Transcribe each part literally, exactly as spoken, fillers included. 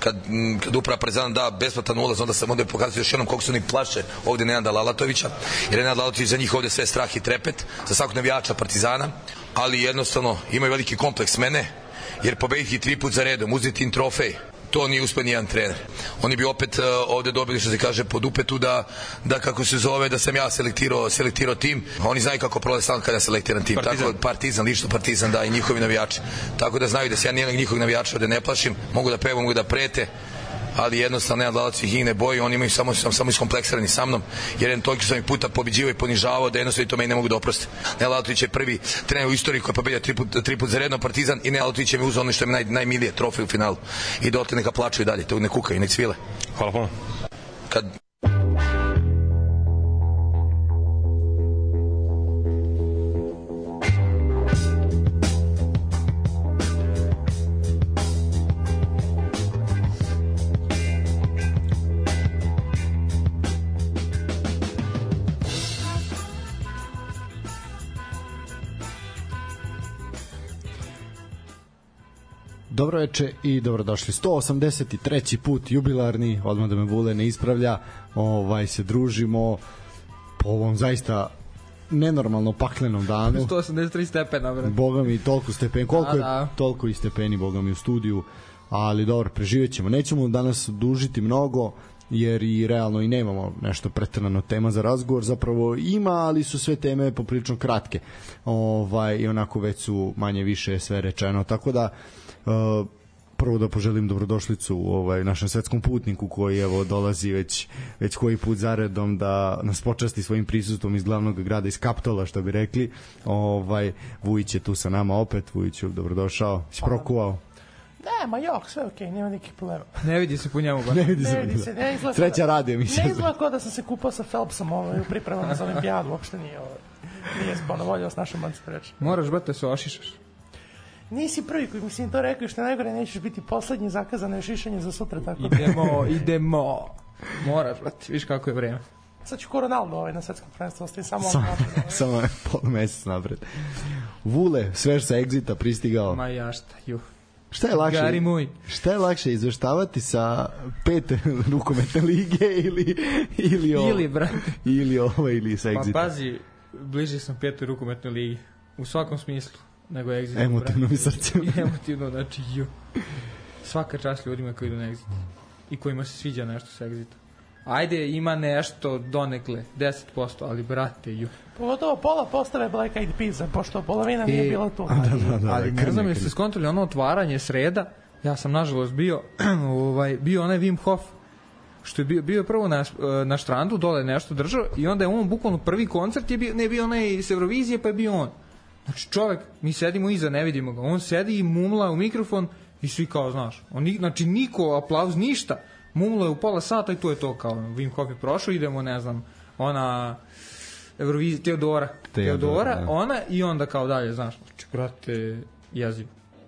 kad, kad uprava Partizana da besplatan ulaz, onda sam onda pokazati još jednom koliko su oni plaše ovde Nenada Lalatovića, jer Nenad Lalatović za njih ovde sve strah i trepet, za svakog navijača Partizana, ali jednostavno imaju veliki kompleks mene, jer pobediti tri put za redom, uzeti im trofej, to nije uspio nijedan trener. Oni bi opet uh, ovde dobili, što se kaže, pod upetu da, da kako se zove, da sam ja selektirao, selektirao tim. Oni znaju kako prolaze stalno kada selektiram tim. Partizan. Tako, Partizan, lično Partizan, da, i njihovi navijači. Tako da znaju da se ja nijednog njihovog navijača ovde ne plašim, mogu da pevam, mogu da prete, ali jednostavno Nenad Lalatović ih ne boji, oni imaju samo, samo iskompleksirani sa mnom, jer jedan toliko sam ih puta pobeđivao i ponižavao da jednostavno to meni ne mogu da oproste. Nenad Lalatović je prvi trener u istoriji koji je pobedio tri put, tri put za redno Partizan i Nenad Lalatović je mi uzao ono što je mi naj, najmilije, trofej u finalu. I dotle neka plaču i dalje, to ne kukaju, nek svile. Hvala puno. Kad Dobro veče i dobrodošli. sto osamdeset treći put jubilarni, odmah da me Vule ne ispravlja, ovaj se družimo po ovom zaista nenormalno paklenom danu. sto osamdeset tri stepena, bre. Boga mi, toliko stepeni, koliko da, je da. toliko i stepeni, boga mi, u studiju, ali dobro, preživjet ćemo. Nećemo danas dužiti mnogo, jer i realno i nemamo nešto preterano tema za razgovor, zapravo ima, ali su sve teme poprilično kratke. Ovaj, i onako već su manje više sve rečeno, tako da Uh, prvo da poželim dobrodošlicu ovaj našem svetskom putniku koji evo dolazi već već koji put zaredom da nas počasti svojim prisustvom iz glavnog grada, iz Kaptola, što bi rekli. Ovaj Vujić je tu sa nama opet. Vujiću, dobrodošao. Si prokuvao? Ne, ma jok, sve okej, okay, nema nikakih problema. Ne vidi se po njemu baš. Ne vidi se, ne vidi se, ne izgleda. Sreća radi mi se. Ne izgleda kao da sam se kupao sa Phelpsom ovaj, u pripremama za olimpijadu, uopšte nije ovaj. Nije sponovoljao s našom mancem reći. Moraš, brate, se ošišaš. Nisi prvi koji mislim to rekao, što najgore nećeš biti poslednji, zakazano je šišanje za sutra, tako da. Idemo, idemo. Moraš, brate, viš kako je vreme. Sad ću ko Ronaldo ovaj na svetskom prvenstvu, ostaje samo Sam, napred. Ovaj. Samo je pol mesec napred. Vule, svež sa Exita pristigao. Ma ja šta, juh. Šta je lakše? Gari moj. Šta je lakše, izveštavati sa pete rukometne lige ili ili ovo, ili brate ili ovo ili sa Exita? Pa pazi, bliže sam petoj rukometnoj ligi u svakom smislu nego Exit. Emotivno mi srce. Emotivno, znači ju. Svaka čast ljudima koji idu na Exit i kojima se sviđa nešto sa Exita. Ajde, ima nešto donekle, deset posto, ali brate, ju. Pogotovo pola postave Black Eyed Peas, pošto polovina nije e, bila tu. Da, da, da, ali ne znam jeste skontroli ono otvaranje sreda, ja sam nažalost bio, ovaj, bio onaj Wim Hof, što je bio, bio prvo na, na štrandu, dole nešto držao i onda je on bukvalno prvi koncert je bio, ne bio onaj s Eurovizije, pa je bio on. Znači čovek, mi sedimo iza, ne vidimo ga, on sedi i mumla u mikrofon i svi kao, znaš, on, znači niko aplauz, ništa, mumla je u pola sata i to je to, kao Wim Hof je prošao, idemo, ne znam, ona Eurovizija, Teodora, Teodora, Teodora ona i onda kao dalje, znaš, znači, brate, jezivo.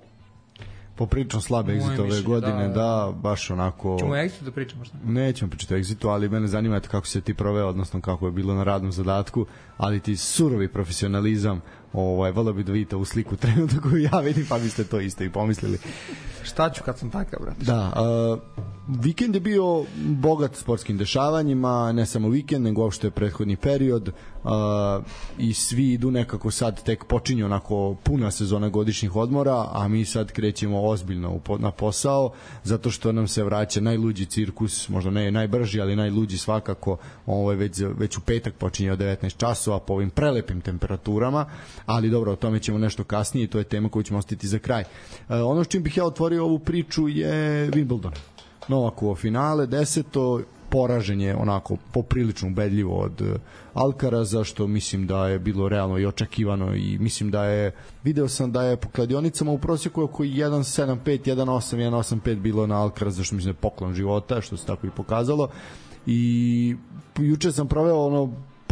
Popričam slab Exit ove godine, da, da, baš onako... Ćemo o Exitu da pričamo šta? Nećemo pričati o Exitu, ali mene zanima kako se ti proveo, odnosno kako je bilo na radnom zadatku, ali ti surovi profesionalizam, ovaj, volio bi da vidite u sliku trenutno koju ja vidim, pa biste to isto i pomislili. Šta ću kad sam takav, brate? Da, uh, vikend je bio bogat sportskim dešavanjima, ne samo vikend, nego uopšte prethodni period, uh, i svi idu nekako sad, tek počinje onako puna sezona godišnjih odmora, a mi sad krećemo ozbiljno na posao, zato što nam se vraća najluđi cirkus, možda ne najbrži, ali najluđi svakako, ovaj, već, već u petak počinje od devetnaest časova po ovim prelepim temperaturama, ali dobro, o tome ćemo nešto kasnije, to je tema koju ćemo ostaviti za kraj. Uh, ono s čim bih ja otvorio ovu priču je Wimbledon. Novakovo finale, deseto, poražen je onako poprilično ubedljivo od Alcaraza, što mislim da je bilo realno i očekivano i mislim da je, video sam da je po kladionicama u prosjeku oko jedan sedam pet, jedan osam, jedan osam pet bilo na Alcaraza, što mislim da je poklon života, što se tako i pokazalo. I juče sam proveo ono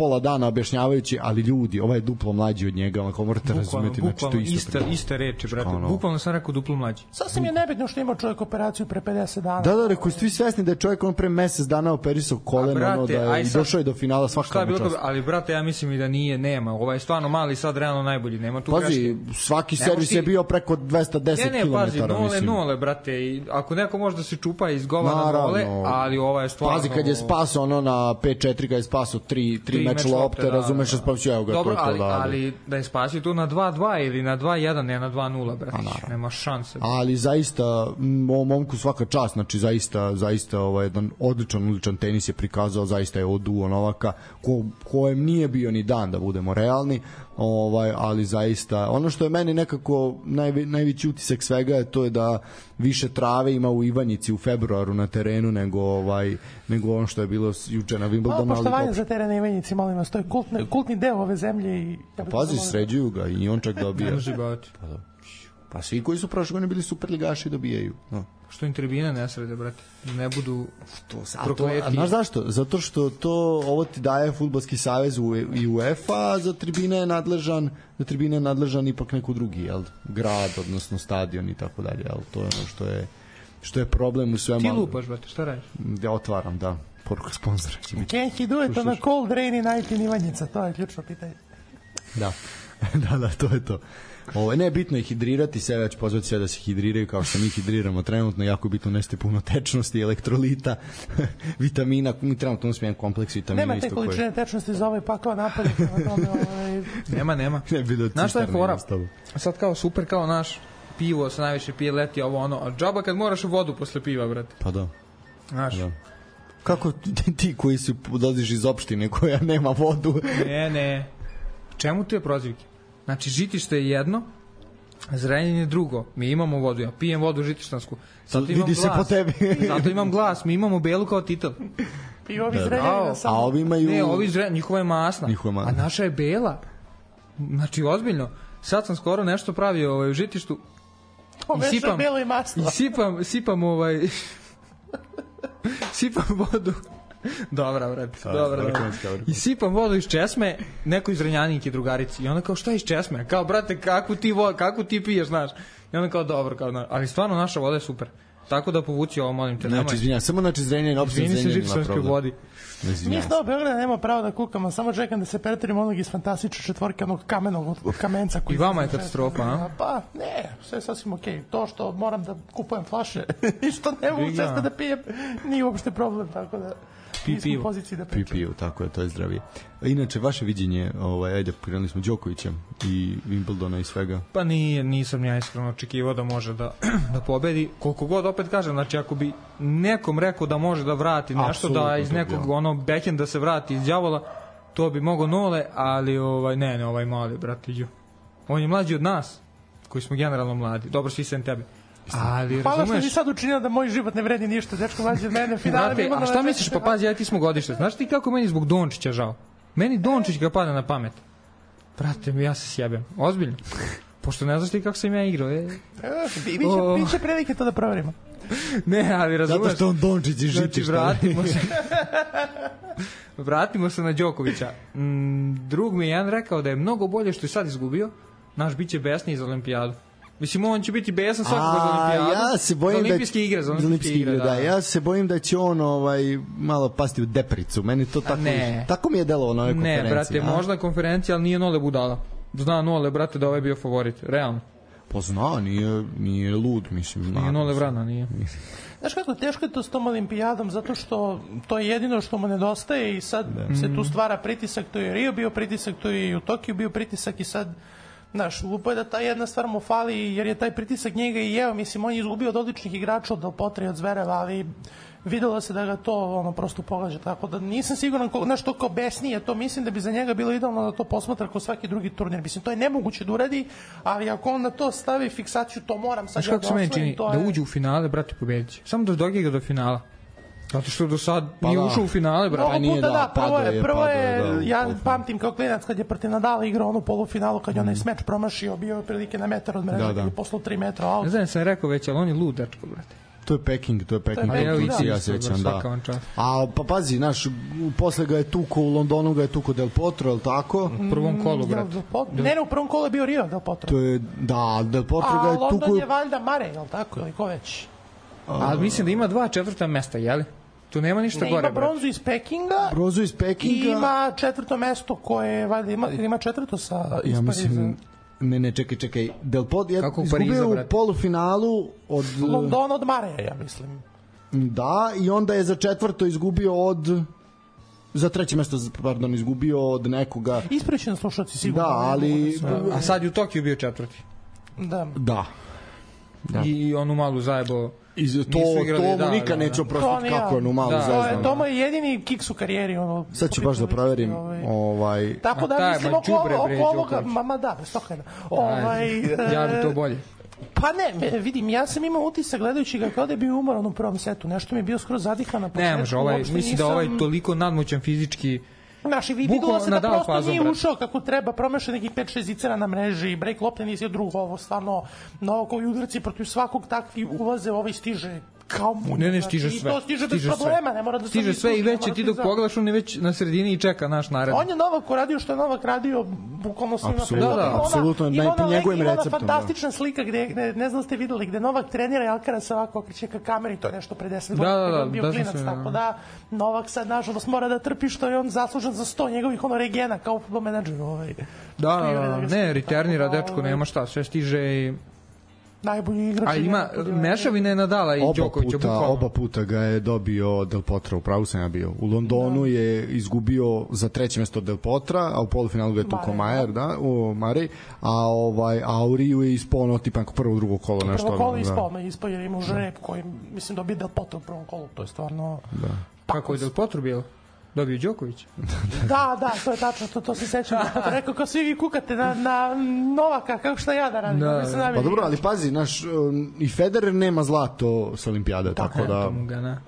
pola dana objašnjavajući, ali ljudi, ovaj je duplo mlađi od njega, ako morate razumeti, znači to je isto. Iste, iste reči, brate. Ono. Bukvalno sam rekao duplo mlađi. Sasvim je nebitno što ima čovjek operaciju pre pedeset dana. Da, da, rekao, svi svesni da je čovjek on pre mesec dana operisao koleno, brate, ono, da je i došao je do finala svaka mu čast. Ali, brate, ja mislim i da nije, nema. Ovaj je stvarno mali, sad realno najbolji, nema tu greške. Pazi, svaki servis ti... je bio preko dvesta deset kilometara, ne, ne, pazi, nole, nole, brate. I ako neko može da se čupa iz govana nole, ali ova je stvarno... Pazi, kad je spasao ono na pet četiri, kad je spasao tri meč lopte, razumeš, da spasio, evo ga, dobro, to je to, ali, da. Ali da je spasio tu na dva dva ili na dva jedan, ne na dva nula, brate, nema šanse. Ali zaista, ovom momku svaka čast, znači zaista, zaista ovaj, jedan odličan, odličan tenis je prikazao, zaista je od duo Novaka, ko, kojem nije bio ni dan, da budemo realni, ovaj, ali zaista, ono što je meni nekako naj, najveći utisak svega je to je da više trave ima u Ivanjici u februaru na terenu nego ovaj nego ono što je bilo juče na Wimbledonu. Pa poštovanje za teren Ivanjici, molim vas, to je kultni, kultni deo ove zemlje i ja pazi, sređuju ga i on čak dobija. Ne može baviti. Pa, da. Pa svi koji su prošle godine bili superligaši dobijaju. No. Što im tribine ne srede, brate. Ne budu to, a to, a znaš zašto? Zato što to ovo ti daje Fudbalski savez i UEFA, a za tribine je nadležan, za tribine je nadležan ipak neko drugi, jel? Grad, odnosno stadion i tako dalje, jel? To je ono što je što je problem u svemu. Ti lupaš, brate, šta radiš? Ja otvaram, da. Poruka sponzora će biti. Can he do it on a cold rainy night in Ivanjica? To je ključno pitanje. Da. da, da, to je to. Ovo, ne, bitno je hidrirati se, ja ću pozvati sve da se hidriraju kao što mi hidriramo trenutno, jako je bitno neste puno tečnosti, elektrolita, vitamina, mi trenutno ono smijem kompleks vitamina. Nema te količine koje... tečnosti za ovaj pakao napad. ovaj... Nema, nema. Ne bi znaš šta je fora? Sad kao super, kao naš pivo se najviše pije leti, ovo ono, a džaba kad moraš u vodu posle piva, brate. Pa da. Znaš. Da. Kako ti, ti koji si dolaziš iz opštine koja nema vodu? Ne, ne. Čemu tu je prozivke? Znači, žitište je jedno, Zrenjanin je drugo. Mi imamo vodu, ja pijem vodu žitištansku. Zato imam vidi glas. Se po tebi. Zato imam glas, mi imamo belu kao titel. I ovi da, Zrenjanina samo. A ovi imaju... Ne, ovi Zrenjanina, njihova je masna. Njihova masna. A naša je bela. Znači, ozbiljno. Sad sam skoro nešto pravio ovaj, u žitištu. Ove je belo i masno. I sipam, sipam ovaj... sipam vodu. Dobra, brate, dobra, dobra. I sipam vodu iz česme, neko iz Zrenjaninke drugarici. I ona kao, šta iz česme? Kao, brate, kako ti, vo, kako ti piješ, znaš? I ona kao, dobro, kao, znaš. Ali stvarno naša voda je super. Tako da povuci ovo, molim te. Znači, izvinjam, samo znači Zrenjanin, opšte Zrenjanin ima problem. Vodi. Mi smo u Beograda, nema pravo da kukamo, samo čekam da se pretvorim onog iz fantastične četvorke, onog kamenog od kamenca. Koji I vama je katastrofa, a? Pa, ne, sve je sasvim okej. Okay. To što moram da kupujem flaše i što ne mogu često da pijem, nije uopšte problem, tako da... Pipiju. U poziciji da pričam. Pipiju, tako je, to je zdravije. Inače, vaše viđenje, ovaj, ajde, krenuli smo Đokovićem i Wimbledona i svega. Pa nije, nisam ja iskreno očekivao da može da, da pobedi. Koliko god opet kažem, znači ako bi nekom rekao da može da vrati nešto, absolutno, da iz nekog ja. ono backhanda se vrati iz đavola, to bi mogo nole, ali ovaj, ne, ne, ovaj mali, bratiđu. On je mlađi od nas, koji smo generalno mladi. Dobro, svi sem tebe. Ali hvala razumeš... što mi sad učinio da moj život ne vredi ništa, dečko mlađi od mene, finale. Brate, a šta misliš, pa pazi, ja ti smo godište. Znaš ti kako meni zbog Dončića žao? Meni Dončić ga pada na pamet. Brate, ja se sjebem. Ozbiljno. Pošto ne znaš ti kako sam ja igrao. E. Biće, oh. biće prilike to da proverimo. Ne, ali razumeš... Zato što on Dončić i Znači, žitiš. vratimo se... vratimo se na Đokovića. Mm, drug mi je jedan rekao da je mnogo bolje što je sad izgubio. Naš biće besniji za olimpijadu. Mislim, on će biti besan svakog za olimpijadu. Ja se bojim za olimpijske da, igre, za olimpijske igre, da. da. Ja se bojim da će on ovaj malo pasti u depricu. Meni to tako, tako mi je delovalo na ovoj konferenciji. Ne, brate, a? možda konferencija, ali nije Nole budala. Zna Nole, brate, da ovaj bio favorit. Realno. Pa zna, nije, nije lud, mislim. Zna, nije Nole vrana, nije. Znaš kako, teško je to s tom olimpijadom, zato što to je jedino što mu nedostaje i sad da. se tu stvara pritisak, to je Rio bio pritisak, to je i u Tokiju bio pritisak i sad znaš, lupo je da ta jedna stvar mu fali jer je taj pritisak njega i jeo, mislim, on je izgubio od odličnih igrača, od Del Potre i od Zvereva, ali videlo se da ga to ono prosto pogađa, tako da nisam siguran, znaš, to kao besnije, to mislim da bi za njega bilo idealno da to posmatra kao svaki drugi turnir, mislim, to je nemoguće da uradi, ali ako on na to stavi fiksaciju, to moram sad ja da osvojim, to je... da uđe u finale, brate, pobediće, samo da dođe ga do finala. Zato što do sad pa nije da. ušao u finale, brate. Mnogo puta da, prvo je, prvo je, da, ja pamtim kao klinac kad je protiv Nadala igrao ono polufinalu, kad je onaj smeč promašio, bio je prilike na metar od mreža, da, da. Kad je poslao tri metra. Ne znam, sam rekao već, ali on je lud, dečko, brate. To je Peking, to je Peking. To je Peking, da. Ja sećam, da. A pa pazi, naš, posle ga je tuko u Londonu, ga je tuko Del Potro, je li tako? U prvom kolu, brat. Ne, ne, u prvom kolu je bio Rio Del Potro. To je, da, Del Potro ga je tuko... A London je valjda Mare, je li tako, ili ko već? Ali mislim da ima dva četvrta mesta, jeli? Tu nema ništa ne, gore. Ima bronzu iz Pekinga. Bronzu iz Pekinga. I ima četvrto mesto koje, valjda, ima, ima četvrto sa iz ja mislim, Pariza. Ne, ne, čekaj, čekaj. Del Potro je izgubio u polufinalu od... London od Mare, ja mislim. Da, i onda je za četvrto izgubio od... Za treće mesto, pardon, izgubio od nekoga... Ispričan slušalci sigurno. Da, ali... Da. A sad je u Tokiju bio četvrti. Da. Da. Da. I onu malu zajebo... Iz, to, igrali, to mu da, nikad da, neću oprostiti kako je onu malu da, zajebo. To je, to mu je jedini kiks u karijeri. Ono, sad ću baš da proverim. Ovaj... ovaj... Tako da taj, mislim oko, oko ovoga... Mama da, bez toga. Ovaj, ja bi to bolje. Pa ne, vidim, ja sam imao utisak gledajući ga kao da je bio umoran u prvom setu. Nešto mi je bio skroz zadihan na početku. Ne, može, ovaj, mislim nisam... da ovaj toliko nadmoćan fizički... Naši vidilo se da prosto fazom, nije ušao kako treba, promašao nekih pet šest zicera na mreži, break lopte nisi drugo, ovo stvarno novo koji udarci protiv svakog takvi ulaze, ovaj stiže kao munja. Ne, ne, stiže sve. I to stiže, stiže bez problema, sve. Ne mora da se... Stiže sve i već ti dok pogledaš, on je već na sredini i čeka naš nared. On je Novak uradio što je Novak radio, bukvalno svima. Apsolutno, da, da, apsolutno, najpo njegovim receptom. Ima ona fantastična slika gde, ne, ne znam ste videli, gde Novak trenira i Alcaraz ovako okreće ka kameri, to je nešto pre deset godina, da, da, da, bio klinac, tako da Novak sad, nažalost, mora da trpi što je on zaslužen za sto njegovih ono regena kao futbol menadžer. Ovaj. Da, da, ne, returnira dečko, nema šta, sve stiže i... Najbolji igrač. A ima mešavine Nadala i Đokovića bukvalno. Oba puta ga je dobio Del Potro, u pravu sam ja bio. U Londonu da. je izgubio za treće mesto od Del Potra, a u polufinalu ga je tuko Majer, da, u Mari, a ovaj a u Riju je ispao tipa prvo drugo kolo nešto. Prvo kolo ispao, da. ispao jer ima žreb koji mislim dobio Del Potro u prvom kolu, to je stvarno. Da. Kako je Del Potro bio? Dobio Đoković. Da, da, to je tačno, to, to se sećam. Da, rekao kao svi vi kukate na, na Novaka, kako šta ja da radim. Da, da. Pa dobro, ali pazi, naš, i Federer nema zlato s olimpijade, tako, tako da... Ga, ne.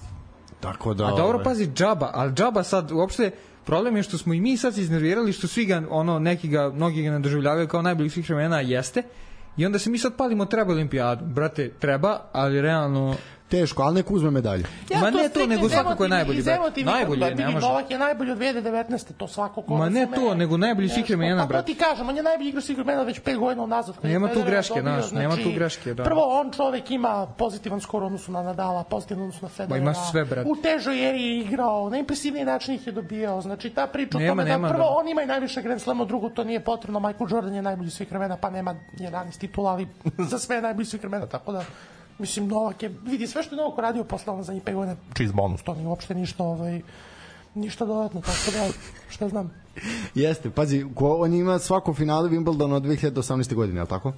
Tako da... A dobro, pazi, džaba, ali džaba sad, uopšte, problem je što smo i mi sad se iznervirali, što svi ga, ono, neki ga, mnogi ga ne doživljavaju kao najboljih svih vremena, jeste, i onda se mi sad palimo, treba olimpijadu. Brate, treba, ali realno... Teško, ali nek uzme medalju. Ja, ma ne to, nego svakako je najbolji. Najbolji je, ne može. Novak je najbolji od dvije hiljade devetnaeste, to svako ko... Ma ne to, nego najbolji svih vremena, brate. Pa to ti kažem, on je najbolji igrač svih vremena već pet godina unazad. Nema tu greške, znaš, nema tu greške, da. Prvo, on čovek ima pozitivan skor odnosu na Nadala, pozitivan odnosu na Federera. Ma ima sve, brate. U težoj eri je igrao, na impresivniji način ih je dobijao. Znači, ta priča o tome da prvo on ima i najviše Grand Slama, drugo to nije potrebno. Michael Jordan je najbolji svih vremena, pa nema jedanaest titula, ali za sve najbolji svih vremena, tako da mislim, Novak je, vidi, sve što je Novak uradio posle ono za njih pet godina, čist bonus, to nije uopšte ništa, ovaj, ništa dodatno, tako da, što znam. Jeste, pazi, ko, on ima svako finale Wimbledona od dve hiljade osamnaeste godine, je li tako?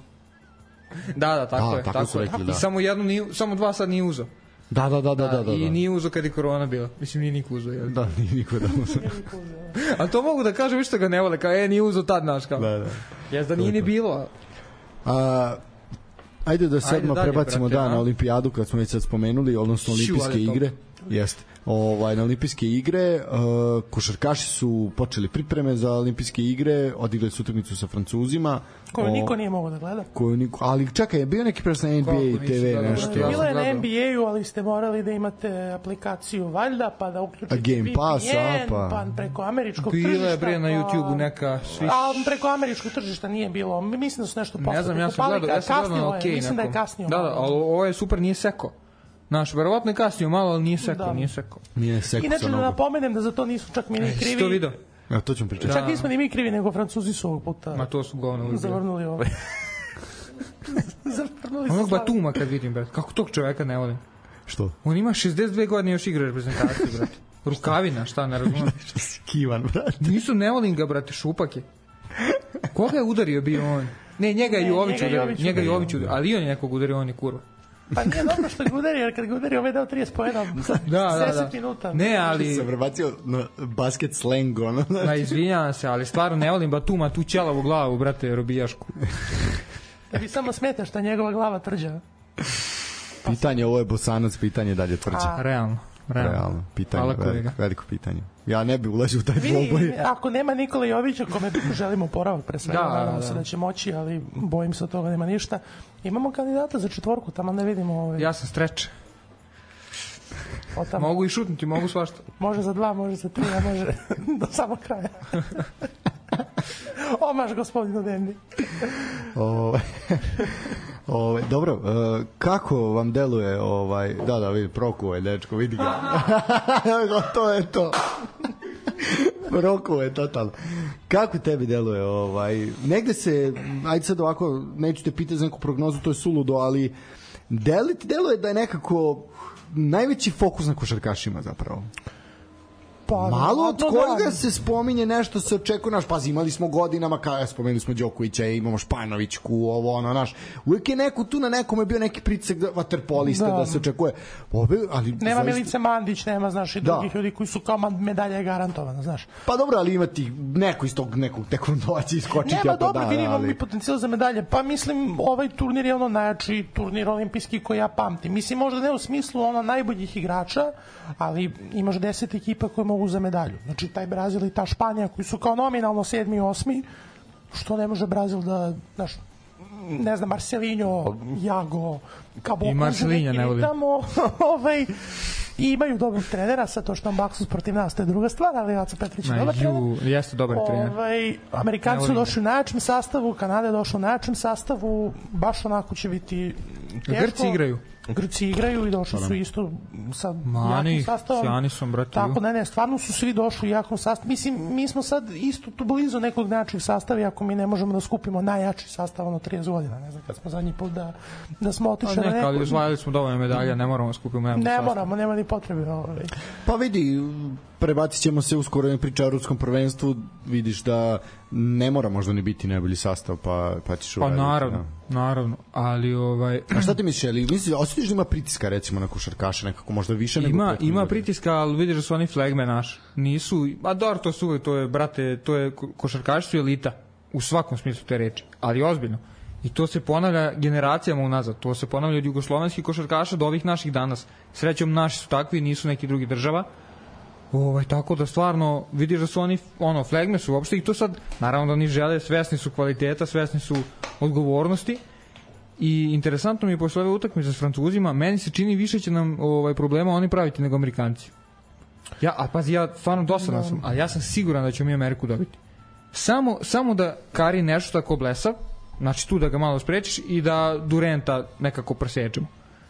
Da, da, tako da, je. Tako, tako su rekli, je. da. I samo, jednu nije, samo dva sad nije uzao. Da, da, da, da, da, da. I nije uzao kad je korona bila. Mislim, nije niko uzao. Jel? Da, nije niko da uzao. A to mogu da kažem, vi što ga ne vole, kao, e, nije uzao tad, naš, kao. Da, da. Jes da nije ni bilo. A... Ajde da sedmo prebacimo da na olimpijadu kad smo već sad spomenuli, odnosno olimpijske igre. Jeste. Ovaj, na olimpijske igre uh, košarkaši su počeli pripreme za olimpijske igre, odigrali su utakmicu sa Francuzima. Koju niko nije mogao da gleda. Koju niko, ali čekaj, je bio neki prenos na N B A te ve nešto. Bilo je na N B A-u, ali ste morali da imate aplikaciju valjda, pa da uključite Game Pass, V P N, pa. pa preko američkog tržišta. Bilo je bre na YouTubeu neka sviš. A preko američkog tržišta nije bilo. Mislim da su nešto posle. Ne znam, ja sam gledao, ja sam gledao na okej. Mislim da je kasnio. Da, da, ali ovo je super, nije seko. Naš, verovatno je kasnio malo, ali nije seko, da. nije seko. Nije seko. Inače da napomenem da za to nisu čak mi ni krivi. Što vidio? Ja, to ćemo pričati. Čak nismo ni mi krivi, nego Francuzi su ovog puta. Ma to su govno. Zavrnuli ovo. Zavrnuli su. Onog Batuma kad vidim, brate. Kako tog čoveka ne volim? Što? On ima šezdeset dve godine još igra reprezentaciju, brate. Rukavina, šta, ne razumem. Kivan, brate. Nisu, ne volim ga, brate, šupak je. Koga je udario bio on? Ne, njega je Jović udario. Njega je Jović udario, ali on je nekog udario, on je kurva. Pa nije dobro što ga udari, jer kad ga udari ovaj dao trideset poena za da, deset da, da. minuta. Ne, ali... Sam prebacio na basket slang, ono. Da, izvinjavam se, ali stvarno ne volim Batuma, tu ćelavu glavu, brate, robijašku. Da bi samo smeta što njegova glava tvrđa. Pitanje, ovo je Bosanac, pitanje dalje tvrđa. A, realno. realno. realno. Pitanje, Hvala, veliko, veliko pitanje. Ja ne bi ulazio u taj Vidi, dvoboj. ako nema Nikola Jovića, kome želimo oporavak pre svega, Da, da, nadamo da. se da će moći, ali bojim se od toga nema ništa. Imamo kandidata za četvorku, tamo ne vidimo. Ovaj, Ja sam streč. od tamo. Mogu i šutnuti, mogu svašta. Može za dva, može za tri, a može do samog kraja. Omaš, gospodinu Dendi. Ovaj ovaj dobro, uh, kako vam deluje ovaj da da vidi prokuo je dečko, vidi ga. To je to. Prokuo je totalno. Kako tebi deluje ovaj negde se ajde sad ovako neću te pitati za neku prognozu, to je suludo, ali deli ti deluje da je nekako najveći fokus na košarkašima zapravo. Pa, Malo od no, koga da. se spominje nešto se očekuje, naš, pazi, imali smo godinama, kao spomenuli smo Đokovića, imamo Španovićku, ovo, ono, naš, uvijek je neko tu na nekom je bio neki pritisak da, vaterpolista, da. da se očekuje. Ove, ali, Nema zaista... Milice Mandić, nema, znaš, i Da. drugih ljudi koji su kao medalja je garantovana, znaš. Pa dobro, ali imati neko iz tog nekog tekvondovaća iskočiti. Nema, pa dobro, da, vidimo ali... mi potencijal za medalje. Pa mislim, ovaj turnir je ono najjači turnir olimpijski koji ja pamtim. Mislim, možda ne u smislu ono najboljih igrača, ali imaš deset ekipa koje mogu za medalju. Znači, taj Brazil i ta Španija koji su kao nominalno sedmi i osmi, što ne može Brazil da, znaš, ne znam, Marcelinho, Jago, Cabo, I Marcelinho ne volim. tamo, ovaj, i imaju dobrog trenera, sad to što nam Baksus protiv nas, to je druga stvar, ali Aco Petrić je dobar trener. Ju, jeste dobar trener. Ovaj, Amerikanci su došli u najjačem sastavu, Kanada je došla u najjačem sastavu, baš onako će biti teško. Grci igraju. Grci igraju i došli su isto sa Mani, jakim sastavom. sjani su, brate. Tako, ne, ne, stvarno su svi došli u jakom sastavu. Mislim, mi smo sad isto tu blizu nekog najjačih sastava, iako mi ne možemo da skupimo najjači sastav ono trideset godina. Ne znam, kad smo zadnji put da, da smo otišli na Neka, neko... ali osvajali smo dovoljno medalja, ne moramo skupiti najbolji Ne sastav. moramo, nema ni potrebe. Ovaj. Pa vidi, prebacit ćemo se uskoro na priča o ruskom prvenstvu, vidiš da ne mora možda ni biti najbolji sastav, pa, pa ćeš Pa uraditi. naravno, Da. naravno, ali ovaj... A šta ti misliš, ali misliš, osjetiš da ima pritiska recimo na košarkaše nekako, možda više nego... Ima, prethodnih ima godina? pritiska, ali vidiš da su oni flegme naš. Nisu, a dobro, to su uvek, to je, brate, to je, ko- košarkaši su elita, u svakom smislu te reči, ali ozbiljno. I to se ponavlja generacijama unazad, to se ponavlja od jugoslovenskih košarkaša do ovih naših danas. Srećom, naši su takvi, nisu neki drugi država. Ovaj, tako da stvarno vidiš da su oni ono, flegme su uopšte i to sad, naravno da oni žele, svesni su kvaliteta, svesni su odgovornosti. I interesantno mi je posle ove utakmice s Francuzima, meni se čini više će nam ovaj problema oni praviti nego Amerikanci. Ja, a pazi, ja stvarno dosadan sam, a ja sam siguran da ćemo mi Ameriku dobiti. Samo, samo da Kari nešto tako blesav, znači tu da ga malo sprečiš i da Durenta nekako presečemo.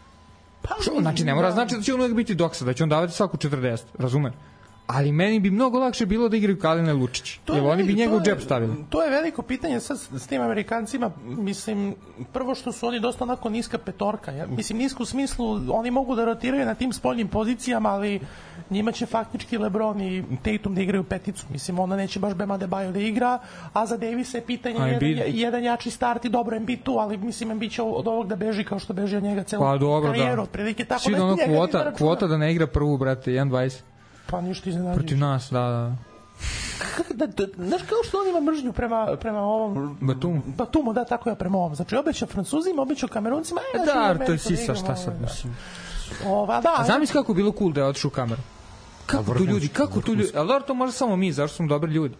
Što, znači ne mora znači da će on uvijek biti doksa, da će on davati svaku četrdeset, razumem. Ali meni bi mnogo lakše bilo da igraju Kalina i Lučić. Jer oni bi njega u džep stavili. To je veliko pitanje sad s tim Amerikancima. Mislim, prvo što su oni dosta onako niska petorka. Ja? Mislim, niska u smislu, oni mogu da rotiraju na tim spoljnim pozicijama, ali njima će faktički LeBron i Tatum da igraju peticu. Mislim, onda neće baš Bam Adebayo da igra, a za Davisa je pitanje A jedan, Embiid? jedan jači start i dobro Embiid tu, ali mislim Embiid će od ovog da beži kao što beži od njega celu Pa dobro, karijeru. da. Otprilike tako Svi da da ono njega ni kvota, ne računa. kvota da ne igra prvu, brate, jedan dvadeset. Pa ništa iznenađujuće. Protiv nas, da, da. Da, da, znaš kao što on ima mržnju prema, prema ovom Batum. Batumu, da, tako je prema ovom. Znači, obećao Francuzima, obećao Kameruncima. E, ja ću u Da, Ameriku to je da sisa, igram, šta sad, ovaj, mislim. Ova, da, A zamisli kako je bilo cool da je otišao u kameru. Kako tu ljudi, kako tu ljudi, ali dobro, to može samo mi, zašto smo dobri ljudi.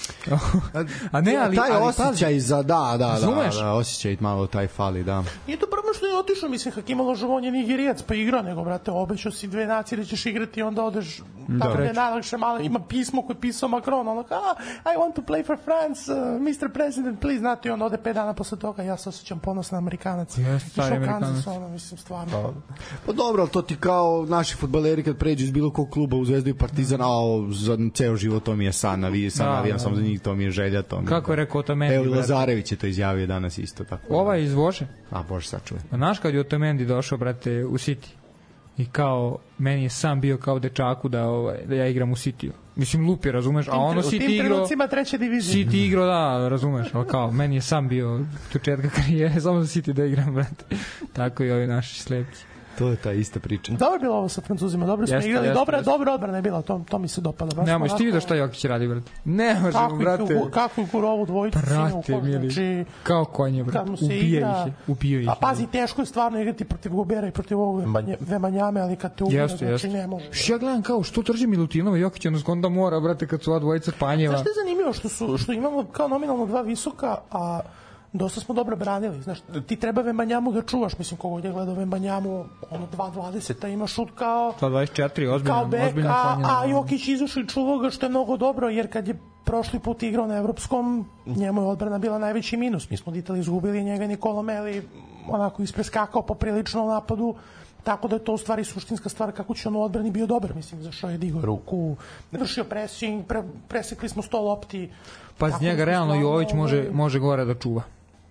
A ne, ali, taj ali osjećaj za da, da, da, Razumeš? da, osjećaj malo taj fali, da. Nije to prvo što je otišao, mislim, Hakim Olajuwon je Nigerijac, pa igra, nego, brate, obećao si dve nacije da ćeš igrati i onda odeš tamo gde je najlakše malo, ima pismo koje je pisao Macron, ono kao, ah, I want to play for France, uh, mister President, please, znate, i onda ode pet dana posle toga, ja se osjećam ponosno Amerikanac. Jeste, stari Išao Amerikanac. Kansas, ono, mislim, stvarno. Pa dobro, ali to ti kao naši fudbaleri kad pređu iz bilo kog kluba u Zvezdu i Partizan, a o, za ceo život to mi je san, navi, san Da, navijam da. samo za njih, to mi je želja, to mi je. kako je rekao Otamendi, Evo i brate. Lazarević je to izjavio danas isto tako. Ovaj iz Voše. A bože sačuvaj. A znaš kad je Otamendi došao, brate, u City i kao, meni je sam bio kao dečaku da, ovaj, da ja igram u City-u. Mislim, lupi, razumeš, a ono U tim City igrao... trenucima treće divizije. City igrao, da, razumeš, ali kao, meni je sam bio početka karijere, samo za City da igram, brate. Tako i ovi naši slepci. To je ta ista priča. Dobro je bilo ovo sa Francuzima, dobro smo Jeste, igrali, jeste, dobra, jeste. dobra odbrana je bila, to, to mi se dopada. Baš Ne možeš ti onako- vidiš šta Jokić radi, brate. Ne možemo, Kako brate. ih, kako ih gurovu dvojicu sine u Brate, koš, mili. znači, Kao konje, kad brate. mu se Ubija igra, ih je. Ubija ih a je. pazi, teško je stvarno igrati protiv Gobera i protiv ovog Vemanje- Vemanjame, ali kad te ubira, Jeste, znači jeste. ne može. Što ja gledam kao što trži Milutinova i Jokić, onda skonda mora, brate, kad su ova dvojica Panjeva. Znaš što je zanimljivo? Što, su, što imamo kao nominalno dva visoka, a dosta smo dobro branili. Znaš, ti treba Vembanjamu da čuvaš, mislim, kogod je gledao Vembanjamu, ono dva dvadeset, ima šut kao dva dvadeset četiri, kao ozbiljno, bek, ozbiljno a, klanje. a Jokić izašao i čuvao ga, što je mnogo dobro, jer kad je prošli put igrao na evropskom, njemu je odbrana bila najveći minus. Mi smo Ditali izgubili njega, Nikola Meli onako ispreskakao poprilično u napadu, tako da je to u stvari suštinska stvar kako će on u odbrani bio dobar, mislim, zašao je digao ruku, vršio pressing, pre, presekli smo sto lopti. Pa Tako z njega da smo realno stvarno, Jović može, ovaj, može gore da čuva.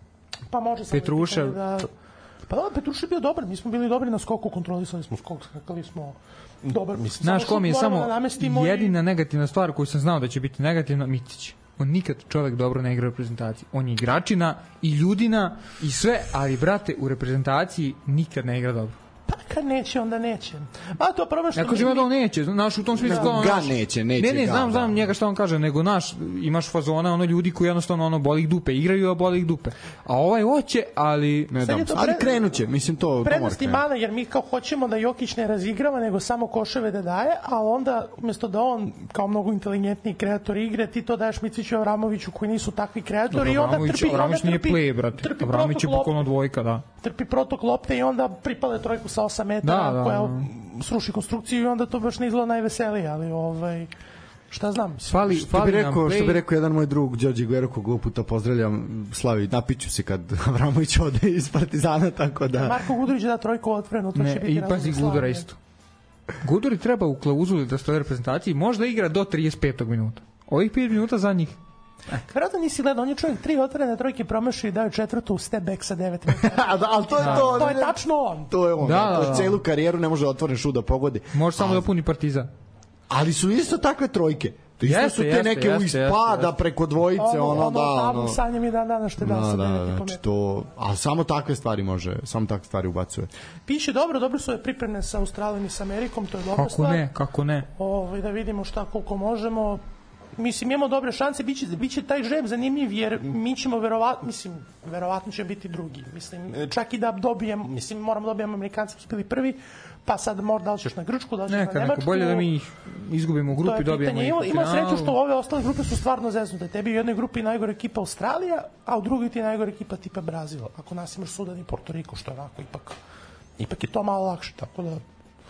Pa može samo Petrušev. pitanje da... Pa da, Petrušev je bio dobar, mi smo bili dobri na skoku, kontrolisali smo skok, skakali smo dobar, mislim. Znaš ko mi je šut moramo samo da namestimo i- jedina negativna stvar koju sam znao da će biti negativna, Micić. On nikad čovek dobro ne igra u reprezentaciji. On je igračina i ljudina i sve, ali brate, u reprezentaciji nikad ne igra dobro. Pa kad neće, onda neće. Ma to problem što... Ja kažem ja da on neće, znaš, u tom smislu Da, kao, ga naš- neće, neće Ne, ne, ga, znam, da. znam njega šta on kaže, nego naš, imaš fazona, ono ljudi koji jednostavno ono boli ih dupe, igraju, a boli ih dupe. A ovaj hoće, ali Ne Sad dam, je to ali pre- krenuće, mislim to, to mora prednosti krenuti. mana, jer mi kao hoćemo da Jokić ne razigrava, nego samo koševe da daje, a onda, umjesto da on, kao mnogo inteligentniji kreator igre, ti to daješ Miciću i Avramoviću, koji nisu takvi kreatori, i onda Abramović, trpi, onda Abramović nije trpi, play, brate. trpi Abramović je protok lopte. bukvalno dvojka, da. Trpi protok lopte i onda pripale trojku sa osam metara, Da, da, koja da. sruši konstrukciju i onda to baš ne izgleda najveselije, ali ovaj, šta znam. mislim. Fali, Što bi, fali nam rekao, što bi play. rekao jedan moj drug, Đorđe Guero, koga puta pozdravljam, Slavi, napiću se kad Avramović ode iz Partizana, tako da... Marko Gudurić da trojku otvorenu, to će Ne, biti i razlog pazi Slavije. Gudura isto. Guduri treba u klauzuli da stoje reprezentaciji, možda igra do trideset petog minuta. Ovih pet minuta za njih. Verovatno nisi gledao, on je čovjek tri otvorene trojke promašio i dao četvrtu step back sa devet metara. A, da, ali to je to. To je tačno on. To je on, Da, da, da, to je da. celu karijeru ne može otvoren šut da pogodi. Može samo da puni Partizan. Ali su isto takve trojke. To isto Jeste, su te jeste, neke jeste, u ispada jeste. preko dvojice, ono, ono, ono, da, tamo ono. sanjam i dan dana što je dao Da, sa da, devet i po znači metara. to, a samo takve stvari može, samo takve stvari ubacuje. Piše dobro, dobro su je pripremne sa Australijom i sa Amerikom, to je dobra Kako stvar. ne, kako ne. Ovaj, da vidimo šta koliko možemo. Mislim, imamo dobre šanse, biće, biće taj žreb zanimljiv, jer mi ćemo verovatno, mislim, verovatno će biti drugi. Mislim, čak i da dobijemo, mislim, moramo da dobijemo, Amerikanci su bili prvi, pa sad možda da li ćeš na Grčku, da li ćeš na Neka, Nemačku. neka, bolje da mi ih izgubimo u To je grupi, dobijemo pitanje. ih Ima, u ima finalu. sreću što ove ostale grupe su stvarno zeznute. Tebi u jednoj grupi najgore ekipa Australija, a u drugoj ti je najgore ekipa tipa Brazil. Ako nas imaš Sudan i Porto Riko, što je onako ipak, ipak je to malo lakše, tako da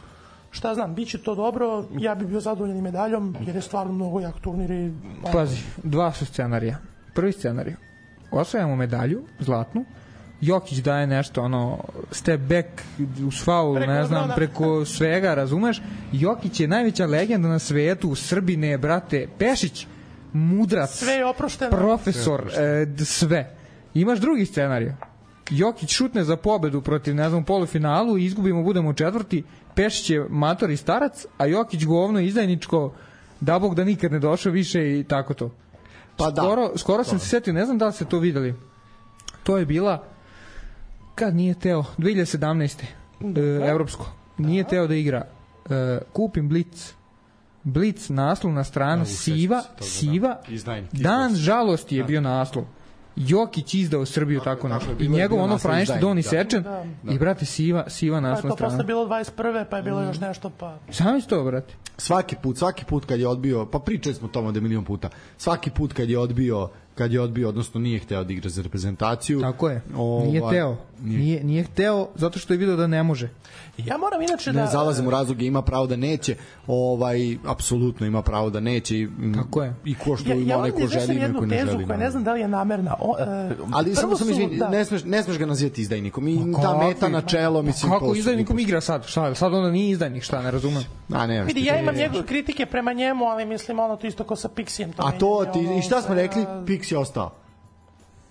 šta znam, bit će to dobro, ja bih bio zadovoljan i medaljom, jer je stvarno mnogo jak turnir i... Pazi, dva su scenarija. Prvi scenarij. Osvajamo medalju, zlatnu, Jokić daje nešto, ono, step back uz faul, Preko ne znam, Lebrona. preko svega, razumeš? Jokić je najveća legenda na svetu, Srbine, brate, Pešić, mudrac, Sve je oprošteno. profesor, e, d- sve. Imaš drugi scenarij. Jokić šutne za pobedu protiv, ne znam, polufinalu i izgubimo, budemo četvrti, Pešić je mator i starac, a Jokić govno izdajničko, da Bog da nikad ne došao više i tako to. Pa da. Skoro, skoro sam se setio, ne znam da li ste to videli. To je bila, kad nije teo, dve hiljade sedamnaeste. E, evropsko. Nije teo da igra. E, kupim Blitz. Blitz, naslovna strana, siva, siva, Izdajnik, dan žalosti je bio naslov. Jokić izdao Srbiju tako nešto. I bilo je njegov bio ono naslov frajnište izdajnik, Doni da. Sečen Da. i brate siva, siva Pa je naslovna to posle strana. bilo dvadeset prve, pa je bilo još nešto, pa... Sami to, brate. Svaki put, svaki put kad je odbio, pa pričali smo o tome da milion puta. Svaki put kad je odbio, kad je odbio, odnosno nije hteo da igra za reprezentaciju. Tako je. Ovaj, Nije teo. Nije, nije hteo zato što je video da ne može. Ja moram inače da... Ne zalazim u razloge, ima pravo da neće, ovaj apsolutno ima pravo da neće i Tako je. i ko što Ja, ima ja onaj ovdje ko želi iznesem ima jednu ko ne tezu želi. koja naravno. ne znam da li je namerna. O, e, Ali prvo samo sam su- izvini, da. ne smeš ne smeš ga nazivati izdajnikom. I Ma ta kako? meta na čelo, mislim Kako to su izdajnikom gluposti. igra sad? Šta, sad onda nije izdajnik, šta, ne razumem. A ne, Vidi, ja imam njegove kritike prema njemu, ali mislim ono to isto kao sa Pixijem. A to ti menjanje, i šta smo ono, rekli? sa- Pix je ostao.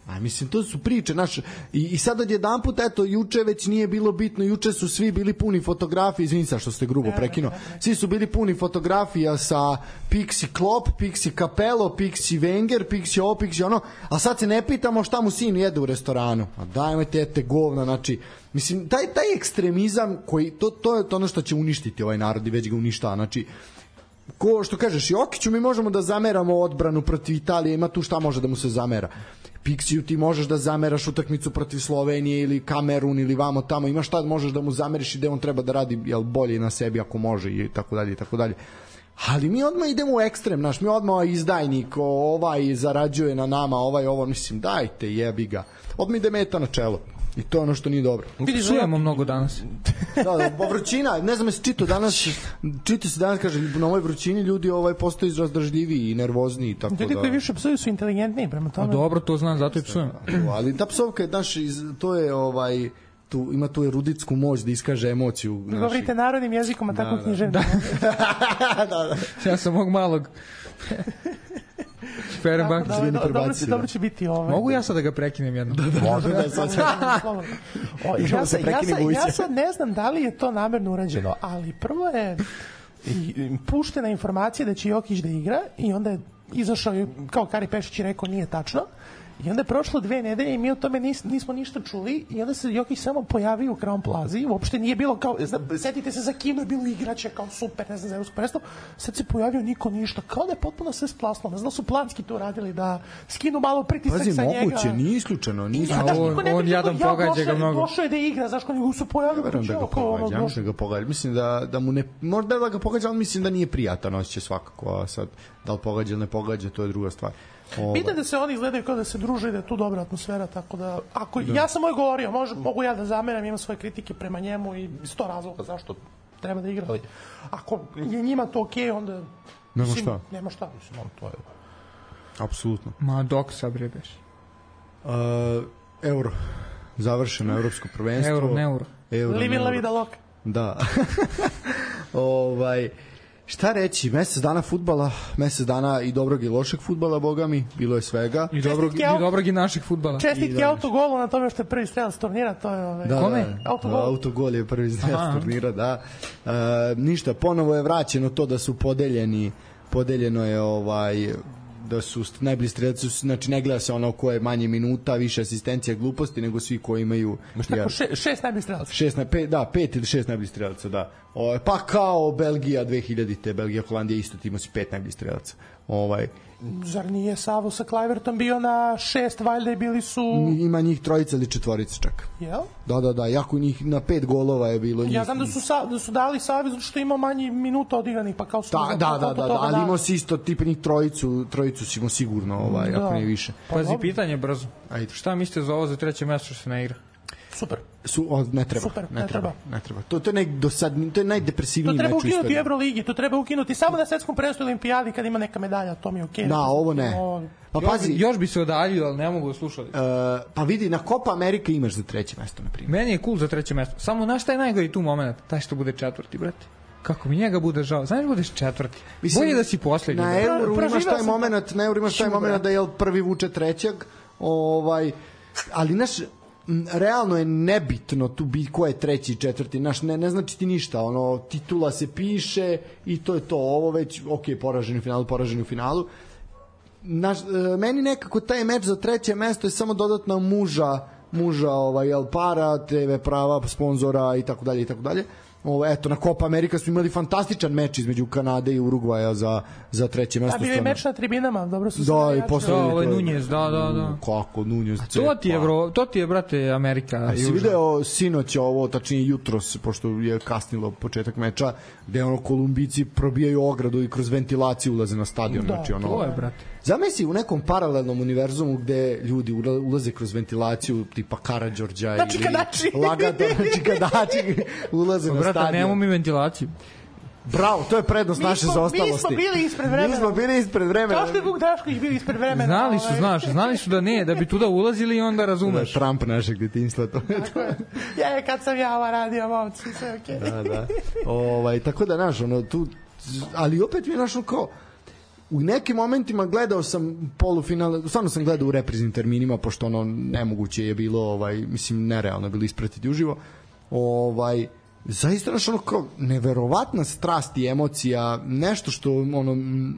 A mislim, to su priče, naš, i, i sad od jedan put, eto, juče već nije bilo bitno, juče su svi bili puni fotografija, izvini sa što ste grubo prekinuo, svi su bili puni fotografija sa Pixi Klopp, Pixi Capello, Pixi Wenger, Pixi ovo, Pixi ono, a sad se ne pitamo šta mu sin jede u restoranu. A dajme tete govna, znači, mislim, taj, taj ekstremizam koji, to, to je to ono što će uništiti ovaj narod i već ga uništava, znači, ko što kažeš, Jokiću mi možemo da zameramo odbranu protiv Italije, ima tu šta može da mu se zamera. Pixiju ti možeš da zameraš utakmicu protiv Slovenije ili Kamerun ili vamo tamo, ima šta možeš da mu zameriš i da on treba da radi jel, bolje na sebi ako može i tako dalje i tako dalje. Ali mi odmah idemo u ekstrem, naš, mi odmah izdajnik, ovaj zarađuje na nama, ovaj ovo, mislim, dajte, jebi ga. Odmah ide meta na čelo. I to je ono što nije dobro. Psujemo mnogo danas. Da, da, vrućina, ne znam jesi čito danas, čito se danas, kaže, na ovoj vrućini ljudi ovaj postaju razdražljiviji i nervozniji, tako da... Ljudi koji više psuju su inteligentniji, prema tome. A dobro, to znam, zato i psujem. Ali ta psovka je, znaš, to je, ovaj, tu, ima tu eruditsku moć da iskaže emociju. Naših... Govorite narodnim jezikom, a tako da, književnim. Da. da, da. Ja sam mog malog... Šperen Bankić. Da, da, dobro, će, dobro će biti ovaj. Mogu ja sad da ga prekinem jedno? Da, da, može da sad. O, ja, sad, ja, sad, ja sad ne znam da li je to namerno urađeno, ali prvo je puštena informacija da će Jokić da igra i onda je izašao, kao Kari Pešić je rekao, nije tačno. I onda je prošlo dve nedelje i mi o tome nis, nismo ništa čuli i onda se Jokić samo pojavio u Crown Plazi, uopšte nije bilo kao, zna, setite se za kino je bilo igrače kao super, ne znam, za evropsko prvenstvo, sad se pojavio niko ništa, kao da je potpuno sve splasno, ne znam, su planski to radili da skinu malo pritisak Pazi, sa njega. moguće, nije isključeno, nije isključeno. On, on jadan ja pogađa ga mnogo. Došao je da igra, zašto nego su pojavio. Verujem da ga pogađa, ja mislim da ga pogađa, mislim da, da mu ne, možda da ga pogađa, ali mislim da nije prijatan osjećaj svakako, a sad, da li pogađa ili ne pogađa, to je druga stvar. Vidim da se oni izgledaju kao da se druže i da je tu dobra atmosfera, tako da, ako, da. ja sam moj govorio, može, mogu ja da zameram, imam svoje kritike prema njemu i sto razloga zašto treba da igra, ali ako je njima to okej, okay, onda nema mislim, šta, nema šta, mislim, on to je apsolutno. Ma dok sabrebeš uh, Euro završeno evropsko prvenstvo, Euro, ne Euro, euro Livin la vida loca. Da. ovaj šta reći, mesec dana fudbala, mesec dana i dobrog i lošeg fudbala, boga mi, bilo je svega. I dobrog, i, dobrog i naših fudbala. Čestitke autogolu na tome što je prvi strelac turnira, to je ovaj... Da, Kome? Da, autogol. autogol je prvi strelac turnira, da. E, ništa, ponovo je vraćeno to da su podeljeni, podeljeno je ovaj... da su najbolji strelci, znači ne gleda se ono ko je manje minuta, više asistencija, gluposti, nego svi koji imaju... Tako, še, šest najboljih strelaca. Šest, na, pet, da, pet ili šest najboljih strelaca, da. O, pa kao Belgija dve hiljadite, Belgija, Holandija isto imao si pet najboljih strelaca. Ovaj... Zar nije Savo sa Kluivertom bio na šest, valjda i bili su... Ima njih trojica ili četvorica čak. Jel? Da, da, da, jako njih na pet golova je bilo njih. Ja znam da su, sa, da su dali Savi zato što ima manji minuta odigranih, pa kao su... Da, da, da, da, da, ali imao si isto tipa njih trojicu, trojicu si imao sigurno, ovaj, da. Ako nije više. Pazi, pitanje brzo. Ajde. Šta mislite za ovo za treće mesto što se ne igra? Super. Su, o, ne treba, Super, ne, ne treba, treba. ne treba. To, to je naj, do sad, to je najdepresivniji meč u istoriji. To treba ukinuti Euroligi, to treba ukinuti samo na svetskom prvenstvu olimpijadi kad ima neka medalja, to mi je okej. Okay. Da, ovo ne. Pa pazi, još, još bi se odaljio, ali ne mogu slušati. Uh, pa vidi, na Copa Amerika imaš za treće mesto, na primjer. Meni je cool za treće mesto. Samo znaš šta je najgori tu moment? Taj što bude četvrti, brate. Kako mi njega bude žao. Znaš budeš četvrti. Mislim, bolje da si poslednji. Na Euro imaš taj moment, na Euro imaš taj moment da je prvi vuče trećeg, ovaj, ali naš realno je nebitno tu bi ko je treći i četvrti, naš ne, ne znači ti ništa, ono titula se piše i to je to, ovo već ok, poraženi u finalu, poraženi u finalu. Naš, meni nekako taj meč za treće mesto je samo dodatna muža muža ovaj jel para, te ve prava, sponzora i tako dalje i tako dalje. Ovo, eto, na Copa Amerika smo imali fantastičan meč između Kanade i Urugvaja za, za treće mesto. Da, bio je meč na tribinama, dobro su se da, i posle, da, ovaj Nunez, da, da, da. Kako Nunez? To ti je, bro, to ti je, brate, Amerika. A si video sinoć ovo, tačnije jutros, pošto je kasnilo početak meča, gde ono Kolumbici probijaju ogradu i kroz ventilaciju ulaze na stadion. Da, znači, ono, to je, brate. Zamisli u nekom paralelnom univerzumu gde ljudi ulaze kroz ventilaciju tipa Karađorđa ili čikadači. Lagado, čikadači ulaze na brate, stadion. Nemamo mi ventilaciju. Bravo, to je prednost naše zaostalosti. Mi smo bili ispred vremena. Mi smo bili ispred vremena. Kao što je Vuk Drašković bili ispred vremena. Znali su, znaš, znali su da ne, da bi tuda ulazili i onda razumeš. Da, Trump našeg detinjstva. To. Tako je. Ja, kad sam ja ova radio, momci, sve okej. Okay. Da, da. Ovaj, tako da, znaš, ono, tu, ali opet mi je našo kao, u nekim momentima gledao sam polufinale, stvarno sam gledao u repriznim terminima, pošto ono nemoguće je bilo, ovaj, mislim nerealno je bilo ispratiti uživo, ovaj, zaista naš ono kao neverovatna strast i emocija, nešto što ono,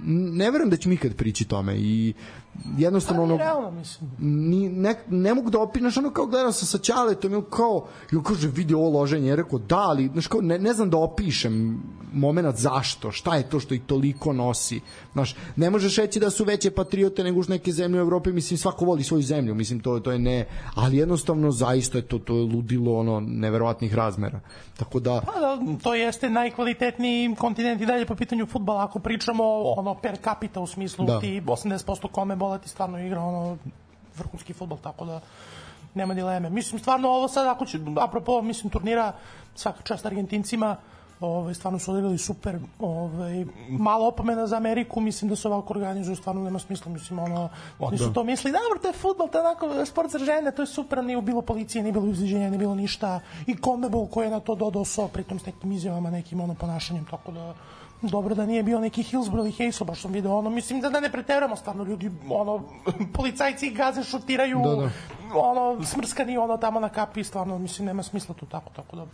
ne verujem da ću ikad prići tome i jednostavno ono realno, mislim. Ni, ne, ne mogu da opinaš ono kao gledao sam sa Ćaletom ili kao, ili kaže vidi ovo loženje, je rekao da, ali znaš, kao, ne, ne znam da opišem moment zašto, šta je to što ih toliko nosi, znaš, ne možeš reći da su veće patriote nego už neke zemlje u Evropi, mislim svako voli svoju zemlju, mislim to, to je ne, ali jednostavno zaista je to, to je ludilo ono neverovatnih razmera, tako da pa da, to jeste najkvalitetniji kontinent i dalje po pitanju fudbala, ako pričamo ono per capita u smislu da. Ti osamdeset posto kome bolati stvarno igra ono vrhunski fudbal, tako da nema dileme. Mislim stvarno ovo sad ako će, apropo mislim turnira, svaka čast Argentincima, ovaj stvarno su odigrali super, ovaj malo opomena za Ameriku, mislim da se ovako organizuju, stvarno nema smisla, mislim ono oni su to mislili, dobro, to je fudbal, to je onako sport za žene, to je super, nije bilo policije, nije bilo izviđenja, nije bilo ništa, i CONMEBOL koji je na to dodao so, pritom s nekim izjavama, nekim ono ponašanjem, tako da dobro da nije bio neki Hillsborough ili Hazel, baš sam video ono, mislim da, da ne preteramo, stvarno ljudi, ono, policajci gaze, šutiraju, da, da. Ono, smrskani, ono, tamo na kapi, stvarno, mislim, nema smisla tu tako, tako da,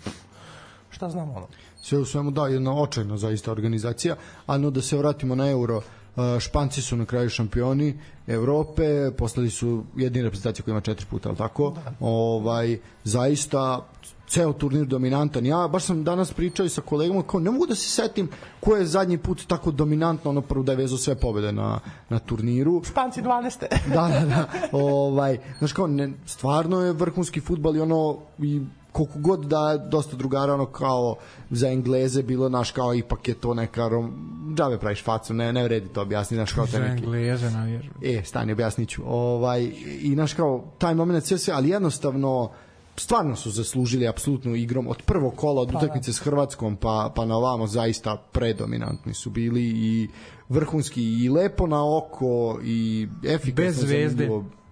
šta znam, ono. Sve u svemu, da, jedna očajna zaista organizacija, a no da se vratimo na Euro, Španci su na kraju šampioni Evrope, postali su jedina reprezentacija koja ima četiri puta, ali tako? Da. Ovaj, zaista ceo turnir dominantan. Ja baš sam danas pričao i sa kolegama, kao ne mogu da se setim ko je zadnji put tako dominantno, ono prvo da je vezao sve pobede na, na turniru. Španci dvanaeste da, da, da. Ovaj, znaš kao, ne, stvarno je vrhunski fudbal i ono, i koliko god da dosta drugara ono kao za Engleze bilo, naš kao ipak je to neka rom... džabe praviš facu, ne, ne vredi to objasni, znaš kao za neki... Engleze navježu. E, stani, objasnit ću. Ovaj, i naš kao taj moment sve sve, ali jednostavno stvarno su zaslužili apsolutno igrom od prvog kola, od utakmice s Hrvatskom pa, pa na ovamo zaista predominantni su bili i vrhunski i lepo na oko i efikasno. Bez zvezde.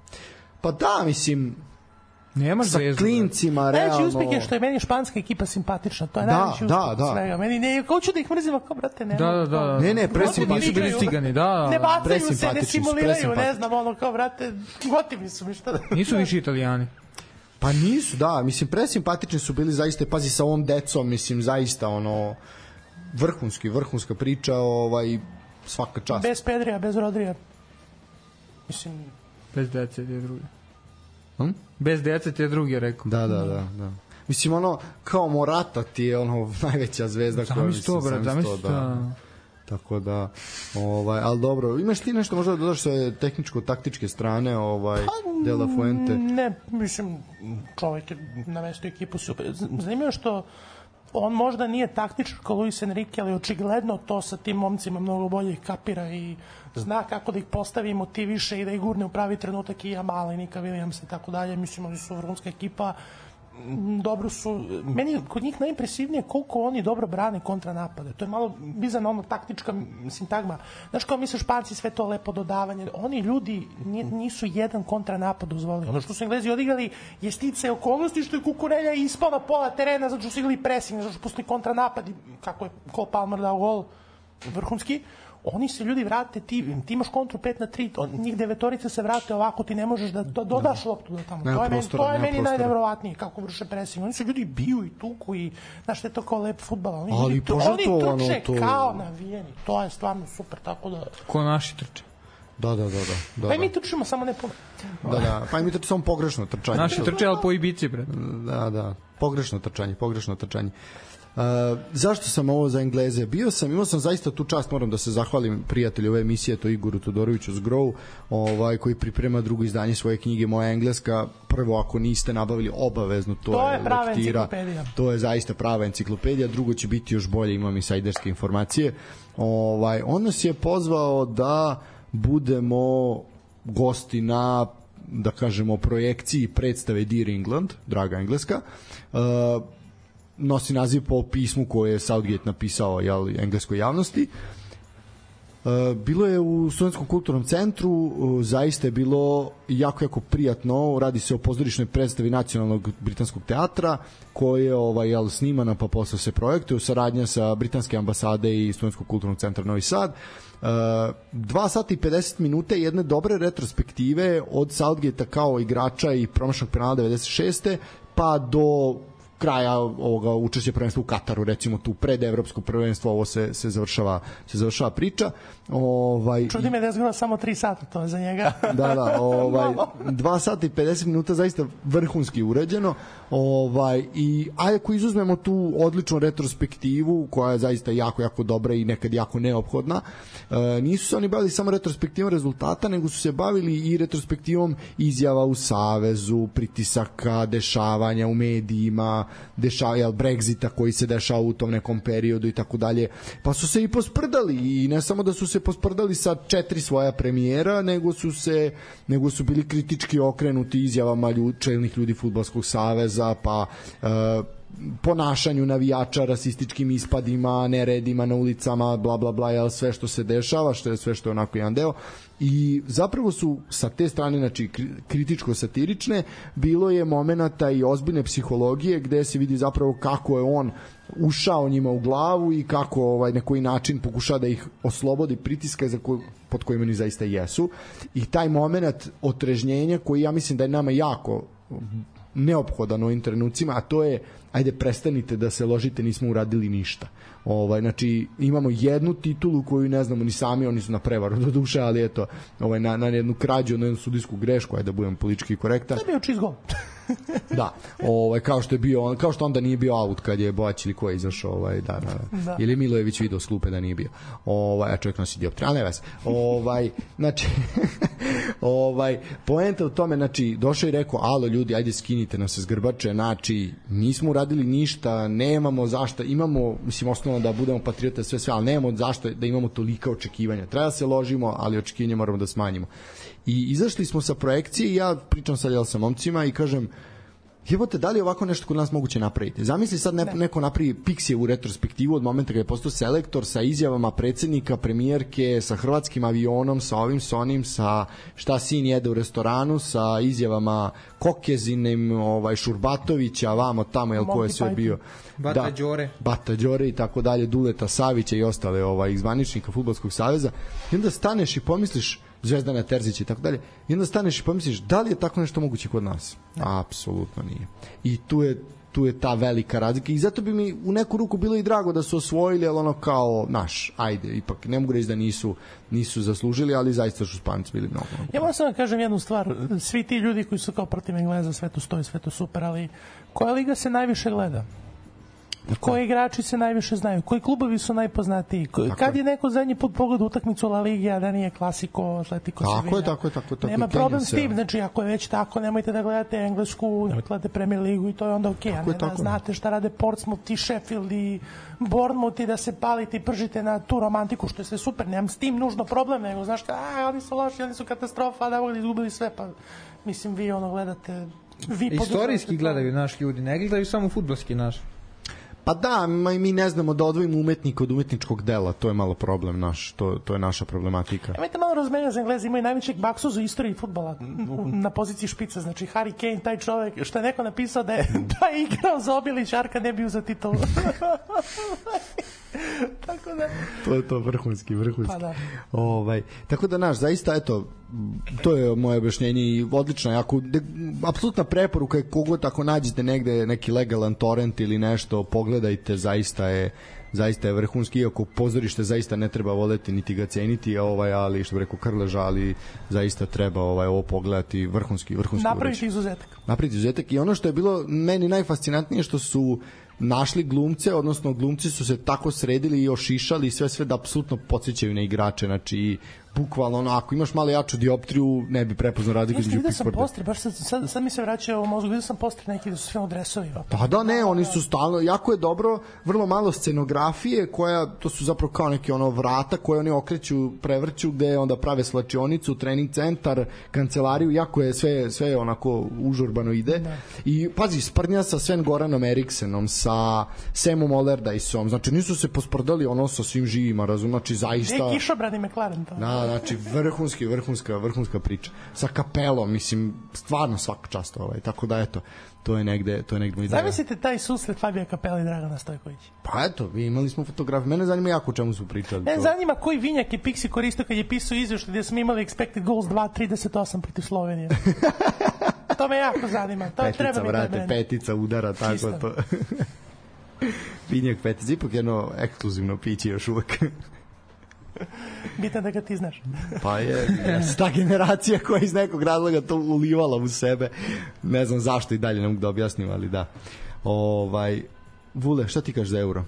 Pa da, mislim nemaš sa zvezdu, klincima, realno. Najveći uspeh je što je meni španska ekipa simpatična, to je da, najveći da, uspeh da. svega. Meni ne, hoću da ih mrzim, kao brate, ne. Da, da, da. Ne, ne, presimpatični nisu bili cigani, da. Ne bacaju se, ne simuliraju, ne znam, ono kao brate, gotivi su mi šta da. Nisu više Italijani. Pa nisu, da, mislim, presimpatični su bili zaista, pazi sa ovom decom, mislim, zaista, ono, vrhunski, vrhunska priča, ovaj, svaka čast. Bez Pedrija, bez Rodrija. Mislim... Bez dece je drugi. Hm? Bez dece ti je drugi, rekao. Da, da, da, da. Mislim, ono, kao Morata ti je, ono, najveća zvezda koja... Zamisli to, brat, zamisli to. Da. Tako da, ovaj, ali dobro, imaš ti nešto možda da dodaš sa tehničko-taktičke strane, ovaj, De La Fuente? Ne, mislim, čovjek je na mestu ekipu super. Zanimljivo što on možda nije taktičar kao Luis Enrique, ali očigledno to sa tim momcima mnogo bolje ih kapira i zna kako da ih postavi, motiviše i da ih gurne u pravi trenutak, i Jamal i Nika Williams i tako dalje. Mislim, oni su vrhunska ekipa, dobro su, meni kod njih najimpresivnije koliko oni dobro brane kontranapade. To je malo bizarno, ono, taktička sintagma. Znaš, kao misliš, Španci sve to lepo dodavanje, oni ljudi nisu jedan kontranapad dozvolili. Ono što su Englezi odigrali je sticaje okolnosti, što je Kukurelja ispao na pola terena, zato što su igrali pressing, zato što pustili kontranapad i kako je Cole Palmer dao gol vrhunski. Oni se ljudi vrate, ti, ti imaš kontru pet na tri, njih devetorice se vrate ovako, ti ne možeš da, da dodaš da. loptu do tamo. Nema to je prostora, meni, to je meni najnevjerovatnije kako vrše pressing. Oni su ljudi biju i tuku i znaš što je to kao lep fudbal. Oni, ali ljudi, oni trče to... kao navijeni. To je stvarno super, tako da... Ko naši trče. Da, da, da, da. da pa i mi trčimo, samo ne puno. Da, da, pa i mi trčimo samo pogrešno trčanje. Naši trče, ali po ibici, bre. Da, da, pogrešno trčanje, pogrešno trčanje. Uh, zašto sam ovo za Engleze? Bio sam, imao sam zaista tu čast, moram da se zahvalim prijatelju ove emisije, to Igoru Todoroviću z Grow, ovaj, koji priprema drugo izdanje svoje knjige Moja engleska. Prvo, ako niste nabavili, obavezno, to, to je, je prava lektira, enciklopedija. To je zaista prava enciklopedija. Drugo će biti još bolje, imam insajderske informacije. Ovaj, on nas je pozvao da budemo gosti na, da kažemo, projekciji predstave Dear England, draga engleska. Uh, nosi naziv po pismu koje je Southgate napisao, jel, engleskoj javnosti. Bilo je u Studentskom kulturnom centru, zaista je bilo jako, jako prijatno. Radi se o pozorišnoj predstavi Nacionalnog britanskog teatra koja je ovaj, jel, snimana pa posle se projektuje u saradnja sa Britanske ambasade i Studentskog kulturnog centra Novi Sad. dva sata i pedeset minuta jedne dobre retrospektive od Southgate-a kao igrača i promašnog penala devedeset šeste pa do kraja ovoga učešća prvenstva u Kataru, recimo tu pred evropsko prvenstvo, ovo se se završava se završava priča. Ovaj Čudi me da je zgodilo samo tri sata, to je za njega. Da, da, ovaj dva sata i pedeset minuta zaista vrhunski urađeno. Ovaj i aj ako izuzmemo tu odličnu retrospektivu koja je zaista jako jako dobra i nekad jako neophodna, e, nisu se oni bavili samo retrospektivom rezultata, nego su se bavili i retrospektivom izjava u savezu, pritisaka, dešavanja u medijima, dešavanja Brexita koji se dešava u tom nekom periodu i tako dalje. Pa su se i posprdali i ne samo da su se posprdali sa četiri svoja premijera, nego su se nego su bili kritički okrenuti izjavama ljud, čelnih ljudi Fudbalskog saveza, pa e, ponašanju navijača, rasističkim ispadima, neredima na ulicama, bla bla bla, jel, sve što se dešava, što je sve što je onako jedan deo. I zapravo su sa te strane, znači kritičko-satirične, bilo je momenata i ozbiljne psihologije gde se vidi zapravo kako je on ušao njima u glavu i kako ovaj na koji način pokušava da ih oslobodi pritiska za ko, pod kojim oni zaista jesu. I taj momenat otrežnjenja koji ja mislim da je nama jako neophodan u ovim trenucima, a to je ajde prestanite da se ložite, nismo uradili ništa. Ovaj znači imamo jednu titulu koju ne znamo ni sami, oni su na prevaru do duše, ali eto, ovaj na na jednu krađu, na jednu sudijsku grešku, ajde da budem politički korektan. To je bio čist gol. Da, ovaj kao što je bio, kao što onda nije bio aut kad je Boać ili ko je izašao, ovaj da, da. da. Ili Milojević video s klupe da nije bio. Ovaj a čovjek nosi dioptrije, ne vas. Ovaj znači ovaj poenta u tome, znači došao i rekao: "Alo ljudi, ajde skinite nas s grbače, znači nismo uradili ništa, nemamo zašto, imamo mislim osnovno da budemo patriote sve sve, al nemamo zašto da imamo tolika očekivanja. Treba da se ložimo, ali očekivanja moramo da smanjimo." I izašli smo sa projekcije i ja pričam sad jel sa momcima i kažem: "Jebote, da li je ovako nešto kod nas moguće napraviti?" Zamisli sad ne, neko napravi Pixijevu retrospektivu od momenta kada je postao selektor sa izjavama predsednika, premijerke, sa hrvatskim avionom, sa ovim, sa onim, sa šta sin jede u restoranu, sa izjavama Kokezinim, ovaj, Šurbatovića, vamo tamo, jel ko je sve bio. Bata da, Đore. Bata Đore i tako dalje, Duleta Savića i ostale ovaj, izvaničnika Fudbalskog saveza. I onda staneš i pomisliš, Zvezdana Terzića i tako dalje, i onda staneš i pomisliš da li je tako nešto moguće kod nas? Apsolutno nije. I tu je tu je ta velika razlika i zato bi mi u neku ruku bilo i drago da su osvojili, ali ono kao naš, ajde, ipak ne mogu reći da nisu nisu zaslužili, ali zaista su Španci bili mnogo. mnogo. Ja moram samo da kažem jednu stvar, svi ti ljudi koji su kao protiv Engleza, sve to stoji, sve to super, ali koja liga se najviše gleda? Koji igrači se najviše znaju? Koji klubovi su najpoznatiji? Kad je neko zadnji put pogleda utakmicu La Liga, a da nije Klasiko, Atletico Sevilla? Tako je, tako je, tako, tako. Nema problem s tim, znači ako je već tako, nemojte da gledate Englesku, nemojte da gledate Premier ligu i to je onda okej, okay, a ne da znate šta rade Portsmouth i Sheffield i Bournemouth i da se palite i pržite na tu romantiku, što je sve super, nemam s tim nužno problem, nego znaš šta, a, oni su loši, oni su katastrofa, da mogli izgubili sve, pa mislim vi ono gledate... Vi istorijski gledaju naši ljudi, ne gledaju samo fudbalski naš. Pa da, mi ne znamo da odvojimo umetnika od umetničkog dela, to je malo problem naš, to, to je naša problematika. Imajte malo razmenja za Englezi, imaju najvećeg baksuza u istoriji fudbala na poziciji špica, znači Harry Kane, taj čovek, što je neko napisao da je, da je igrao za Obilić, Arka ne bi uzeo titulu. Tako da... To je to vrhunski, vrhunski. Pa da. Ovaj, tako da, naš, zaista, eto, to je moje objašnjenje i odlično, jako, de, apsolutna preporuka je kogod ako nađete negde neki legalan torrent ili nešto, pogledajte, zaista je zaista je vrhunski, iako pozorište zaista ne treba voleti niti ga ceniti, ovaj, ali što bi rekao Krleža, ali zaista treba ovaj ovo pogledati, vrhunski, vrhunski. Napraviti izuzetak. Napraviti izuzetak i ono što je bilo meni najfascinantnije što su našli glumce, odnosno glumci su se tako sredili i ošišali sve sve da apsolutno podsjećaju na igrače, znači bukvalno ono, ako imaš malo jaču dioptriju, ne bi prepoznao razliku između Pickforda. Vidio sam Pickforda. poster, baš sad, sad, sad mi se vraćao u mozgu, vidio sam poster neki da su sve u dresovima. Pa da, ne, oni su stalno, jako je dobro, vrlo malo scenografije koja, to su zapravo kao neke ono vrata koje oni okreću, prevrću, gde onda prave slačionicu, trening centar, kancelariju, jako je sve, sve onako užurbano ide. Da. I pazi, sprdnja sa Sven Goranom Eriksenom, sa Samom Ollardajsom, znači nisu se posprdali ono sa svim živima, razum, znači zaista... E, kišobran i McLaren. To. Da, znači vrhunski, vrhunska, vrhunska priča. Sa Kapelom, mislim, stvarno svaka čast ovaj, tako da eto, to je negde, to je negde moj ideja. Zamislite taj susret Fabija Kapela i Dragana Stojkovića. Pa eto, vi imali smo fotografiju. Mene zanima jako o čemu su pričali. Mene to. zanima koji vinjak je Pixi koristio kad je pisao izveštaj gde smo imali expected goals dva trideset osam protiv Slovenije. To me jako zanima. To petica, treba mi vrate, da petica udara, tako Čisto. To. Vinjak petica, ipak jedno ekskluzivno piće još uvek. Bitno da ga ti znaš. Pa je, jes, ta generacija koja iz nekog razloga to ulivala u sebe. Ne znam zašto i dalje ne mogu da objasnim, ali da. Ovaj, Vule, šta ti kažeš za Euro?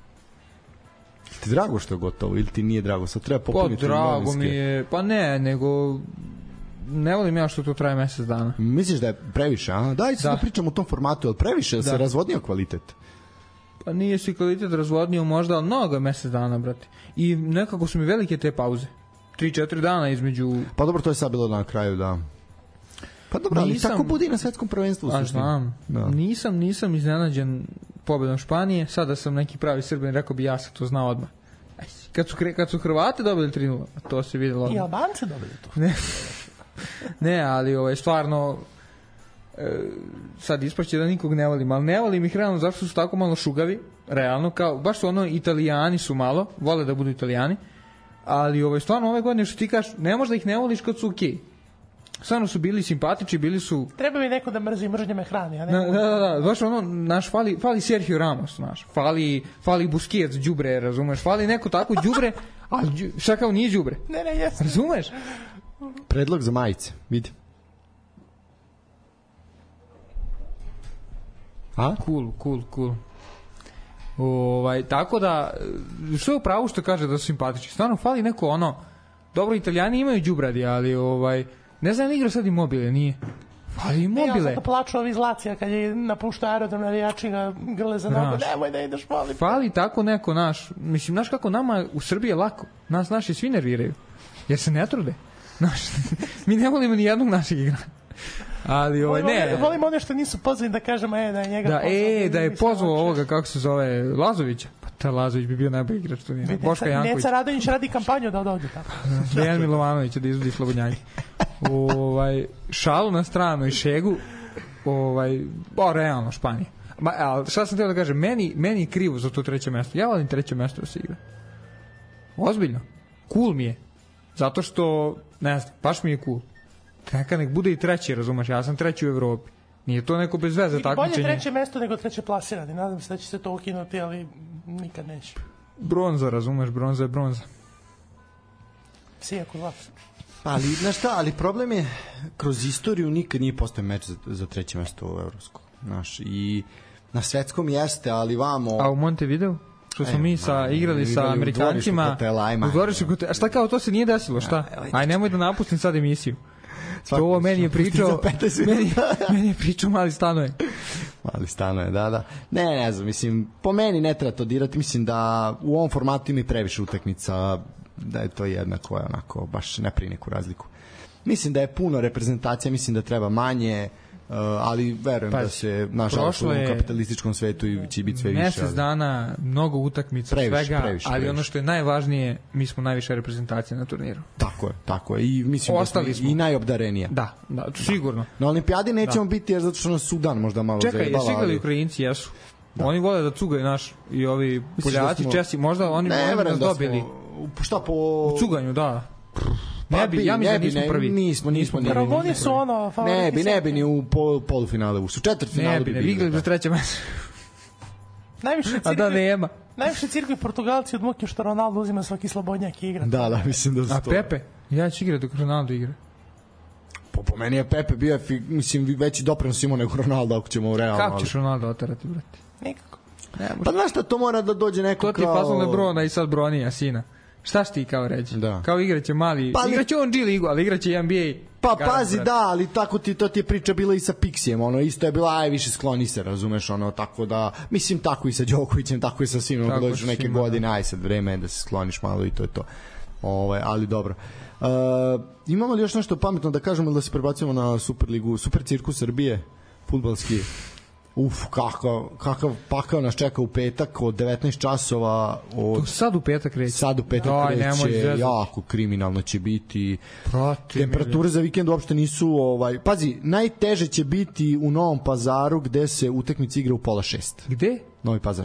Ti drago što je gotovo ili ti nije drago? Sad treba popuniti. Pa drago mi je, pa ne, nego ne volim ja što to traje mesec dana. Misliš da je previše, a? Daj se da, da pričamo u tom formatu, ali previše, da se razvodnio kvalitet. Pa nije si kvalitet razvodnio možda, ali mnogo je mesec dana, brate. I nekako su mi velike te pauze. tri četiri dana između... Pa dobro, to je sad bilo na kraju, da. Pa dobro, ali nisam, tako bude i na svetskom prvenstvu. A znam, da. nisam, nisam iznenađen pobedom Španije. Sada sam neki pravi Srbin, rekao bi ja sam to znao odmah. Kad su, kad su Hrvati dobili tri nula, to se videlo odmah. I Albanci dobili to. Ne, ne ali ovaj, stvarno... E, sad ispašće da nikog ne volim, ali ne volim ih realno zašto su tako malo šugavi, realno, kao, baš su ono, Italijani su malo, vole da budu Italijani, ali ovaj, stvarno ove godine što ti kažeš, ne možda ih ne voliš kad su okej. Okay. Stvarno su bili simpatični, bili su... Treba mi neko da mrzi, mržnje me hrani, a ne... Da, da, da, baš ono, naš, fali, fali Sergio Ramos, naš, fali, fali Busquets, đubre, razumeš, fali neko tako đubre, ali šta kao nije đubre? Ne, ne, jesam. Razumeš? Predlog za majice, vidi. A? Cool, cool, cool. Ovaj, tako da, što je u pravu što kaže da su simpatični. Stvarno, fali neko ono, dobro, Italijani imaju đubradi, ali ovaj, ne znam, igra sad i mobile, nije. Fali i mobile. Ja zato plaču ovi Zlacija kad je napušta aerodrom, navijači ga grle za nogu, nemoj da ideš, molim. Fali tako neko naš, mislim, znaš kako nama u Srbiji je lako, nas naši svi nerviraju, jer se ne trude. Naš, mi ne volimo ni jednog našeg igrača. Ali ovaj volim ne. One, volim one što nisu pozvani da kažemo e da je njega da, pozvao. E, da je pozvao ovoga kako se zove Lazovića. Pa ta Lazović bi bio najbolji igrač tu nije. Boška Janković. Neca Radović radi kampanju da dođe tako. Dejan Milovanović da izvodi Slobodnjaki. Ovaj šalu na stranu i Šegu. Ovaj, ba realno Španija. Ma, al šta sam htio da kažem, meni meni krivo za to treće mesto. Ja volim treće mesto da se igra. Ozbiljno. Cool mi je. Zato što ne znam, baš mi je cool. Neka nek bude i treći, razumeš, ja sam treći u Evropi. Nije to neko bez veze takmičenje. Bolje treće mesto nego treće plasirani. Nadam se da će se to ukinuti, ali nikad neće. Bronza, razumeš, bronza je bronza. Sija kod vas. Ali, znaš šta, ali problem je, kroz istoriju nikad nije postao meč za, za treće mesto u Evropskom. Znaš, i na svetskom jeste, ali vamo... A u Montevideo? Što smo e, mi sa, igrali sa Amerikancima u dvorištu kotela. A šta kao, to se nije desilo, šta? Aj, nemoj da napustim sad emisiju. To ovo meni je pričao meni, meni je pričao Mali Stanoje. Mali Stanoje, da, da. Ne, ne znam, mislim, po meni ne treba to dirati, mislim da u ovom formatu ima i previše utakmica, da je to jedna koja onako baš ne pravi neku razliku. Mislim da je puno reprezentacija, mislim da treba manje, uh, ali verujem pa, da se nažalost u kapitalističkom svetu i će biti sve više. Mesec ali... dana, mnogo utakmica, previše, svega, previše, ali previše. Ono što je najvažnije, mi smo najviše reprezentacije na turniru. Tako je, tako je. I mislim Ostali da smo, smo i najobdarenija. Da, da, sigurno. Na olimpijadi nećemo da. biti jer zato što nas Sudan možda malo Čekaj, zajebala. Čekaj, jesu igrali Ukrajinci, jesu. Da. Oni vole da cugaju naš i ovi Poljaci, smo... Česi, možda oni ne, bi nas da dobili. Smo, šta po... U cuganju, da. Pa ne bi, ja mislim da nismo prvi. Nismo, nismo. Oni su ono favoriti. Ne bi, ne bi ni u pol, polufinale ušli. U četvrtfinalu bi bili. Ne bi, igrali za treće mesto. Najviše cirkvi. A da nema. Najviše cirkvi Portugalci od muke što Ronaldo uzima svaki slobodnjak i igra. Da, da, mislim da su A to. Pepe? Ja ću igrati dok Ronaldo igra. Po, po meni je Pepe bio, mislim, veći doprinos imao nego Ronaldo ako ćemo u realno. Kako ćeš Ronaldo otarati, brate? Nikako. Pa znaš šta, to mora da dođe neko kao... To ti je fazon Lebrona i sad Bronija, sina. Šta si ti kao reći? Da. Kao igraće mali, Pa li- igraće on G ligu, ali igraće i N B A. Pa Garant, pazi, brate. da, ali tako ti to ti je priča bila i sa Pixijem, ono isto je bila aj više skloni se, razumeš, ono tako da mislim tako i sa Đokovićem, tako i sa svima, Tako dođeš sa u neke svima, godine, da. aj sad vreme je da se skloniš malo i to je to. Ovaj, ali dobro. Uh, imamo li još nešto pametno da kažemo ili da se prebacimo na Superligu, Super cirkus Srbije, fudbalski? Uf, kakav, kakav pakao nas čeka u petak od devetnaest časova od To sad u petak kreće. sad u petak Daj, nemoj kreće, zezati. jako kriminalno će biti. Prati, Temperature za vikend uopšte nisu ovaj pazi, najteže će biti u Novom Pazaru gde se utakmica igra u pola šest. Gde? Novi Pazar.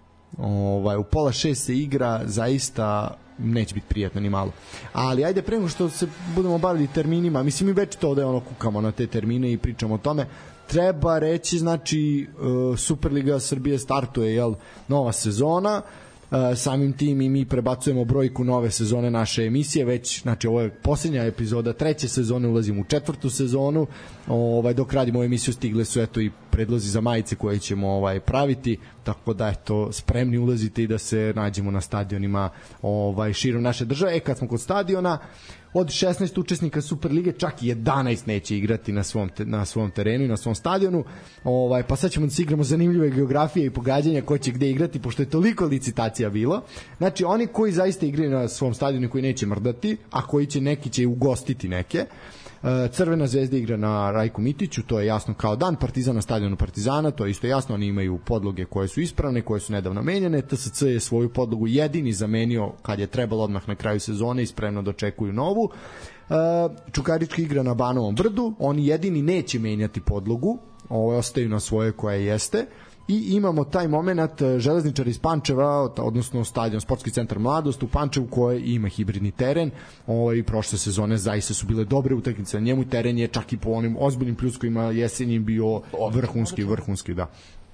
Ovaj u pola šest se igra, zaista neće biti prijatno ni malo. Ali ajde pre nego što se budemo bavili terminima, mislim mi već to da je ono kukamo na te termine i pričamo o tome. Treba reći, znači uh, Superliga Srbije startuje, jel, nova sezona. Uh, samim tim i mi prebacujemo brojku nove sezone naše emisije, već znači ovo je posljednja epizoda treće sezone, ulazimo u četvrtu sezonu. Ovaj dok radimo ovu emisiju stigle su eto i predlozi za majice koje ćemo ovaj praviti, tako da eto spremni ulazite i da se nađemo na stadionima ovaj širom naše države. E kad smo kod stadiona, od šesnaest učesnika Superlige čak jedanaest neće igrati na svom te, na svom terenu i na svom stadionu. Ovaj pa sad ćemo da se igramo zanimljive geografije i pogađanja ko će gde igrati, pošto je toliko licitacija bilo. Znači oni koji zaista igraju na svom stadionu i koji neće mrdati, a koji će neki će ugostiti neke. Crvena zvezda igra na Rajku Mitiću, to je jasno kao dan. Partizan na stadionu Partizana, to je isto jasno, oni imaju podloge koje su ispravne, koje su nedavno menjane. T S C je svoju podlogu jedini zamenio kad je trebalo odmah na kraju sezone i spremno dočekuju novu. Čukarički igra na Banovom Brdu, oni jedini neće menjati podlogu, ovo ostaju na svoje koje jeste. I imamo taj moment Železničar iz Pančeva, odnosno stadion Sportski centar Mladost u Pančevu koji ima hibridni teren. Ovaj prošle sezone zaista su bile dobre utakmice na njemu, teren je čak i po onim ozbiljnim pljuskovima jesenjim bio vrhunski, vrhunski, da.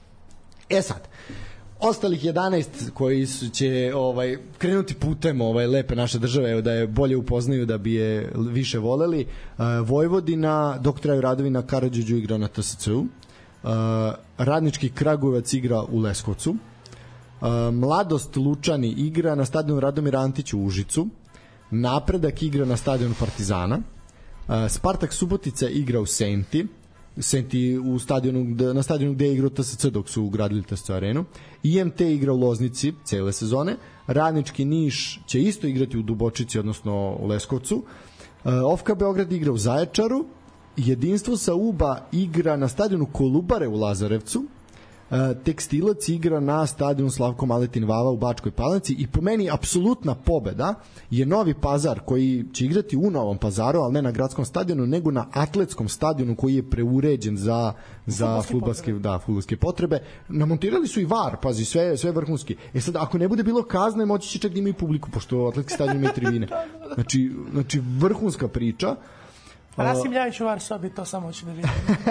E sad, ostalih jedanaest koji su će ovaj krenuti putem ovaj lepe naše države, evo da je bolje upoznaju da bi je više voleli. Vojvodina, dok traju radovi na Karađorđu, igra na T S C-u. Uh, Radnički Kragujevac igra u Leskovcu. uh, Mladost Lučani igra na stadionu Radomira Antića u Užicu. Napredak igra na stadionu Partizana. uh, Spartak Subotica igra u Senti Senti u stadionu, na stadionu gde je igrao T S C dok su ugradili T S C arenu. I M T igra u Loznici cele sezone. Radnički Niš će isto igrati u Dubočici, odnosno u Leskovcu. uh, Ofka Beograd igra u Zaječaru. Jedinstvo sa Uba igra na stadionu Kolubare u Lazarevcu. Tekstilac igra na stadionu Slavko Maletin Vava u Bačkoj Palanci i po meni apsolutna pobeda je Novi Pazar koji će igrati u Novom Pazaru, ali ne na gradskom stadionu nego na atletskom stadionu koji je preuređen za za fudbalske da fudbalske potrebe. Namontirali su i var, pazi, sve sve vrhunski. E sad ako ne bude bilo kazne, moći će čak da ima i publiku pošto atletski stadion ima tribine. Znači znači vrhunska priča. Rasim Ljavić u Varsobi, to samo hoću da vidim.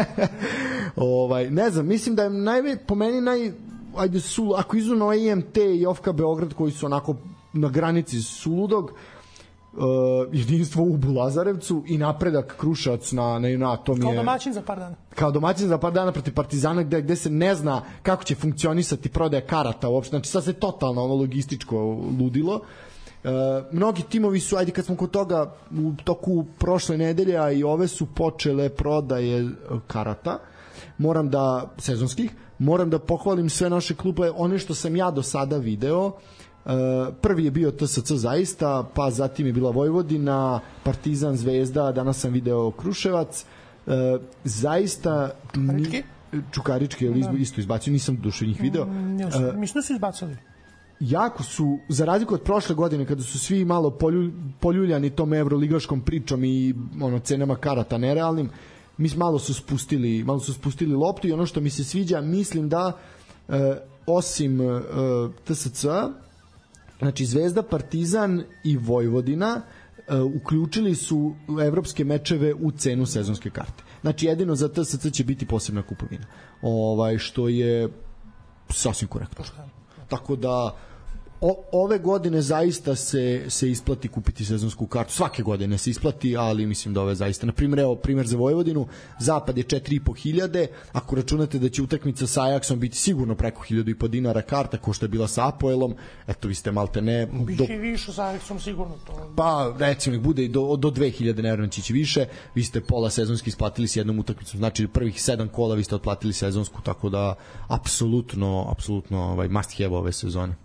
ovaj, ne znam, mislim da je najve, po meni naj, ajde su, ako izuzmemo I M T i Ofka Beograd koji su onako na granici suludog, uh, jedinstvo u Lazarevcu i Napredak Kruševac na, na, na tom je... Kao domaćin za par dana. Kao domaćin za par dana protiv Partizana gde, gde se ne zna kako će funkcionisati prodaja karata uopšte, znači sad se totalno ono logističko ludilo. Uh, mnogi timovi su, ajde kad smo kod toga u toku prošle nedelje, a i ove su počele prodaje karata, moram da, sezonskih, moram da pohvalim sve naše klube, one što sam ja do sada video. Uh, prvi je bio T S C zaista, pa zatim je bila Vojvodina, Partizan, Zvezda, danas sam video Kruševac. Uh, zaista Čukarički? Čukarički, ali isto izbacio, nisam duše njih video. Uh, Mislim da su izbacili. Jako su, za razliku od prošle godine kada su svi malo polju, poljuljani tom evroligaškom pričom i ono cenama karata nerealnim, mi malo su spustili malo su spustili loptu i ono što mi se sviđa, mislim da e, osim e, T S C, znači Zvezda, Partizan i Vojvodina e, uključili su evropske mečeve u cenu sezonske karte. Znači jedino za T S C će biti posebna kupovina. Ovaj što je sasvim korektno. Tako da o, ove godine zaista se, se isplati kupiti sezonsku kartu. Svake godine se isplati, ali mislim da ove zaista. Na primjer, evo, primjer za Vojvodinu, zapad je četiri i po hiljade, ako računate da će utakmica sa Ajaxom biti sigurno preko hiljadu i po dinara karta, ko što je bila sa Apoelom, eto, vi ste malte ne... Biće do... i više sa Ajaxom sigurno to. Pa, recimo, nek bude do, do dve hiljade, ne vjerujem će ići više, vi ste pola sezonski isplatili s jednom utakmicom, znači prvih sedam kola vi ste otplatili sezonsku, tako da, apsolutno, apsolutno ovaj, must have ove sezone.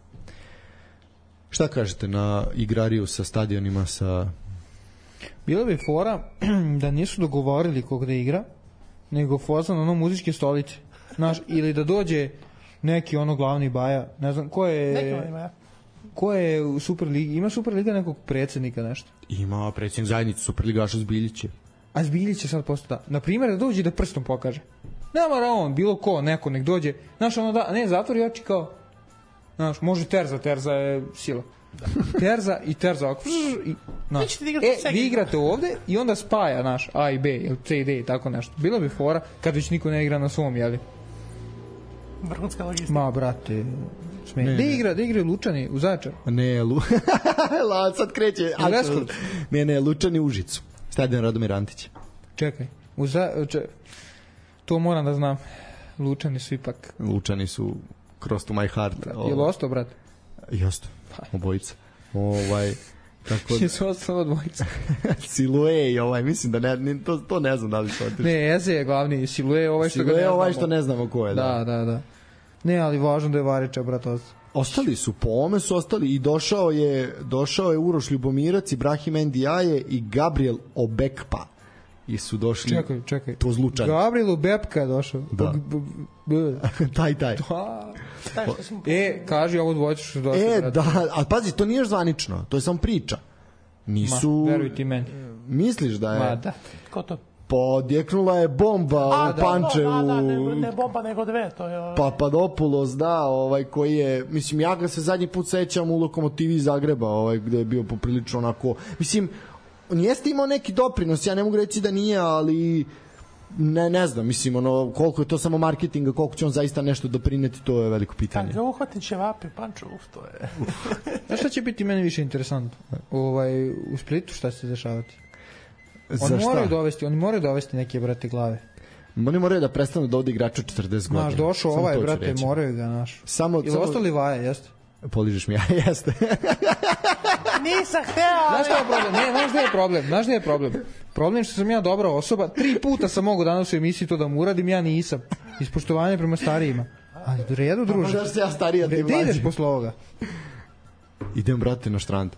Šta kažete na igrariju sa stadionima, sa... Bila bi fora da nisu dogovorili kog da igra, nego foza na ono muzičke stolice. Znaš, ili da dođe neki ono glavni baja, ne znam, ko je... Neki glavni baja. Ko je u Superligi? Ima Superliga nekog predsjednika nešto? Ima predsjednik zajednice Superligaša Zbiljić. A Zbiljić će sad postati, da. Na primjer, da dođe da prstom pokaže. Ne mora on, bilo ko, neko nek dođe. Znaš, ono da, ne, zatvori oči kao... Znaš, može Terza, Terza je sila. Terza i Terza ovako. I, znaš, e, vi igrate ovde i onda spaja, naš, A i B, ili C i D i tako nešto. Bilo bi fora kad već niko ne igra na svom, jeli? Vrhunska logistika. Ma, brate, smije. Gde igra, gde igra Lučani u Zaječar? Ne, Lu... La, sad kreće. Ne, ne, Lučani u Užicu. Stadion Radomir Antić. Čekaj, u za... Če... to moram da znam. Lučani su ipak... Lučani su cross to my heart. Je li ostao, brate? Josto, obojica. Ovaj, tako da... su ostalo dvojica. Silue, ovaj, mislim da ne, to, to ne znam da li su otišli. Ne, Eze je glavni, Silue, ovaj što Silue, ga ne znamo. ovaj što ne znamo ko je, da. Da, da, da. Ne, ali važno da je Varića, brate. Ostali su, po ome su ostali i došao je, došao je Uroš Ljubomirac, Ibrahim Endijaje i Gabriel Obekpa. I su došli... Čekaj, čekaj. To zlučani. Gabriel Obekpa je došao. Da. taj, taj. E, kaži ovo dvojicu što došli. E, brate. Da, ali pazi, to nije što to je samo priča. Nisu... Ma, veruj ti meni. Misliš da je... Ma, da. Ko to? Podjeknula je bomba A, u da, Pančevu. Da, da, ne, ne bomba nego dve, to je... Papadopoulos, da, ovaj koji je, mislim, ja ga se zadnji put sećam u Lokomotivi Zagreba, ovaj, gde je bio poprilično onako, mislim, on jeste imao neki doprinos, ja ne mogu reći da nije, ali ne, ne znam, mislim, ono, koliko je to samo marketinga, koliko će on zaista nešto doprineti, to je veliko pitanje. Kad ga uhvatit će vapi, Pančo, uf, to je... Znaš šta će biti meni više interesantno? Ovaj, u Splitu šta će se dešavati? Oni moraju dovesti, oni moraju dovesti neke, brate, glave. Oni moraju da prestanu da ovde igrača četrdeset godina. Znaš, došao ovaj, brate, reći. Moraju ga, naš. Samo, ili samo... ostali Vaja, jeste? Poližeš mi ja, jeste. Nisam hteo, ali... Znaš šta je problem? Ne, znaš gde je problem? Znaš gde je problem? Problem što sam ja dobra osoba, tri puta sam mogu danas u emisiji to da mu uradim, ja nisam. Ispoštovanje prema starijima. Ali u redu, druže. Možda se ja starija ti gde ideš posle ovoga? Idem, brate, na štrand.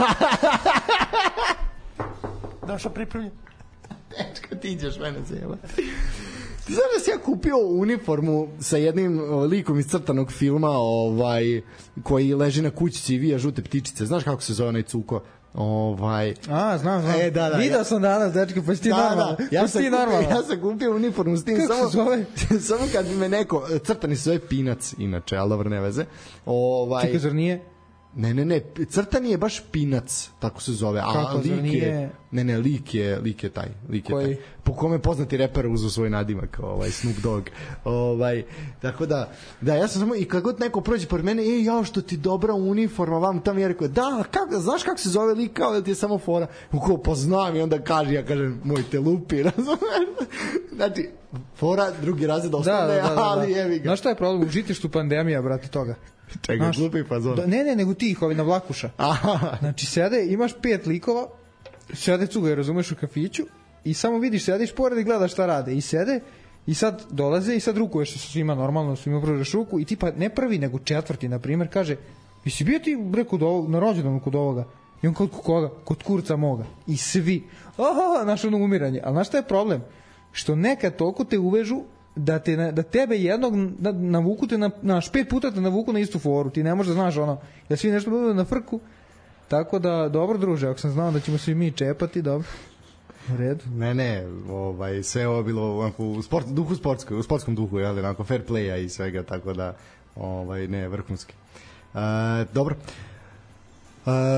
Došao pripremljen. Dečko, ti ideš mene zela. Ti znaš da si ja kupio uniformu sa jednim likom iz crtanog filma ovaj, koji leži na kućici i vija žute ptičice. Znaš kako se zove onaj cuko? Ovaj... A, znam, znam. E, da, da, Video ja... sam danas, dečko, pa si ti da, normalno. Da, ja, sam kupio, ja sam kupio uniformu s tim. Kako samo, se zove? samo kad bi me neko... Crtani se zove Pinac, inače, ali dobro, ne veze. Ovaj... Čekaj, zar nije? Ne, ne, ne, crtani je baš Pinac, tako se zove. A kako, lik nije... je... Ne, ne, lik je, lik je taj. Lik je koji? taj. Po kome poznati reper uzu svoj nadimak, ovaj, Snoop Dogg. Ovaj, tako da, da, ja sam samo, i kad god neko prođe pored mene, ej, jao, što ti dobra uniforma, vam tam je rekao, da, kak, znaš kako se zove lik, kao da ti je samo fora? Uko, poznam i onda kaže, ja kažem, moj te lupi, razumeš? Znači, fora, drugi razred osnovne, da, da, da, da. ali jevi ga. Znaš šta je problem? U žitištu pandemija, brate, toga. Čekaj, glupi fazon. Da, ne, ne, nego tih, ovi na Vlakuša. Aha. Znači, sede, imaš pet likova, sede cugaju, razumeš, u kafiću, i samo vidiš, sediš pored i gledaš šta rade. I sede, i sad dolaze i sad rukuješ se svima normalno, svima pružaš ruku i tipa ne prvi, nego četvrti, na primjer, kaže, jesi bio ti, bre, kod ovog, na rođendanu kod ovoga? I on kod koga? Kod kurca moga. I svi. Aha, naš ono umiranje. Ali znaš šta je problem? Što nekad toliko te uvežu da, te, da tebe jednog navuku te na, naš pet puta te navuku na istu foru. Ti ne možeš da znaš ono, da svi nešto budu na frku. Tako da, dobro druže, ako sam znao da ćemo svi mi čepati, dobro. U redu. Ne, ne, ovaj, sve ovo bilo onako, u sport, duhu sportskoj, u sportskom duhu, jel, onako, fair playa i svega, tako da, ovaj, ne, vrhunski. Uh, dobro. Uh,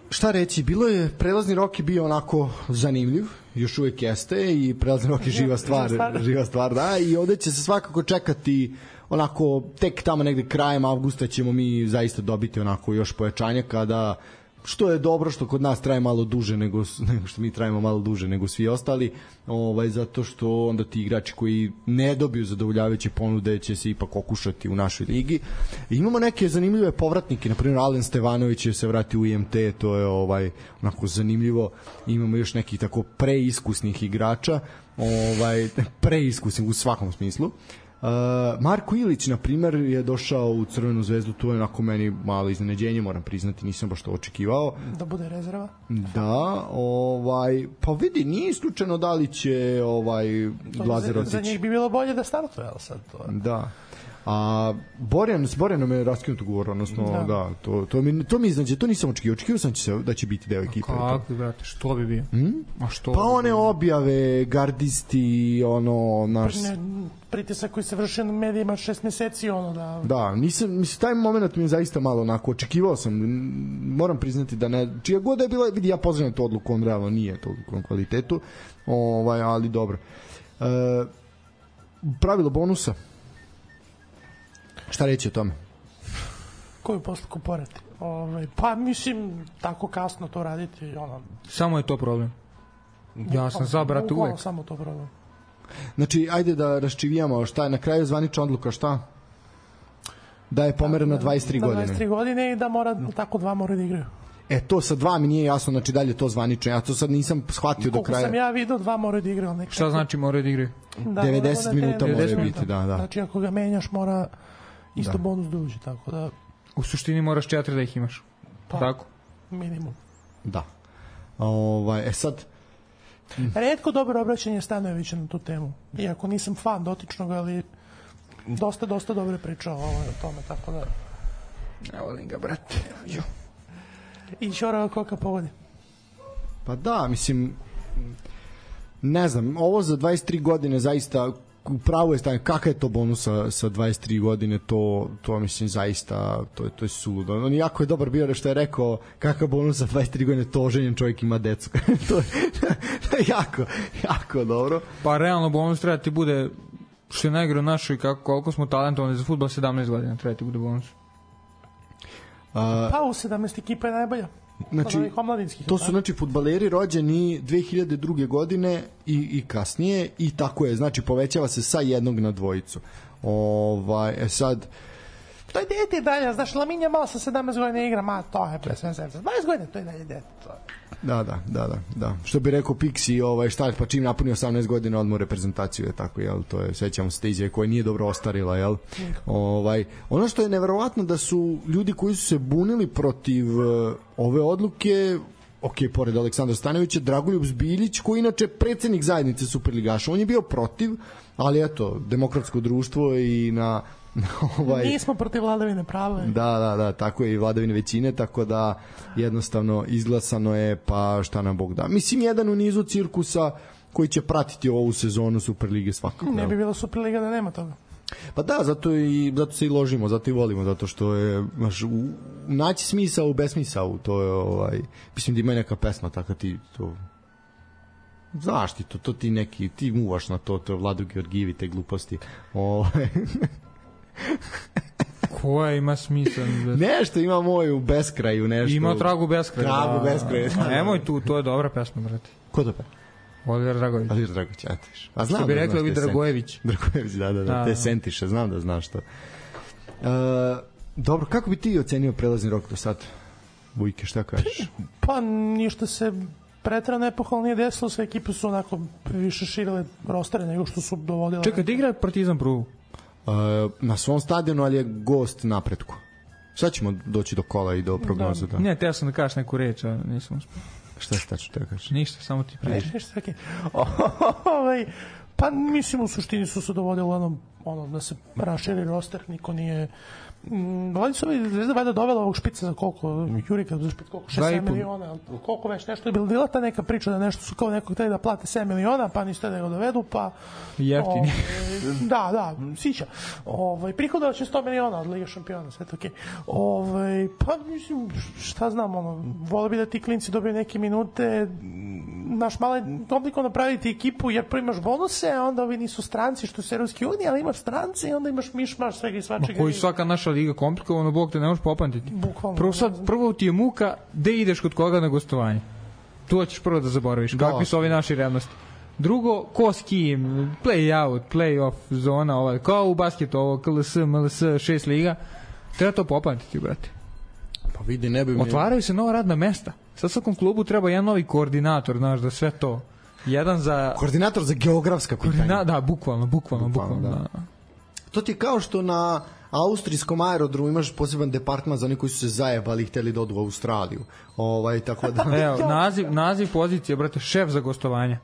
šta reći, bilo je, prelazni rok je bio onako zanimljiv, još uvek jeste i prelazni rok je živa stvar, živa stvar, da, i ovde će se svakako čekati onako, tek tamo negde krajem avgusta ćemo mi zaista dobiti onako još pojačanja kada, što je dobro što kod nas traje malo duže nego, nego što mi trajemo malo duže nego svi ostali, ovaj, zato što onda ti igrači koji ne dobiju zadovoljavajuće ponude će se ipak okušati u našoj ligi. I imamo neke zanimljive povratnike, na primjer Alen Stevanović će se vrati u I M T, to je ovaj onako zanimljivo. Imamo još nekih tako preiskusnih igrača, ovaj preiskusnih u svakom smislu. Uh, Marko Ilić, na primjer, je došao u Crvenu zvezdu, to je onako meni malo iznenađenje, moram priznati, nisam baš to očekivao. Da bude rezerva? Da, ovaj, pa vidi, nije isključeno da li će ovaj, Glazer otići. Za njih bi bilo bolje da startuje, ali sad to je. Da. A Borjan, s Borjanom je raskinut ugovor, odnosno da, da to, to, mi, to mi iznađe, to nisam očekivao, očekivao sam će se, da će biti deo ekipe. Kako, brate, što bi bio? Hmm? A što pa bi one bio? objave, gardisti, ono, naš... Ne, pritisak koji se vrši na medijima šest meseci, ono da... Da, nisam, mislim, taj moment mi je zaista malo onako, očekivao sam, moram priznati da ne, čija god je bila, vidi, ja pozdravljam tu odluku, on realno nije to odluku na kvalitetu, ovaj, ali dobro. E, pravilo bonusa, šta reći o tome? Koju postupku porati? Ovaj, pa mislim, tako kasno to raditi, ono... Samo je to problem. Ja sam za, brate, uvek. Samo to problem. Znači, ajde da raščivijamo, šta je na kraju zvanična odluka, šta? Da je pomereno na dvadeset tri godine. Na dvadeset tri godine i da mora, tako dva mora da igraju. E, to sa dva mi nije jasno, znači dalje to zvanično. Ja to sad nisam shvatio do kraja. Koliko sam ja vidio, dva mora da igraju. Nekako. Šta znači mora da igraju? Da, devedeset minuta mora biti, da, da. Znači, ako ga menjaš, mora isto da. bonus da uđe, tako da... U suštini moraš četiri da ih imaš. Pa, tako? Minimum. Da. Ovaj, e sad... Retko dobro obraćanje Stanojevića na tu temu. Iako nisam fan dotičnog, ali dosta, dosta dobro pričao ovaj, o tome, tako da... Ne volim ga, brate. Jo. I Ćorava koka pogodi. Pa da, mislim, ne znam, ovo za dvadeset tri godine zaista, pravo je stanje, kakav je to bonus sa, sa dvadeset tri godine, to, to mislim zaista, to je, to je suludo. On jako je dobar bio što je rekao, kakav bonus sa dvadeset tri godine, to oženjen čovjek ima decu. To je jako, jako dobro. Pa realno bonus treba ti bude, što je najgore u našoj, kako, koliko smo talentovani za fudbal, sedamnaest godina treba ti bude bonus. A, pa u sedamnaest ekipa je najbolja. Znači, to su znači fudbaleri rođeni dve hiljade druge godine i, i kasnije i tako je, znači povećava se sa jednog na dvojicu. Ovaj, e sad... To je dete dalje, znaš, Laminja malo sa sedamnaest godina igra, ma to je pre sve sve. dvadeset godina, to je dalje dete. Da, da, da, da, da. Što bi rekao Pixi, ovaj, šta, pa čim napuni osamnaest godina odmah reprezentaciju je tako, jel, to je, sećamo se te izjave koja nije dobro ostarila, jel. Ovaj, ono što je neverovatno da su ljudi koji su se bunili protiv uh, ove odluke, ok, pored Aleksandra Stanojevića, Dragoljub Zbiljić, koji inače predsednik zajednice Superligaša, on je bio protiv, ali eto, demokratsko društvo i na ovaj... Nismo protiv vladavine prava. Da, da, da, tako je i vladavine većine, tako da jednostavno izglasano je, pa šta nam Bog da. Mislim, jedan u nizu cirkusa koji će pratiti ovu sezonu Superlige svakako. Ne bi bila Superliga da nema toga. Pa da, zato i zato se i ložimo, zato i volimo, zato što je znaš, u, naći smisao u besmisao, to je ovaj, mislim da ima neka pesma taka ti to znaš ti to, to ti neki, ti muvaš na to, to je Vlado Georgijevi, te gluposti. Ovaj koja ima smisla? Nešto ima moj u beskraju, nešto. Ima tragu beskraju. Tragu beskraju. Da. Nemoj tu, to je dobra pesma, brate. Ko to pe? Oliver Dragojević. Oliver Dragojević, ja tiš. A znam. Što bi da rekli Dragojević. Dragojević, da, da, da, da, te sentiše, znam da znaš to. Uh, dobro, kako bi ti ocenio prelazni rok do sad? Vujke, šta kažeš? Pa ništa se pretrano epohalno nije desilo, sve ekipe su onako više širile rostere nego što su dovodile. Čekaj, ti igra Partizan prvu? Uh, na svom stadionu, ali je gost napretku. Sad ćemo doći do kola i do prognoze. Da. Ne, te ja sam da kažeš neku reč, a nisam uspio. Šta se tačno te kažeš? Ništa, samo ti pričaš. Ništa, okej. Okay. Ovaj, Pa mislim u suštini su se dovodili ono, ono da se raširi roster, niko nije Mm, oni su ovi Zvezda valjda dovela ovog špica za koliko, Jurika za špica koliko, šest sedam miliona, koliko već nešto je bilo, bila ta neka priča da nešto su kao nekog hteli da plate sedam miliona, pa nisu da ga dovedu, pa jeftini. Ovaj, da, da, sića. Ovaj, prihodovat će sto miliona od Lige šampiona, sve to okej. Ovaj, pa mislim, šta znam, ono, volio bi da ti klinci dobiju neke minute, naš malo je komplikovano napraviti ekipu, jer prvo imaš bonuse, a onda ovi nisu stranci, što su Evropske unije, ali imaš stranci i onda imaš mišmaš svega i svačega. Koji svaka naša liga komplikovano, Bog te ne možeš popamtiti. Prvo, sad, prvo ti je muka, gde ideš kod koga na gostovanje. To ćeš prvo da zaboraviš. Da. Kakvi su ovi naši revnosti. Drugo, ko s kim, play out, play off zona, ovaj, kao u basketu, ovo, K L S, M L S, šest liga. Treba to popamtiti, brate. Pa vidi, ne bi mi... Otvaraju se nova radna mesta. Sad svakom klubu treba jedan novi koordinator, znaš, da sve to. Jedan za... Koordinator za geografska pitanja. Koordina... Da, bukvalno, bukvalno, bukvalno, bukvalno da. da. To ti je kao što na austrijskom aerodromu imaš poseban departman za oni koji su se zajebali i hteli da odu u Australiju. Ovaj, tako da... Evo, naziv, naziv pozicije, brate, šef za gostovanje.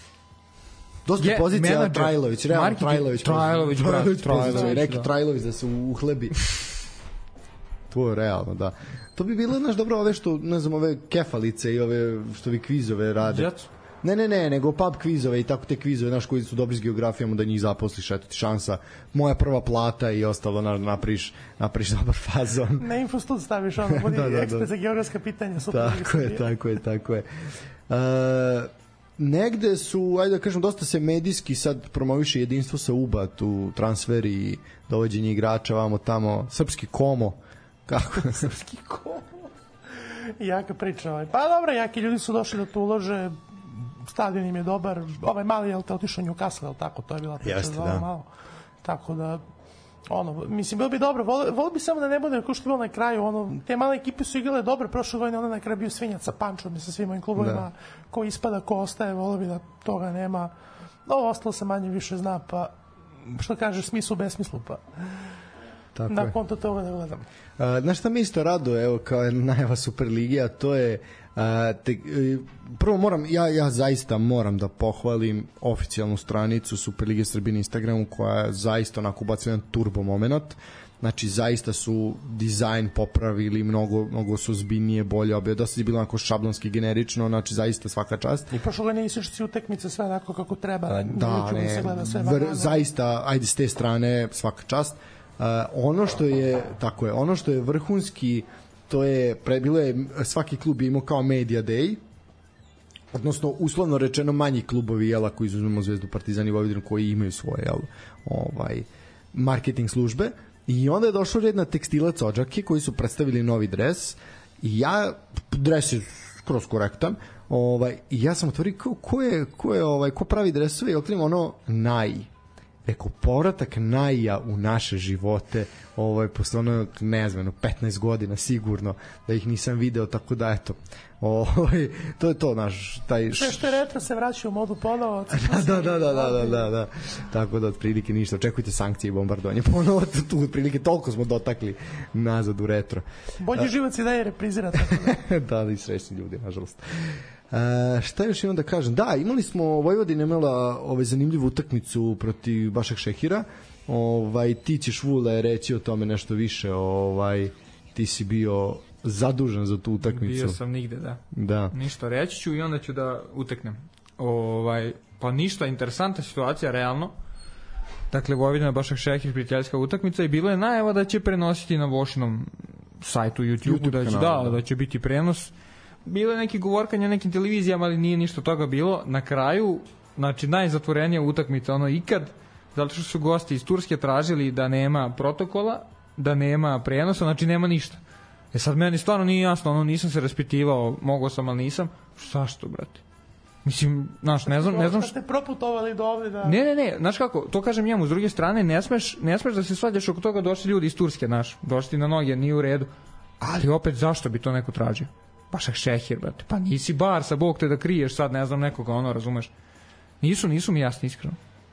Dosta pozicija menadžer, Trajlović, realno Trajlović. Trajlović, Trajlović, Trajlović, neki da. Trajlović da se uhlebi. To je realno, da. To bi bilo, znaš, dobro, ove što, ne znam, ove kefalice i ove što vi kvizove rade. Djecu? Ne, ne, ne, nego pub kvizove i tako te kvizove, znaš, koji su dobri s geografijom, da njih zaposliš, eto ti šansa, moja prva plata i ostalo, na, napriš, napriš dobar fazon. Na Infostud staviš ono, budi da, da, ekspert za geografska pitanja. Super, tako je, tako je, tako je. Uh, negde su, ajde da kažem, dosta se medijski sad promoviše jedinstvo sa U B A, tu transferi i dovođenje igrača, vamo tamo, srpski komo, kako? Srpski komo? Jaka priča. Ovaj. Pa dobro, jaki ljudi su došli da tu ulože, stadion im je dobar, ovaj mali, jel te, otišao Newcastle, jel tako, to je bila priča. Jeste, za da. malo. Tako da, ono, mislim, bilo bi dobro, volio vol bi samo da ne bude kao što je bilo na kraju, ono, te male ekipe su igrale dobro, prošle godine, onda na kraju bio Svinjac sa Pančom i sa svim ovim klubovima, da. Ko ispada, ko ostaje, volio bi da toga nema. Ovo ostalo se manje više zna, pa, što kažeš, smislu, besmislu, pa... Tako na je. konto toga da gledam. Uh, znaš šta mi isto rado, evo, kao najava Superligija, to je uh, te, uh, prvo moram, ja, ja zaista moram da pohvalim oficijalnu stranicu Superlige Srbije na Instagramu, koja je zaista onako ubacila jedan turbo moment. Znači zaista su dizajn popravili, mnogo, mnogo su zbiljnije, bolje obje, dosta je bilo onako šablonski, generično, znači zaista svaka čast. I prošlo godine nisiš utakmice sve onako kako treba, da, ne, se gleda sve vr, zaista, ajde s te strane svaka čast. Uh, ono što je tako je, ono što je vrhunski, to je pre, bilo je, svaki klub je imao kao media day, odnosno uslovno rečeno manji klubovi, jela, koji izuzmemo Zvezdu, Partizan i Vojvodinu, koji imaju svoje, jel, ovaj marketing službe, i onda je došao red na tekstilac Odžake koji su predstavili novi dres i ja, dres je skroz korektan, ovaj, i ja sam otvorio ko, ko je, ko je ovaj, ko pravi dresove i otkrivam ono naj Eko, povratak Naija u naše živote, ovaj, posle ono, ne znam, petnaest godina sigurno, da ih nisam video, tako da, eto, ovaj, to je to, naš, taj... Sve što je retro se vraća u modu ponovo. da, da, da, da, da, da, da, tako da, otprilike ništa, očekujte sankcije i bombardovanje, ponovo, tu, otprilike, toliko smo dotakli nazad u retro. Bolji život se daje reprizirati. da, da, i srećni ljudi, nažalost. Uh, šta još imam da kažem? Da, imali smo, Vojvodina imala ovaj, zanimljivu utakmicu protiv Bašak Šehira. Ovaj, ti ćeš, Vule, reći o tome nešto više. Ovaj, ti si bio zadužen za tu utakmicu. Bio sam nigde, da. Da. Ništa, reći ću i onda ću da uteknem. Ovaj, pa ništa, interesantna situacija, realno. Dakle, Vojvodina Bašak Šehir, prijateljska utakmica, i bilo je najava da će prenositi na Vošinom sajtu YouTube, YouTube da će, kanal, da, da. da će biti prenos. Bilo je neki govorkanje na nekim televizijama, ali nije ništa toga bilo. Na kraju, znači, najzatvorenija utakmica ono ikad, zato što su gosti iz Turske tražili da nema protokola, da nema prenosa, znači nema ništa. E sad meni stvarno nije jasno, ono, nisam se raspitivao, mogao sam, ali nisam. Zašto, brate? Mislim, znaš, ne znam, ne znam što ste proputovali do ovde da... Ne, ne, ne, znaš kako, to kažem njemu, s druge strane, ne smeš, ne smeš da se svađaš oko toga, došli ljudi iz Turske, znaš, došli na noge, nije u redu. Ali opet, zašto bi to neko tražio? Bašak Šehir, brate, pa nisi Barsa, Bog te da kriješ sad, ne znam, nekoga, ono, razumeš? Nisu, nisu mi jasni, iskreno.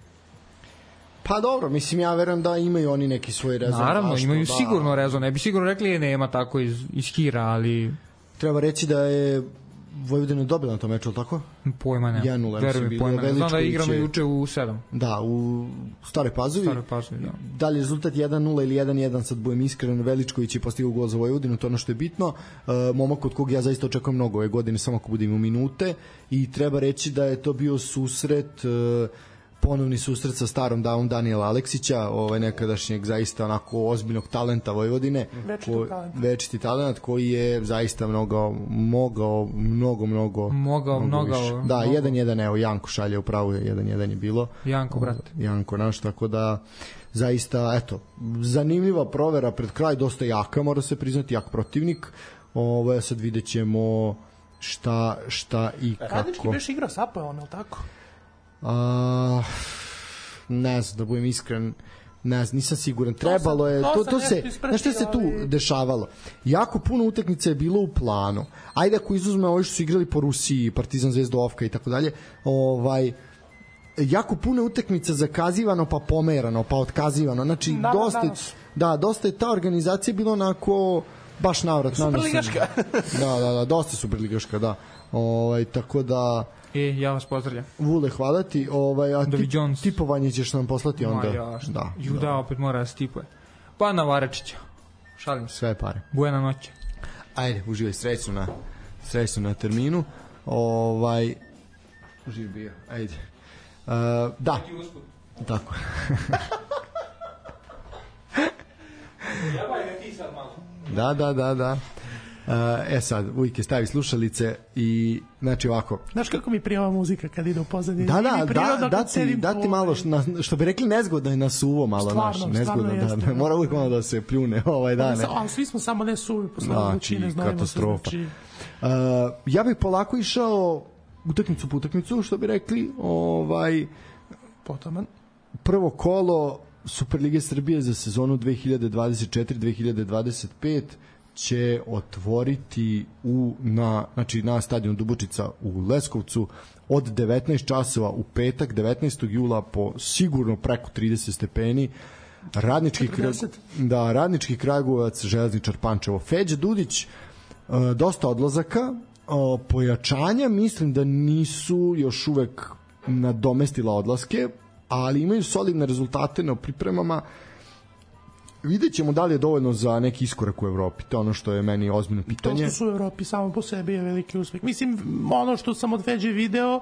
Pa dobro, mislim, ja verujem da imaju oni neki svoj rezon. Naravno, zašto, imaju da... sigurno rezon, ne bi sigurno rekli je nema tako iz, iz Hira, ali... Treba reći da je Vojvodina je dobila na tom meču, tako? Pojma nema. jedan nula, Verujem mi, pojma nema. Znam da igramo je... juče u sedam. Da, u Staroj Pazovi. Staroj Pazovi, da. Da li je rezultat jedan nula ili jedan jedan, sad budem iskren, Veličković je postigao gol za Vojvodinu, to je ono što je bitno. Uh, momak od kog ja zaista očekujem mnogo ove godine, samo ako budem u minute, i treba reći da je to bio susret... Uh, ponovni susret sa starom davom Danijela Aleksića, ovaj nekadašnjeg zaista onako ozbiljnog talenta Vojvodine, večiti talent. Večiti talent koji je zaista mnogo mogao mnogo mnogo mogao mnogo da jedan jedan, evo Janko šalje upravo, jedan jedan je bilo Janko brat Janko naš, tako da zaista eto zanimljiva provera pred kraj, dosta jaka, mora se priznati, jak protivnik. Ovo sad videćemo šta šta i kako. Radnički beš igrao s Apoelom, je li tako? A, ne znam, da budem iskren, ne znam, nisam siguran. Trebalo je, to, to se, znaš što se tu dešavalo? Jako puno utakmica je bilo u planu. Ajde ako izuzme ovi što su igrali po Rusiji, Partizan, Zvezda, Ofka i tako dalje, ovaj, jako puno utakmica zakazivano pa pomerano, pa otkazivano. Znači, danas, dosta, danas. Da, dosta je ta organizacija bilo onako baš navrat. Superligaška. Da, da, da, dosta superligaška, da. Ovaj, tako da... E, ja vas pozdravljam. Vule, hvala ti. Ovaj, a ti, tipovanje ćeš nam poslati onda. Ma ja, da, Juda da. opet mora da stipuje. Pa na Varečića. Šalim se. Sve pare. Buena noć. Ajde, uživaj, srećno na, srećno na terminu. Ovaj, uživaj bio. Ajde. Uh, da. Tako. Jabaj ga ti sad malo. Da, da, da, da. Uh, e sad, uvijek je stavi slušalice i znači ovako. Znaš kako mi prija ova muzika kad ide u pozadini? Da, da, da, da ti, da ti malo, što, što bi rekli nezgodno je na suvo malo. Stvarno, naš, nezgodno, stvarno da, da, mora uvijek malo da se pljune ovaj dan. Ali svi smo samo ne suvi, posle znači, katastrofa. Se, znači... Uh, ja bih polako išao utakmicu po utakmicu, što bi rekli, ovaj, Potaman. Prvo kolo Superlige Srbije za sezonu dve hiljade dvadeset četiri dve hiljade dvadeset pet će otvoriti u, na, znači na stadionu Dubočica u Leskovcu od devetnaest časova u petak devetnaestog jula po sigurno preko trideset stepeni. Radnički Kragujevac, da, Radnički Kragujevac, Železničar Pančevo. Feđa Dudić, dosta odlazaka, pojačanja mislim da nisu još uvek nadomestila odlaske, ali imaju solidne rezultate na pripremama. Vidjet ćemo da li je dovoljno za neki iskorak u Evropi. To je ono što je meni ozbiljno pitanje. To što su u Evropi samo po sebi je veliki uspeh. Mislim, ono što sam od Feđe video,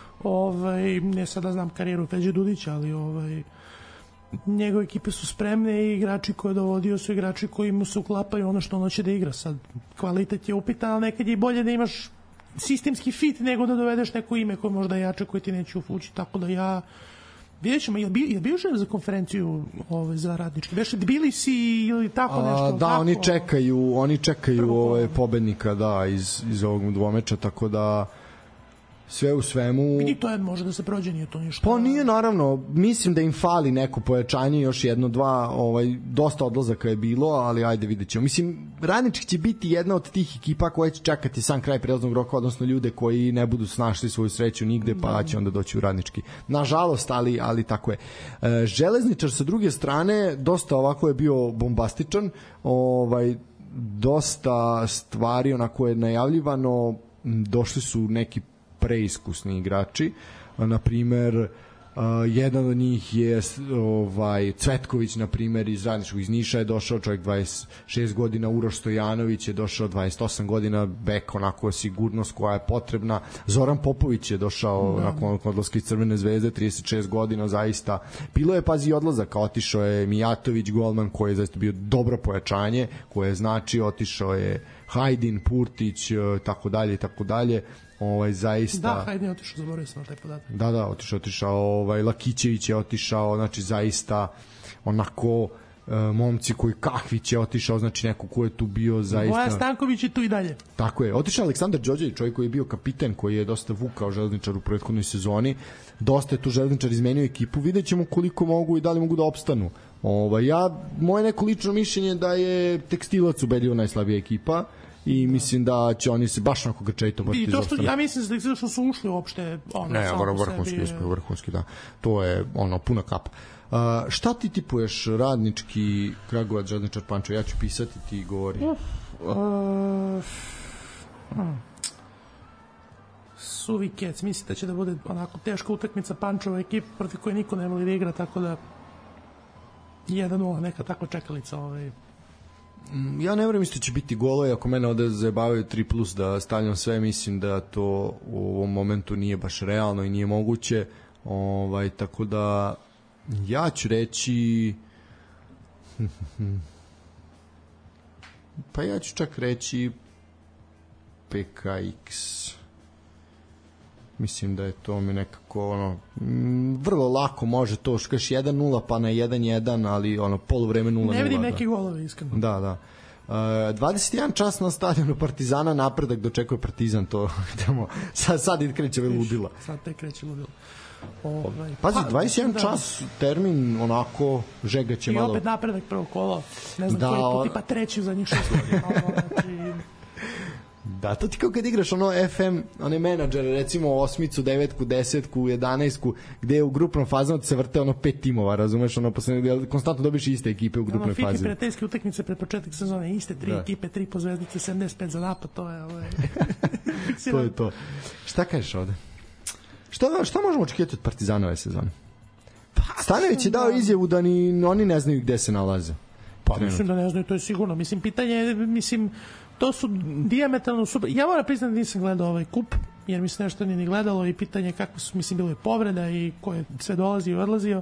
ovaj, ne sada znam karijeru Feđe Dudića, ali ovaj, njegove ekipe su spremne i igrači koje je dovodio su igrači koji mu se uklapaju ono što ono će da igra. Sad, kvalitet je upitan, ali nekad je bolje da imaš sistemski fit nego da dovedeš neko ime koje možda jače, koje ti neće ufući. Tako da ja vidjet ćemo, je li bio, bio želeo za konferenciju ovaj, za Radnički? Beš bili si ili tako nešto? A, da, tako? oni čekaju, oni čekaju ovaj, pobednika da, iz, iz ovog dvomeča, tako da sve u svemu... Vidi, to je, može da se prođe, nije to ništa. Pa nije, naravno, mislim da im fali neko pojačanje, još jedno, dva, ovaj, dosta odlazaka je bilo, ali ajde vidjet ćemo. Mislim, Radnički će biti jedna od tih ekipa koja će čekati sam kraj prelaznog roka, odnosno ljude koji ne budu snašli svoju sreću nigde, pa da će onda doći u Radnički. Nažalost, ali, ali tako je. E, Železničar sa druge strane, dosta ovako je bio bombastičan, ovaj, dosta stvari onako je najavljivano, došli su neki preiskusni igrači, na primer uh, jedan od njih je ovaj Cvetković, na primer iz Radničkog, iz Niša je došao, čovjek dvadeset šest godina. Uroš Stojanović je došao, dvadeset osam godina, bek, onako sigurnost koja je potrebna. Zoran Popović je došao da. nakon odlaska iz Crvene zvezde, trideset šest godina, zaista bilo je, pazi, odlazaka, otišao je Mijatović, golman, koji je zaista bio dobro pojačanje, koje znači otišao je Hajdin, Purtić, tako dalje i tako dalje. Ovaj, zaista... Da, Hajdin je otišao, zaboravio sam na taj podatak. Da, da, otišao, otišao, ovaj, Lakićević je otišao, znači zaista onako e, momci koji Kahvić je otišao, znači neko ko je tu bio zaista... Boja Stanković je tu i dalje. Tako je, otišao Aleksandar Đorđević, čovjek koji je bio kapiten, koji je dosta vukao Železničar u prethodnoj sezoni, dosta je tu Železničar izmenio ekipu, vidjet ćemo koliko mogu i da li mogu da opstanu. Ovaj, ja, moje neko lično mišljenje da je Tekstilac ubedljivo najslabija ekipa, i mislim da će oni se baš onako grčajito boriti za opstanak. Ja mislim da što su ušli uopšte ono, ne, vrhunski uspeh, vrhunski, da. To je ono puna kapa. Uh, šta ti tipuješ Radnički, Kragujevac, Železničar Pančevo? Ja ću pisati, ti govori. Uf, uh, hmm. suvi kec, mislim da će da bude onako teška utakmica Pančeva ekipa protiv koje niko ne voli da igra, tako da jedan nula, neka tako čekalica. Ovaj. Ja ne vjerujem isto će biti golo, ako mene ovde zajebavaju tri plus da stavljam sve, mislim da to u ovom momentu nije baš realno i nije moguće, ovaj, tako da ja ću reći pa ja ću čak reći P K X. Mislim da je to mi nekako ono, m, vrlo lako može to škaš jedan nula pa na jedan jedan, ali ono poluvreme nula nula. Ne vidim da. neki golovi iskreno. Da, da. Uh, dvadeset jedan čas na stadionu Partizana, napredak dočekuje Partizan, to idemo. Sad, sad i kreće ve ludila. Sad te kreće ludila. Ovaj, Pazi, pa, dvadeset jedan da. čas, termin onako, žega će I malo... I opet napredak prvo kolo, ne znam da, koji o... put, tipa treći za njih šest godina. Znači... Da, to ti kao kad igraš ono F M, one menadžere, recimo osmicu, devetku, desetku, jedanaestku, gde je u grupnom fazama ti se vrte ono pet timova, razumeš, ono posle, konstantno dobiš iste ekipe u grupnoj fazi. Ono, Fiki prijateljske utakmice pred početak sezone, iste tri da. ekipe, tri po zvezdice, sedamdeset pet za napad, to je... Ovaj... to je to. Šta kažeš ovde? Šta, šta možemo očekivati od Partizana ove sezone? Stanović je dao izjavu da ni oni ne znaju gde se nalaze. Pa mislim da ne znaju, to je sigurno. Mislim, pitanje je, mislim, to su dijametralno super. Ja moram priznati da nisam gledao ovaj kup, jer mi se nešto nije ni gledalo i pitanje kako su, mislim, bilo je povreda i ko je sve dolazio i odlazio.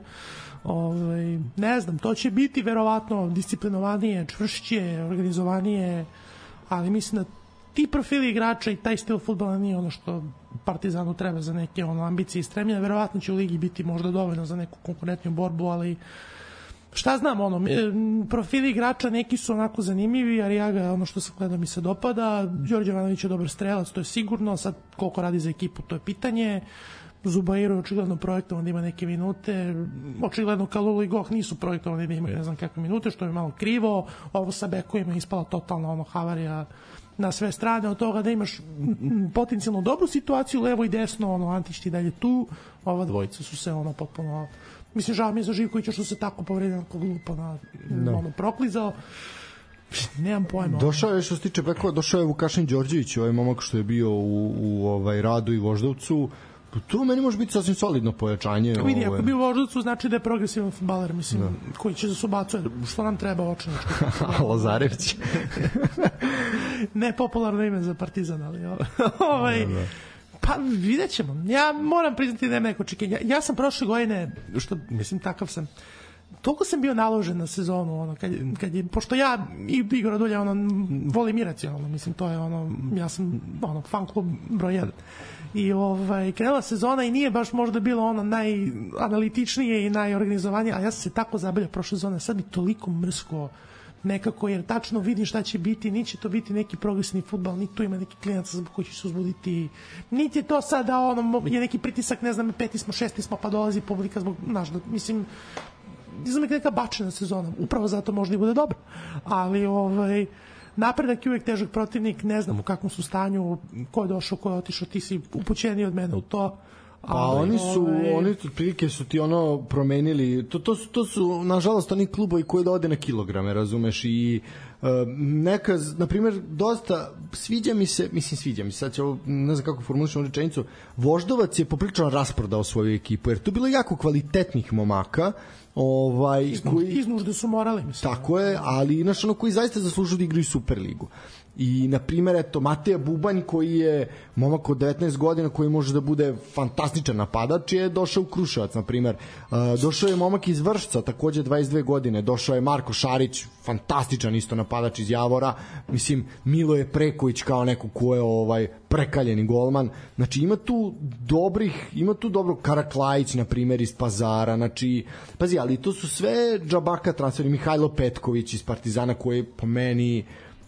Ovaj, ne znam, to će biti verovatno disciplinovanije, čvršće, organizovanije, ali mislim da ti profili igrača i taj stil fudbala nije ono što Partizanu treba za neke ono ambicije i stremljenja. Verovatno će u ligi biti možda dovoljno za neku konkurentnu borbu, ali šta znam, ono, profili igrača neki su onako zanimljivi, Arijaga, ono što se gleda mi se dopada, Đorđe Jovanović je dobar strelac, to je sigurno, sad koliko radi za ekipu, to je pitanje. Zubairu je očigledno projektovan da ima neke minute, očigledno Kalulu i Goh nisu projektovani da imaju ne znam kakve minute, što je malo krivo. Ovo sa bekovima je ispala totalno ono havarija na sve strane, od toga da imaš potencijalno dobru situaciju levo i desno, ono Antić ti dalje tu, ova dvojica su se ono potpuno, mislim, žao mi je za Živkovića što se tako povredio, onako glupo na, no. ono proklizao. Nemam pojma. Došao je, što se tiče bekova, došao je Vukašin Đorđević, ovaj momak što je bio u, u ovaj Radu i Voždovcu. To meni može biti sasvim solidno pojačanje. Vidi, ako bi u Voždovcu znači da je progresivan fudbaler, mislim, da. Koji će da se ubacuje, što nam treba očinački. A Lazarević? Nepopularno ime za Partizan, ali ovaj... Da, da. Pa vidjet ćemo. Ja moram priznati da nema neko očekivanja. Ja, ja sam prošle godine, što mislim takav sam, toliko sam bio naložen na sezonu, ono, kad, kad je, pošto ja i Igor Radulja ono, volim iracionalno, mislim, to je ono, ja sam ono, fan klub broj jedan. I ovaj, krenula sezona i nije baš možda bilo ono najanalitičnije i najorganizovanije, a ja sam se tako zabavljao prošle sezone, sad mi toliko mrsko nekako, jer tačno vidim šta će biti, niti će to biti neki progresivni fudbal, niti tu ima neki klinac zbog koji će se uzbuditi, niti je to sada ono, je neki pritisak, ne znam, peti smo, šesti smo, pa dolazi publika zbog, znaš, da, mislim, ne znam, neka bačena sezona, upravo zato možda i bude dobro, ali ovaj, napredak je uvek težak protivnik, ne znam u kakvom su stanju, ko je došao, ko je otišao, ti si upućeniji od mene u to. Pa ali, oni su, ovaj... oni otprilike su ti ono promenili, to, to, su, to su nažalost oni klubovi koji dovode na kilograme, razumeš, i uh, neka, na primjer, dosta, sviđa mi se, mislim sviđa mi se, sad će ovo, ne znam kako formulišem rečenicu, Voždovac je poprilično rasprodao svoju ekipu, jer tu je bilo jako kvalitetnih momaka, ovaj Iznu, koji iznužde su morali, mislim. Tako je, ali znaš, ono koji zaista zaslužuju da igraju Superligu. I na primjer, eto, Mateja Bubanj koji je momak od devetnaest godina koji može da bude fantastičan napadač, je došao u Kruševac, na primjer. Uh, došao je momak iz Vršca, takođe dvadeset dve godine, došao je Marko Šarić, fantastičan isto napadač iz Javora, mislim, Milo je Preković kao neko ko je ovaj prekaljeni golman, znači ima tu dobrih, ima tu dobro Karaklajić, na primjer, iz Pazara, znači, pazi, ali to su sve džabaka transferi, Mihajlo Petković iz Partizana koji je po meni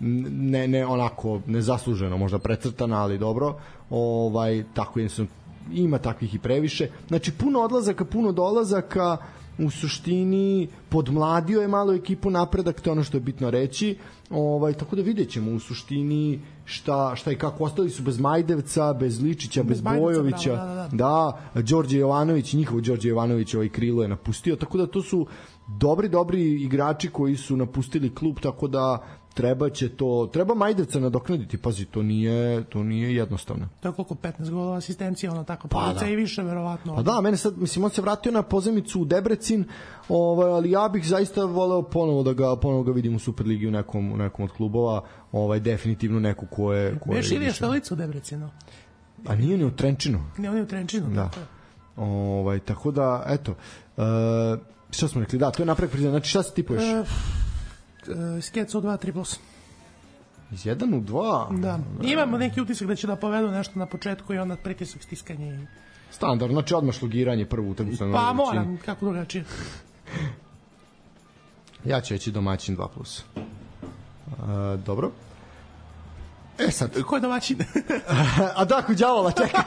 ne, ne onako nezasluženo možda precrtana, ali dobro, ovaj, tako jednostavno ima takvih i previše, znači puno odlazaka, puno dolazaka, u suštini podmladio je malo ekipu, napredak, to je ono što je bitno reći, ovaj, tako da vidjet ćemo u suštini šta, šta i kako. Ostali su bez Majdevca, bez Ličića, bez, bez Bojovića, bravo, da, da, da. Đorđe Jovanović, njihov Đorđe Jovanović ovaj krilo je napustio, tako da to su dobri, dobri igrači koji su napustili klub, tako da treba će to, treba Majdevca nadoknaditi, pazi, to nije, to nije jednostavno. To je koliko, petnaest golova asistencija, ono tako, pa da. I više, verovatno. Pa da, mene sad, mislim, on se vratio na pozemicu u Debrecin, ovaj, ali ja bih zaista voleo ponovo da ga, ponovo ga vidim u Superligi u nekom, u nekom od klubova, ovaj, definitivno neku ko je... Ko Beš je ili je stolica u Debrecinu? A nije ni u Trenčinu. Ne, on je u Trenčinu. Da. Tako, ovaj, tako da, eto, uh, šta smo rekli, da, to je naprek prizna, znači šta se tipuješ? Uh, uh, Skeco dva tri plus. Iz jedan u dva? Da. Imamo neki utisak da će da povedu nešto na početku i onda pritisak, stiskanje i... Standard, znači odmah šlogiranje prvu utakmicu. Pa moram, kako drugačije. Ja ću reći domaćin dva plus. Uh, dobro. E sad. Ko je domaćin? A da, kod đavola, čekaj.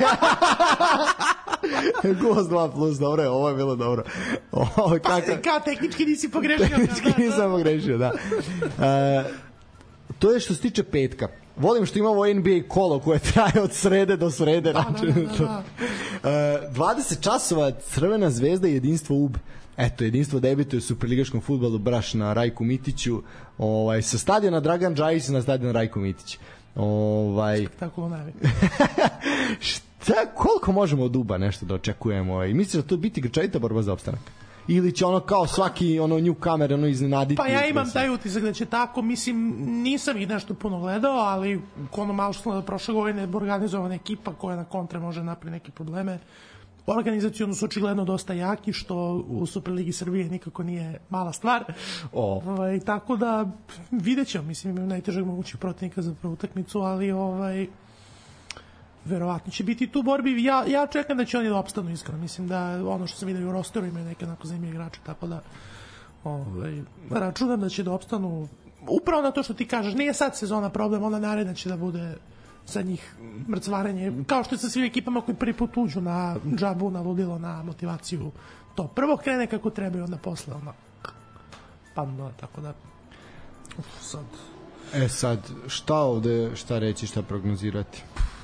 Gost dva plus, dobro je, ovo je bilo dobro. Ovo, pa, kaka... Kao tehnički nisi pogrešio. Tehnički da, nisam pogrešio, da. Uh, to je što se tiče petka. Volim što ima ovo N B A kolo koje traje od srede do srede. Da, da, da, da. Uh, dvadeset časova Crvena zvezda i Jedinstvo U B. Eto, Jedinstvo debituje u superligaškom fudbalu braš na Rajku Mitiću, ovaj, sa stadiona Dragan Džajić na stadion Rajko Mitić. Ovaj... Spektakularno navi. Šta, koliko možemo od U B A nešto da očekujemo? I misliš da to biti grčajita borba za opstanak? Ili će ono kao svaki ono newcomer ono iznenaditi? Pa ja imam taj utisak da će tako, mislim, nisam ih nešto puno gledao, ali ono malo što da prošle godine je organizovana ekipa koja na kontre može napraviti neke probleme. Organizaciono su očigledno dosta jaki, što u Superligi Srbije nikako nije mala stvar. Oh. Ovaj, tako da vidjet ćemo, mislim, imaju najtežeg mogućih protivnika za prvu utakmicu, ali ovaj, verovatno će biti tu borbi. Ja, ja čekam da će oni da opstanu, iskreno. Mislim da ono što sam vidio u rosteru imaju neke onako zanimljive igrače, tako da ovaj, računam da će da opstanu upravo na to što ti kažeš. Nije sad sezona problem, ona naredna će da bude za njih mrcvaranje, kao što je sa svim ekipama koji prvi put uđu na džabu, na ludilo, na motivaciju. To prvo krene kako treba i onda posle ono padno, tako da uf, sad. E sad, šta ovde, šta reći, šta prognozirati?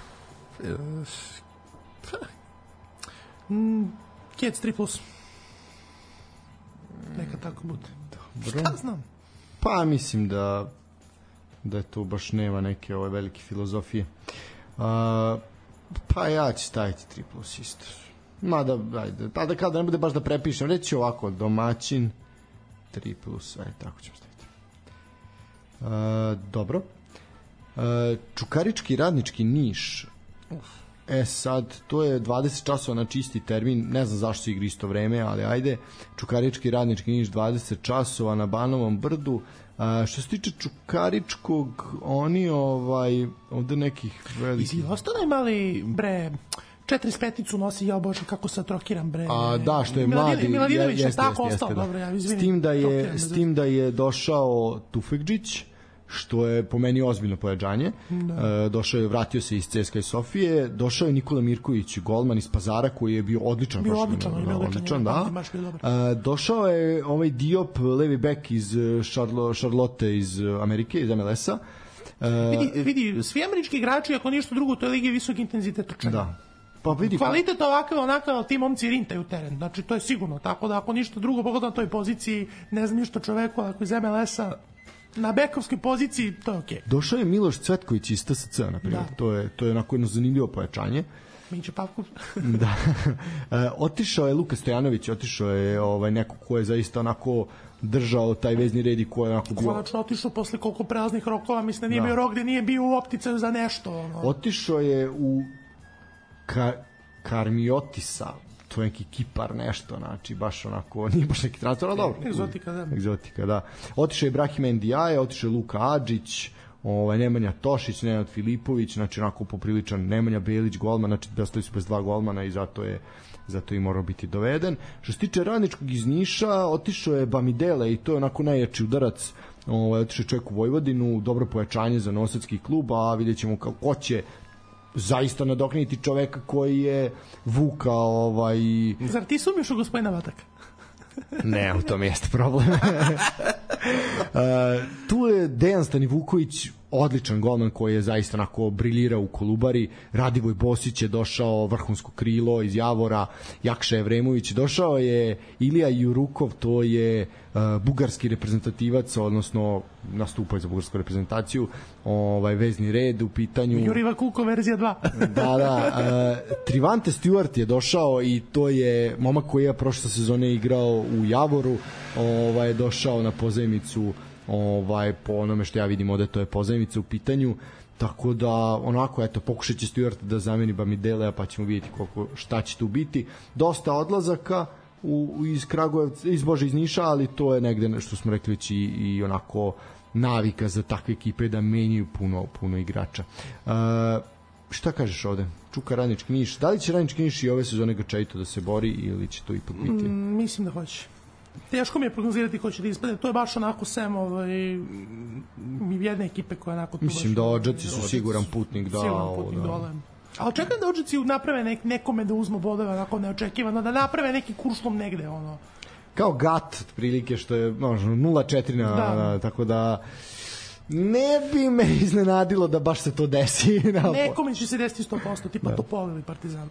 Mm, Kjec tri plus. Neka tako bude. Dobro. Šta znam? Pa mislim da da tu baš nema neke ove velike filozofije. Uh, pa ja ću staviti tri plus isto. Mada, ajde, pa da kada ne bude baš da prepišem, reći ovako, domaćin tri plus, ajde, tako ćemo staviti. Uh, dobro. Uh, Čukarički radnički Niš. E sad, to je dvadeset časova na čisti termin, ne znam zašto se igra isto vreme, ali ajde, Čukarički radnički Niš dvadeset časova na Banovom brdu. A, što se tiče Čukaričkog, oni ovaj ovde nekih velikih... I ostane mali, bre, četrdeset peticu nosi, ja bože, kako se trokiram, bre. A, da, što je mladi. Miladinović je jeste, tako jeste, ostao, da. dobro, ja izvinim. S tim da je, s tim da je došao Tufekđić, što je po meni ozbiljno pojačanje. Da. E, došao je, vratio se iz C S K A Sofije, došao je Nikola Mirković, golman iz Pazara, koji je bio odličan. Bio odličan, da, odličan, odličan, da. E, došao je ovaj Diop, levi bek iz Charlotte iz Amerike, iz M L S-a. E, vidi, vidi, svi američki igrači, ako ništa drugo, to je lige visok intenzitet trčanja. Da. Pa vidi, kvalitet ovakav, onakav, ti momci rintaju teren, znači to je sigurno, tako da ako ništa drugo, pogotovo na toj poziciji, ne znam ništa čoveku, ako iz M L S-a na bekovskoj poziciji, to je okej. Okay. Došao je Miloš Cvetković iz T S C, na primjer. Da. To je to je onako jedno zanimljivo pojačanje. Miće Pavkov. Da. E, otišao je Luka Stojanović, otišao je ovaj neko ko je zaista onako držao taj vezni red i ko je onako bio. Konačno otišao posle koliko prelaznih rokova, mislim da nije da. bio rok gde nije bio u opticaju za nešto. Ono. Otišao je u Ka Karmiotisa, to je neki Kipar nešto, znači baš onako, nije baš neki transfer, ali dobro. Egzotika, da. Egzotika, da. Otišao je Ibrahim Ndiaye, otišao je Luka Adžić, ovaj, Nemanja Tošić, Nenad Filipović, znači onako popriličan, Nemanja Belić, golman, znači ostali su bez dva golmana i zato je zato i morao biti doveden. Što se tiče radničkog iz Niša, otišao je Bamidele i to je onako najjači udarac, ovaj, otišao je čovjek u Vojvodinu, dobro pojačanje za novosadski klub, a vidjet ćemo kako će zaista nadokniti čoveka koji je vukao ovaj... Zar ti sumiš u gospodina Vataka? Ne, u tom jeste problem. uh, tu je Dejan Stanivuković, odličan golman koji je zaista onako briljirao u Kolubari. Radivoj Bosić je došao, vrhunsko krilo iz Javora. Jakša Evremović, došao je Ilija Jurukov, to je uh, bugarski reprezentativac, odnosno nastupao je za bugarsku reprezentaciju, ovaj vezni red u pitanju. Juriva Kuko verzija dva. Da, da. Uh, Trivante Stewart je došao i to je momak koji je prošle sezone igrao u Javoru, ovaj došao na pozajmicu, ovaj po onome što ja vidim ovde, to je pozajmica u pitanju, tako da onako eto pokušat će Stewart da zameni Bamidelea, pa ćemo vidjeti koliko, šta će tu biti. Dosta odlazaka u, iz Kragujevca, iz Bože iz Niša, ali to je negde što smo rekli već i, i onako navika za takve ekipe da menjaju puno, puno igrača. Uh, šta kažeš ovde? Čuka Radnički Niš. Da li će Radnički Niš i ove sezone grčevito da se bori ili će to ipak biti? Mm, mislim da hoće. Teško mi je prognozirati ko će da ispadne. To je baš onako sem ovaj, jedne ekipe koja onako... Mislim da Odžaci su siguran putnik da... Siguran putnik da. Dole. Ali čekam da Odžaci naprave nek, nekome da uzmu bodove onako neočekivano, da naprave neki kuršlom negde, ono... Kao gat, prilike, što je možno nula četiri na, da. na, tako da... Ne bi me iznenadilo da baš se to desi. Nekome će se desiti sto posto, tipa da. Topol ili Partizan.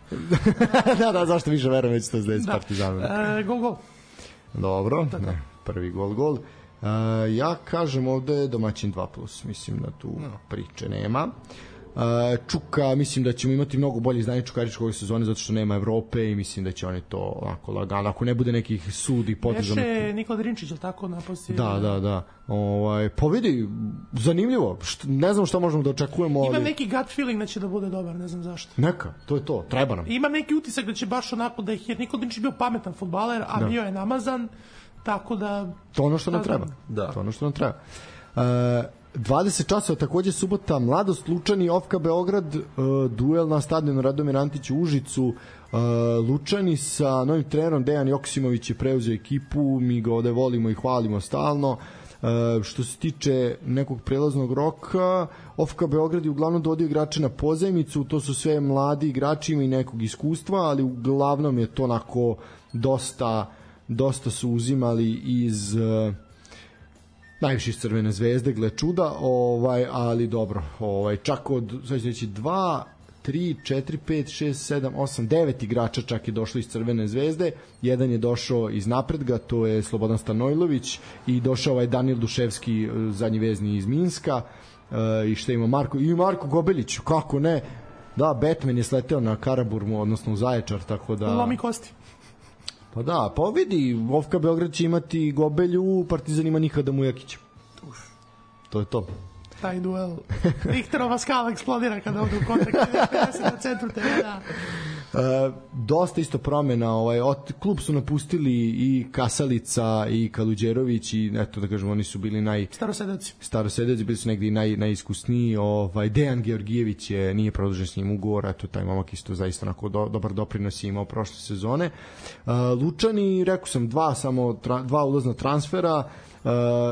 da, da, zašto više verujem već to se desi da. Partizan. E, gol, gol. Dobro, ne, prvi gol, gol. Uh, ja kažem ovde domaćin dva plus, mislim da tu no. priče nema. Uh, Čuka, mislim da ćemo imati mnogo bolje izdanje Čukaričkog ove sezone zato što nema Evrope i mislim da će oni to ovako lagano, ako ne bude nekih sudi potezano. Beše Nikola Drinčić, ili tako na poslije? Da, da, da. Ovaj, pa vidi, zanimljivo. Št, ne znam šta možemo da očekujemo. Imam ali... neki gut feeling da će da bude dobar, ne znam zašto. Neka, to je to, treba nam. Imam neki utisak da će baš onako da je Nikola Drinčić bio pametan fudbaler, a da. bio je namazan, tako da... To ono što nam treba. Da. To ono što nam treba. Uh, dvadeset časova takođe subota, Mladost Lučani, Ofka Beograd, uh, duel na stadionu Radomir Antić u Užicu. Uh, Lučani sa novim trenerom Dejan Joksimović je preuzeo ekipu, mi ga ovde volimo i hvalimo stalno. Uh, što se tiče nekog prelaznog roka, Ofka Beograd je uglavnom dodio igrače na pozajmicu, to su sve mladi igrači, ima i nekog iskustva, ali uglavnom je to onako dosta, dosta su uzimali iz... Uh, najviše iz Crvene zvezde, gle čuda, ovaj, ali dobro, ovaj, čak od znači dva, tri, četiri, pet, šest, sedam, osam, devet igrača čak je došlo iz Crvene zvezde, jedan je došao iz Napredga, to je Slobodan Stanojlović, i došao ovaj Danil Duševski, zadnji vezni iz Minska, i šta ima Marko, i Marko Gobelić, kako ne, da, Batman je sleteo na Karaburmu, odnosno u Zaječar, tako da... Lomi kosti. Pa da, pa vidi, Ofka Beograd će imati Gobelju, Partizan ima Nikada Mujakića. Uf. To je to. Taj duel. Richterova skala eksplodira kada ovde u kontakt pedeset na centru te ve, da. E, dosta isto promena, ovaj, od, klub su napustili i Kasalica i Kaluđerović i eto da kažemo oni su bili naj starosedeoci. Starosedeoci bili su negdje naj najiskusniji, ovaj Dejan Georgijević je nije produžen s njim ugovor, eto taj momak isto zaista onako do, dobar doprinos je imao prošle sezone. E, Lučani, rekao sam dva samo tra, dva ulazna transfera. Uh,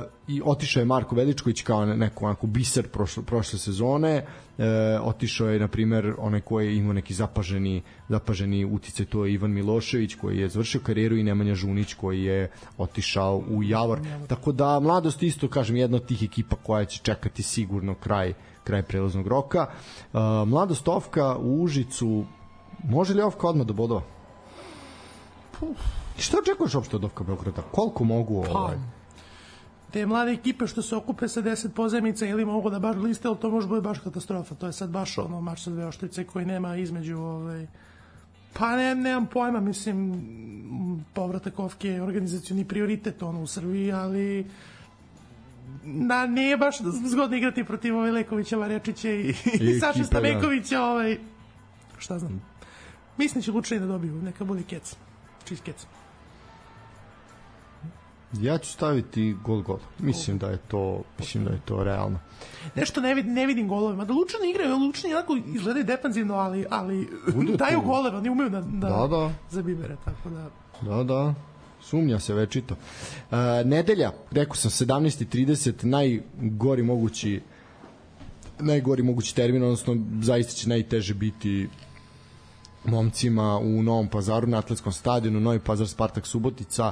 i otišao je Marko Veličković kao neko onako biser prošle, prošle sezone. Uh, otišao je na primjer onaj koji je imao neki zapaženi, zapaženi uticaj, to je Ivan Milošević koji je završio karijeru i Nemanja Žunić koji je otišao u Javor. Tako da Mladost isto, kažem, jedna od tih ekipa koja će čekati sigurno kraj, kraj prelaznog roka. Uh, Mladost Ofka u Užicu, može li Ofka odmah do bodova? Puh. Šta očekuješ uopšte od Ofka Beograda? Koliko mogu ovaj? Te mlade ekipe što se okupe sa deset pozajmica ili mogu da baš liste, ali to može biti baš katastrofa. To je sad baš ono mač sa dve oštrice koji nema između ovaj... pa ne, nemam pojma, mislim povratak Ofke je organizacioni prioritet ono u Srbiji, ali da nije baš zgodno igrati protiv ovaj Lekovića, Varjačića i, i Saša Stamekovića, ovaj šta znam, mislim će Lučani da dobiju, neka bude kec, čist kec. Ja ću staviti gol gol. Mislim da je to, mislim da je to realno. Nešto ne vidim, ne vidim golovima. Da Lučani igraju, Lučani onako izgledaju defanzivno, ali ali daju goleve, oni umeju da da, da, da. zabibere, tako da. Da, da. Sumnja se večito. Uh, nedelja, rekao sam sedamnaest i trideset, najgori mogući najgori mogući termin, odnosno zaista će najteže biti momcima u Novom Pazaru na atletskom stadionu, Novi Pazar Spartak Subotica.